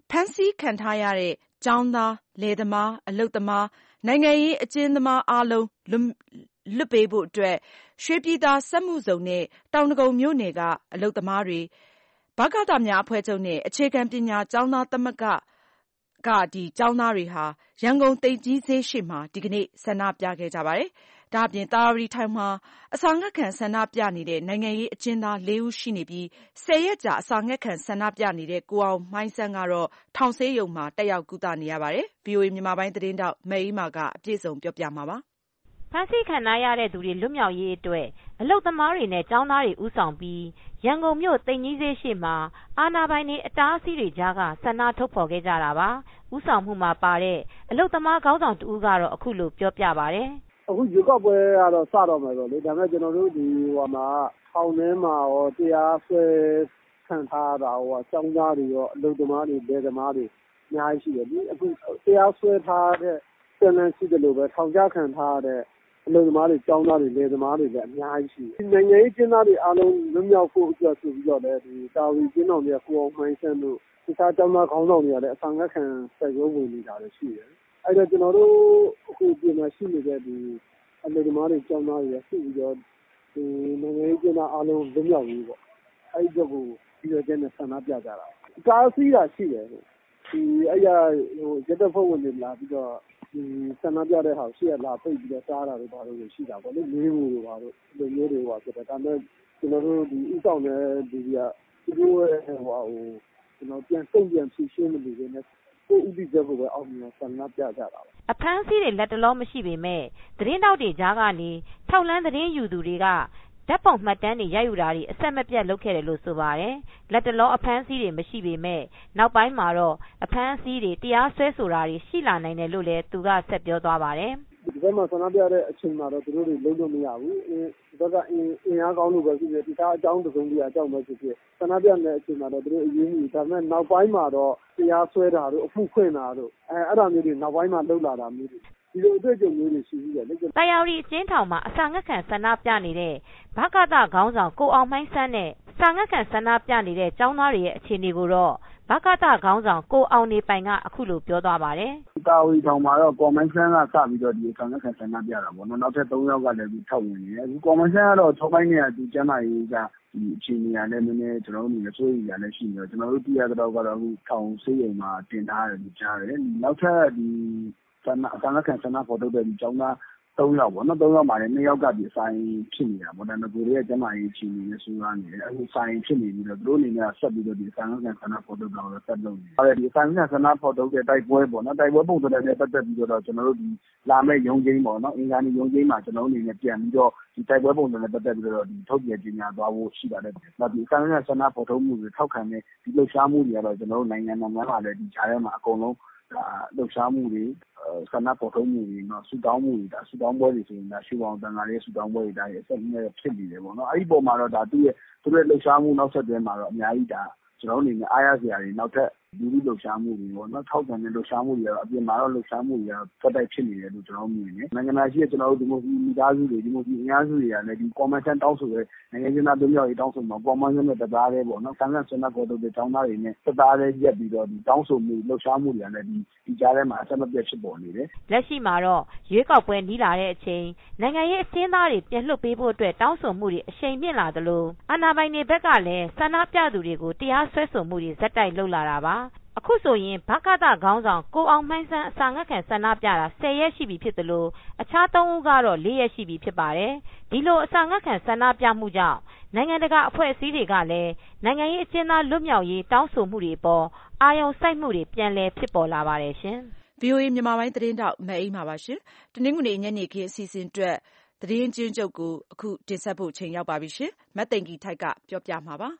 ဖမ်းဆီးခံထားရတဲ့ကျောင်းသား၊လယ်သမား၊အလုပ်သမား၊နိုင်ငံရေးအကျဉ်းသမားအားလုံးလွတ်ပေးဖို့အတွက်ရွှေပြည်သာစက်မှုဇုန်နဲ့တောင်ဒဂုံမြို့နယ်ကအလုပ်သမားတွေ၊ဗကသများအဖွဲ့ချုပ်နဲ့အခြေခံပညာကျောင်းသားသမဂ္ဂကျောင်းသားတွေဟာရန်ကုန်သိမ်ကြီးဈေးရှေ့မှာဒီကနေ့ဆန္ဒပြခဲ့ကြပါတယ်။ဒါ့အပြင်သာယာဝတီထောင်မှာအစာငတ်ခံဆန္ဒပြနေတဲ့နိုင်ငံရေးအကျဉ်းသား 4 ဦးရှိနေပြီး10 ရက်ကြာအစာငတ်ခံဆန္ဒပြနေတဲ့ကိုအောင်မိုင်းစန်းကတော့ထောင်ဆေးရုံမှာတက်ရောက်ကုသနေရပါတယ်။ VOA မြန်မာပိုင်းသတင်းထောက်မအေးမာကအပြည့်စုံပြောပြမှာပါ။ဖမ်းဆီးခံထားရတဲ့သူတွေလွတ်မြောက်ရေးအတွက်အလုပ်သမားတွေနဲ့ကျောင်းသားတွေဦးဆောင်ပြီးရန်ကုန်မြို့သိမ်ကြီးဈေးရှေ့မှာအာဏာပိုင်တွေအတားအဆီးတွေကြားကဆန္ဒထုတ်ဖော်ခဲ့ကြတာပါ။ဦးဆောင်မှုမှာပါတဲ့အလုပ်သမားခေါင်းဆောင်တဦးကတော့အခုလိုပြောပြပါတယ်။အခုရွေးကောက်ပွဲကတော့စတော့မယ်ပေါ့လေ။ဒါပေမဲ့ကျွန်တော်တို့ဒီမှာထောင်ထဲမှာရောတရားစွဲခံထားတာရောကျောင်းသားတွေရောအလုပ်သမားတွေလယ်သမားတွေအများကြီးရှိတယ်ဒီအခုတရားစွဲထားတဲ့ပြည်နယ်ရှိတယ်လို့ပဲထောင်ချခံထားတဲ့အလုပ်သမားတွေကျောင်းသားတွေလယ်သမားတွေလည်းအများကြီးရှိတယ်နိုင်ငံရေးကျင်းသားတွေအားလုံးလွတ်မြောက်ဖို့အတွက်ဆိုပြီးတော့လည်းဒီတာဝီကျင်းတော်တွေကကိုအောင်မိုင်းစန်းတို့တခြားကျောင်းသားခေါင်းဆောင်တွေကလည်းအဆောင်ငတ်ခံဆက်ရုံးဝင်နေတာလည်းရှိတယ်အဲ့တော့ကျွန်တော်တို့အခုပြည်နယ်ရှိနေတဲ့ဒီအလုပ်သမားတွေကျောင်းသားတွေရှိပြီးတော့ဒီနိုင်ငံရေးကျင်းသားအားလုံးလွတ်မြောက်ရေးပေါ့အဲ့ဒီတော့ကိုဒီလိုကျင်းနဲ့ဆန္ဒပြကြတာကားစီးတာရှိတယ်ဒီအဲ့ရရက်တဲ့ဖို့ဝင်နေလာပြီးတော့ဒီဆန္ဒပြတဲ့ဟာရှေ့ကလာပိတ်ပြီးတော့တားတာတွေဘာလို့ရှိတာပေါ့လေလေးဘူးတွေဘာလို့ဒီမျိုးတွေပါဆိုတော့ဒါမဲ့ကျွန်တော်တို့ဒီဥဆောင်တဲ့ဒီကဒီလိုဟိုကျွန်တော်ပြန်စုံပြန်ဖြည့်ရှင်းနေတယ်နဲ့ကိုဥပဒေချက်ကိုပဲအောင်မြင်ဆန္ဒပြကြတာပါအဖမ်းဆီးတွေလက်တလောမရှိပေမဲ့သတင်းတောက်တွေကြားကနေထောက်လန်းသတင်းယူသူတွေကဓာတ်ပုံမှတ်တမ်းတွေရယူတာတွေအဆက်မပြတ်လုပ်ခဲ့တယ်လို့ဆိုပါတယ်လက်တလောအဖမ်းဆီးတွေမရှိပေမဲ့နောက်ပိုင်းမှာတော့အဖမ်းဆီးတွေတရားစွဲဆိုတာတွေရှိလာနိုင်တယ်လို့လည်းသူကဆက်ပြောသွားပါတယ်ဒီဘက်မှာဆန္ဒပြတဲ့အချိန်မှာတော့သူတို့တွေလုံးလို့မရဘူးဒီဘက်ကအင်အားကောင်းလို့ပဲဖြစ်ဖြစ်တခြားအကြောင်းတစုံတရာအကြောင်းပဲဖြစ်ဖြစ်ဆန္ဒပြတဲ့အချိန်မှာတော့သူတို့အရေးကြီးဒါပေမဲ့နောက်ပိုင်းမှာတော့တရားစွဲတာတို့အမှုဖွင့်တာတို့အဲ့ဒါမျိုးတွေနောက်ပိုင်းမှာလှုပ်လာတာမျိုးတွေဒီလိုအတွေ့အကြုံမျိုးတွေရှိပြီးတယ်လေတာယာဝတီအကျဉ်းထောင်မှာအစာငတ်ခံဆန္ဒပြနေတဲ့ဗကသခေါင်းဆောင်ကိုအောင်မိုင်းစန်းနဲ့စာငတ်ခံဆန္ဒပြနေတဲ့ကျောင်းသားတွေရဲ့အခြေအနေကိုတော့ဗကသခေါင်းဆောင်ကိုအောင်နေပိုင်ကအခုလိုပြောသွားပါတယ်။တာဝီထောင်မှာတော့ကော်မရှင်ကစပြီးတော့ဒီစာငတ်ခံဆန္ဒပြတာပေါ့နော်။နောက်ထပ်3ယောက်ကလည်းဒီထောက်ဝင်နေတယ်။ဒီကော်မရှင်ကတော့6ပိုင်းနဲ့ဒီကျန်းမာရေးကဒီအခြေအနေကလည်းနည်းနည်းကျွန်တော်တို့အနေနဲ့စိုးရိမ်ရလည်းရှိနေတော့ကျွန်တော်တို့သိရတော့ကတော့အခုထောင်ဆေးရုံမှာတင်ထားတယ်လို့ကြားတယ်။နောက်ထပ်ဒီစာငတ်ခံဆန္ဒဖော်ထုတ်တဲ့ဒီကျောင်းသား3ယောက်ပေါ့နော်3ယောက်မှာလည်း2ယောက်ကဒီအဆိုင်ဖြစ်နေတာပေါ့ဒါပေမဲ့ကိုရဲ့ကျန်းမာရေးအခြေအနေနဲ့စိုးရနေတယ်အခုဆိုင်ဖြစ်နေပြီးတော့သူတို့အနေနဲ့ဆက်ပြီးတော့ဒီဆိုင်ကဆန္ဒဖော်ထုတ်တော့ဆက်လုပ်နေတယ်ဒီဆိုင်ကဆန္ဒဖော်ထုတ်တဲ့တိုက်ပွဲပေါ့နော်တိုက်ပွဲပုံစံနဲ့ပတ်သက်ပြီးတော့ကျွန်တော်တို့ဒီလာမဲ့ရုံးချင်းပေါ့နော်အင်္ဂါနေ့ရုံးချင်းမှာကျွန်တော်တို့အနေနဲ့ပြန်ပြီးတော့ဒီတိုက်ပွဲပုံစံနဲ့ပတ်သက်ပြီးတော့ဒီထုတ်ပြန်ကြေညာသွားဖို့ရှိပါတယ်နောက်ဒီဆိုင်ကဆန္ဒဖော်ထုတ်မှုတွေထောက်ခံတဲ့ဒီလှုပ်ရှားမှုတွေကတော့ကျွန်တော်တို့နိုင်ငံတော်များမှာလည်းဒီဂျားထဲမှာအကုန်လုံးလှုပ်ရှားမှုတွေဆန္ဒပေါ်ထုတ်မှုတွေနော်ဆူတောင်းမှုတွေဒါဆူတောင်းပွဲတွေဆိုရင်ဒါရှူအောင်တန်ခါလေးဆူတောင်းပွဲတွေဒါအဆက်နဲ့ဖြစ်နေတယ်ပေါ့နော်အဲ့ဒီပုံမှာတော့ဒါသူ့ရဲ့လှုပ်ရှားမှုနောက်ဆက်တွဲမှာတော့အများကြီးဒါကျွန်တော်အနေနဲ့အားရစရာတွေနောက်ထပ်လူလူလှုပ်ရှားမှုတွေပေါ့နော်ထောက်ခံတဲ့လှုပ်ရှားမှုတွေကတော့အပြင်မှာတော့လှုပ်ရှားမှုတွေကတော့ဖတ်တိုက်ဖြစ်နေတယ်လို့ကျွန်တော်မြင်တယ်နိုင်ငံသားရှိတဲ့ကျွန်တော်တို့ဒီမိုကရေစီမိသားစုတွေဒီမိုကရေစီအများစုတွေကလည်းဒီကွန်မန်ရှန်တောင်းဆိုတဲ့နိုင်ငံရေးသားတို့မျိုးတွေတောင်းဆိုမှာကွန်မန်ရှန်နဲ့တသားလေးပေါ့နော်ဆန်းဆန်းဆွမ်းပေါ်တော့တဲ့တောင်းသားတွေနဲ့တသားလေးရက်ပြီးတော့ဒီတောင်းဆိုမှုလှုပ်ရှားမှုတွေကလည်းဒီကြားထဲမှာအဆက်မပြတ်ဖြစ်ပေါ်နေတယ်လက်ရှိမှာတော့ရွေးကောက်ပွဲနီးလာတဲ့အချိန်နိုင်ငံရေးအကျဉ်းသားတွေပြန်လွှတ်ပေးဖို့အတွက်တောင်းဆိုမှုတွေအရှိန်မြင့်လာသလိုအာဏာပိုင်တွေဘက်ကလည်းဆန္ဒပြသူတွေကိုတရားစွဲဆိုမှုတွေဇက်တိုက်လုပ်လာတာပါအခုဆိုရင်ဗကသခေါင်းဆောင်ကိုအောင်မိုင်းစန်းအစာငတ်ခံဆန္ဒပြတာ10ရက်ရှိပြီဖြစ်သလိုအခြား3ဦးကတော့4ရက်ရှိပြီဖြစ်ပါတယ်ဒီလိုအစာငတ်ခံဆန္ဒပြမှုကြောင့်နိုင်ငံတကာအဖွဲ့အစည်းတွေကလည်းနိုင်ငံရေးအကျဉ်းသားလွတ်မြောက်ရေးတောင်းဆိုမှုတွေပေါ်အာရုံစိုက်မှုတွေပြန်လည်ဖြစ်ပေါ်လာပါတယ်ရှင် VOA မြန်မာပိုင်းသတင်းတောက်မအေးမှာပါရှင်တနင်္ဂနွေညနေခင်းအစီအစဉ်အတွက်သတင်းကျဉ်းချုပ်ကိုအခုတင်ဆက်ဖို့ချိန်ရောက်ပါပြီရှင်မတ်သိင်္ဂီထိုက်ကပြောပြမှာပါ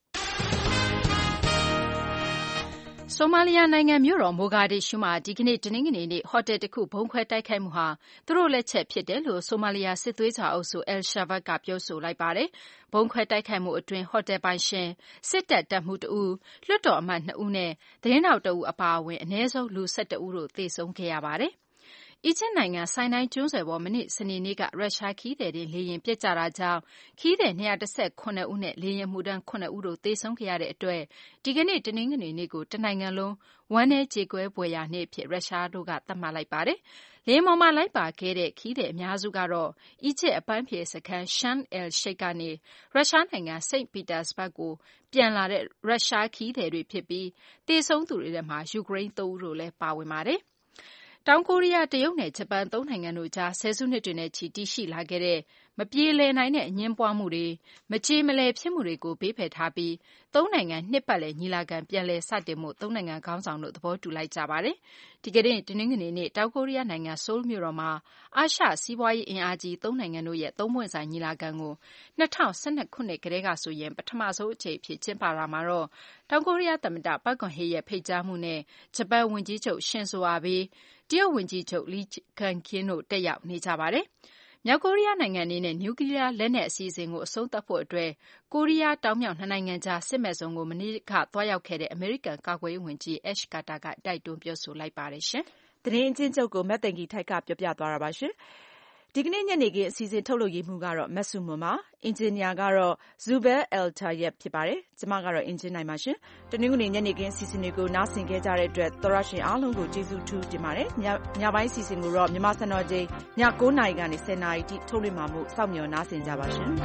ဆိုမာလီယာနိုင်ငံမြို့တော်မိုဂါဒစ်ရှူးမှာဒီကနေ့တနင်္ဂနွေနေ့ဟိုတယ်တခုဗုံးခွဲတိုက်ခိုက်မှုဟာသူတို့လက်ချက်ဖြစ်တယ်လို့ဆိုမာလီယာစစ်သွေးကြွအုပ်စု Al-Shabaab ကပြောဆိုလိုက်ပါတယ်။ဗုံးခွဲတိုက်ခိုက်မှုအတွင်းဟိုတယ်ပိုင်ရှင်စစ်တပ်တပ်မှူးတဦးလွှတ်တော်အမတ်2ဦးနဲ့သတင်းထောက်တဦးအပါအဝင်အနည်းဆုံးလူ12ဦးတို့သေဆုံးခဲ့ရပါတယ်။အီဂျစ်နိုင်ငံဆိုင်းနိုင်းကျွန်းဆွယ်ပေါ်မနေ့စနေနေ့ကရုရှားခရီးသည်တင်လေယာဉ်ပျက်ကျတာကြောင့်ခရီးသည်219ဦးနဲ့လေယာဉ်မှုထမ်း9ဦးတို့သေဆုံးခဲ့ရတဲ့အတွက်ဒီကနေ့တနင်္ဂနွေနေ့ကိုတနိုင်ငံလုံးဝမ်းနည်းကြေကွဲဖွယ်ရာနေ့အဖြစ်ရုရှားတို့ကသတ်မှတ်လိုက်ပါတယ်။လေယာဉ်ပေါ်မှာလိုက်ပါခဲ့တဲ့ခရီးသည်အများစုကတော့အီဂျစ်အပန်းဖြေစခန်း Sharm el-Sheikh ကနေရုရှားနိုင်ငံ St. Petersburg ကိုပြန်လာတဲ့ရုရှားခရီးသည်တွေဖြစ်ပြီးသေဆုံးသူတွေထဲမှာယူကရိန်း3ဦးတို့လည်းပါဝင်ပါတယ်။တောင်ကိုရီးယား၊တရုတ်နဲ့ဂျပန်3နိုင်ငံတို့ကြားဆယ်စုနှစ်တွေနဲ့ချီတည်ရှိလာခဲ့တဲ့မပြေလည်နိုင်တဲ့အငြင်းပွားမှုတွေ၊မကျေမလည်ဖြစ်မှုတွေကိုဘေးဖယ်ထားပြီး3နိုင်ငံနှစ်ပတ်လည်ညီလာခံပြန်လည်စတင်ဖို့3နိုင်ငံခေါင်းဆောင်တို့သဘောတူလိုက်ကြပါတယ်။ဒီကနေ့တနင်္ဂနွေနေ့တောင်ကိုရီးယားနိုင်ငံဆိုးလ်မြို့တော်မှာအာရှစီးပွားရေးအင်အားကြီး3နိုင်ငံတို့ရဲ့3ပွင့်ဆိုင်ညီလာခံကို2012ခုနှစ်ကတည်းကဆိုရင်ပထမဆုံးအကြိမ်အဖြစ်ကျင်းပတာမှာတော့တောင်ကိုရီးယားသမ္မတပက်ဂွန်ဟေရဲ့ဖိတ်ကြားမှုနဲ့ဂျပန်ဝန်ကြီးချုပ်ရှင်ဇိုအာဘေးတရုတ်ဝန်ကြီးချုပ်လီဂန်ကင်းတို့တက်ရောက်နေကြပါတယ်။မြောက်ကိုရီးယားနိုင်ငံအနေနဲ့နျူကလီးယားလက်နက်အစီအစဉ်ကိုအဆုံးသတ်ဖို့အတွက်ကိုရီးယားတောင်မြောက်2နိုင်ငံကြားစစ်မဲ့ဇုံကိုမနေ့ကသွားရောက်ခဲ့တဲ့အမေရိကန်ကာကွယ်ရေးဝန်ကြီး Ash Carter ကတိုက်တွန်းပြောဆိုလိုက်ပါတယ်။သတင်းအကျဉ်းချုပ်ကိုမတ်သိင်္ဂီထိုက်ကပြောပြသွားတာပါ။ဒီကနေ့ညနေခင်းအစီအစဉ်ထုတ်လုပ်ရေးမှူးကတော့မဆုမွန်ပါ။အင်ဂျင်နီယာကတော့ Zubair El-Tayeb ဖြစ်ပါတယ်။ကျမကတော့အင်ဂျင်နိုင်ပါရှင်။တနင်္ဂနွေညနေခင်းအစီအစဉ်တွေကိုနားဆင်ခဲ့ကြတဲ့အတွက်သောရရှင်အားလုံးကိုကျေးဇူးထူးတင်ပါတယ်။ညပိုင်းအစီအစဉ်ကိုတော့မြန်မာစံတော်ချိန်ည9:00နာရီကနေ10:00နာရီထိထုတ်လွှင့်မှာမို့စောင့်မျှော်နားဆင်ကြပါရှင်။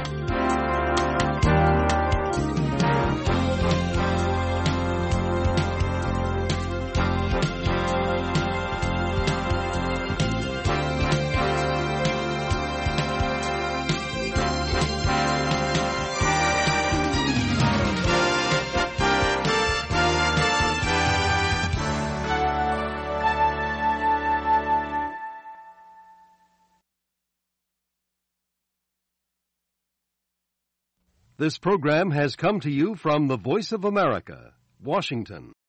This program has come to you from the Voice of America, Washington.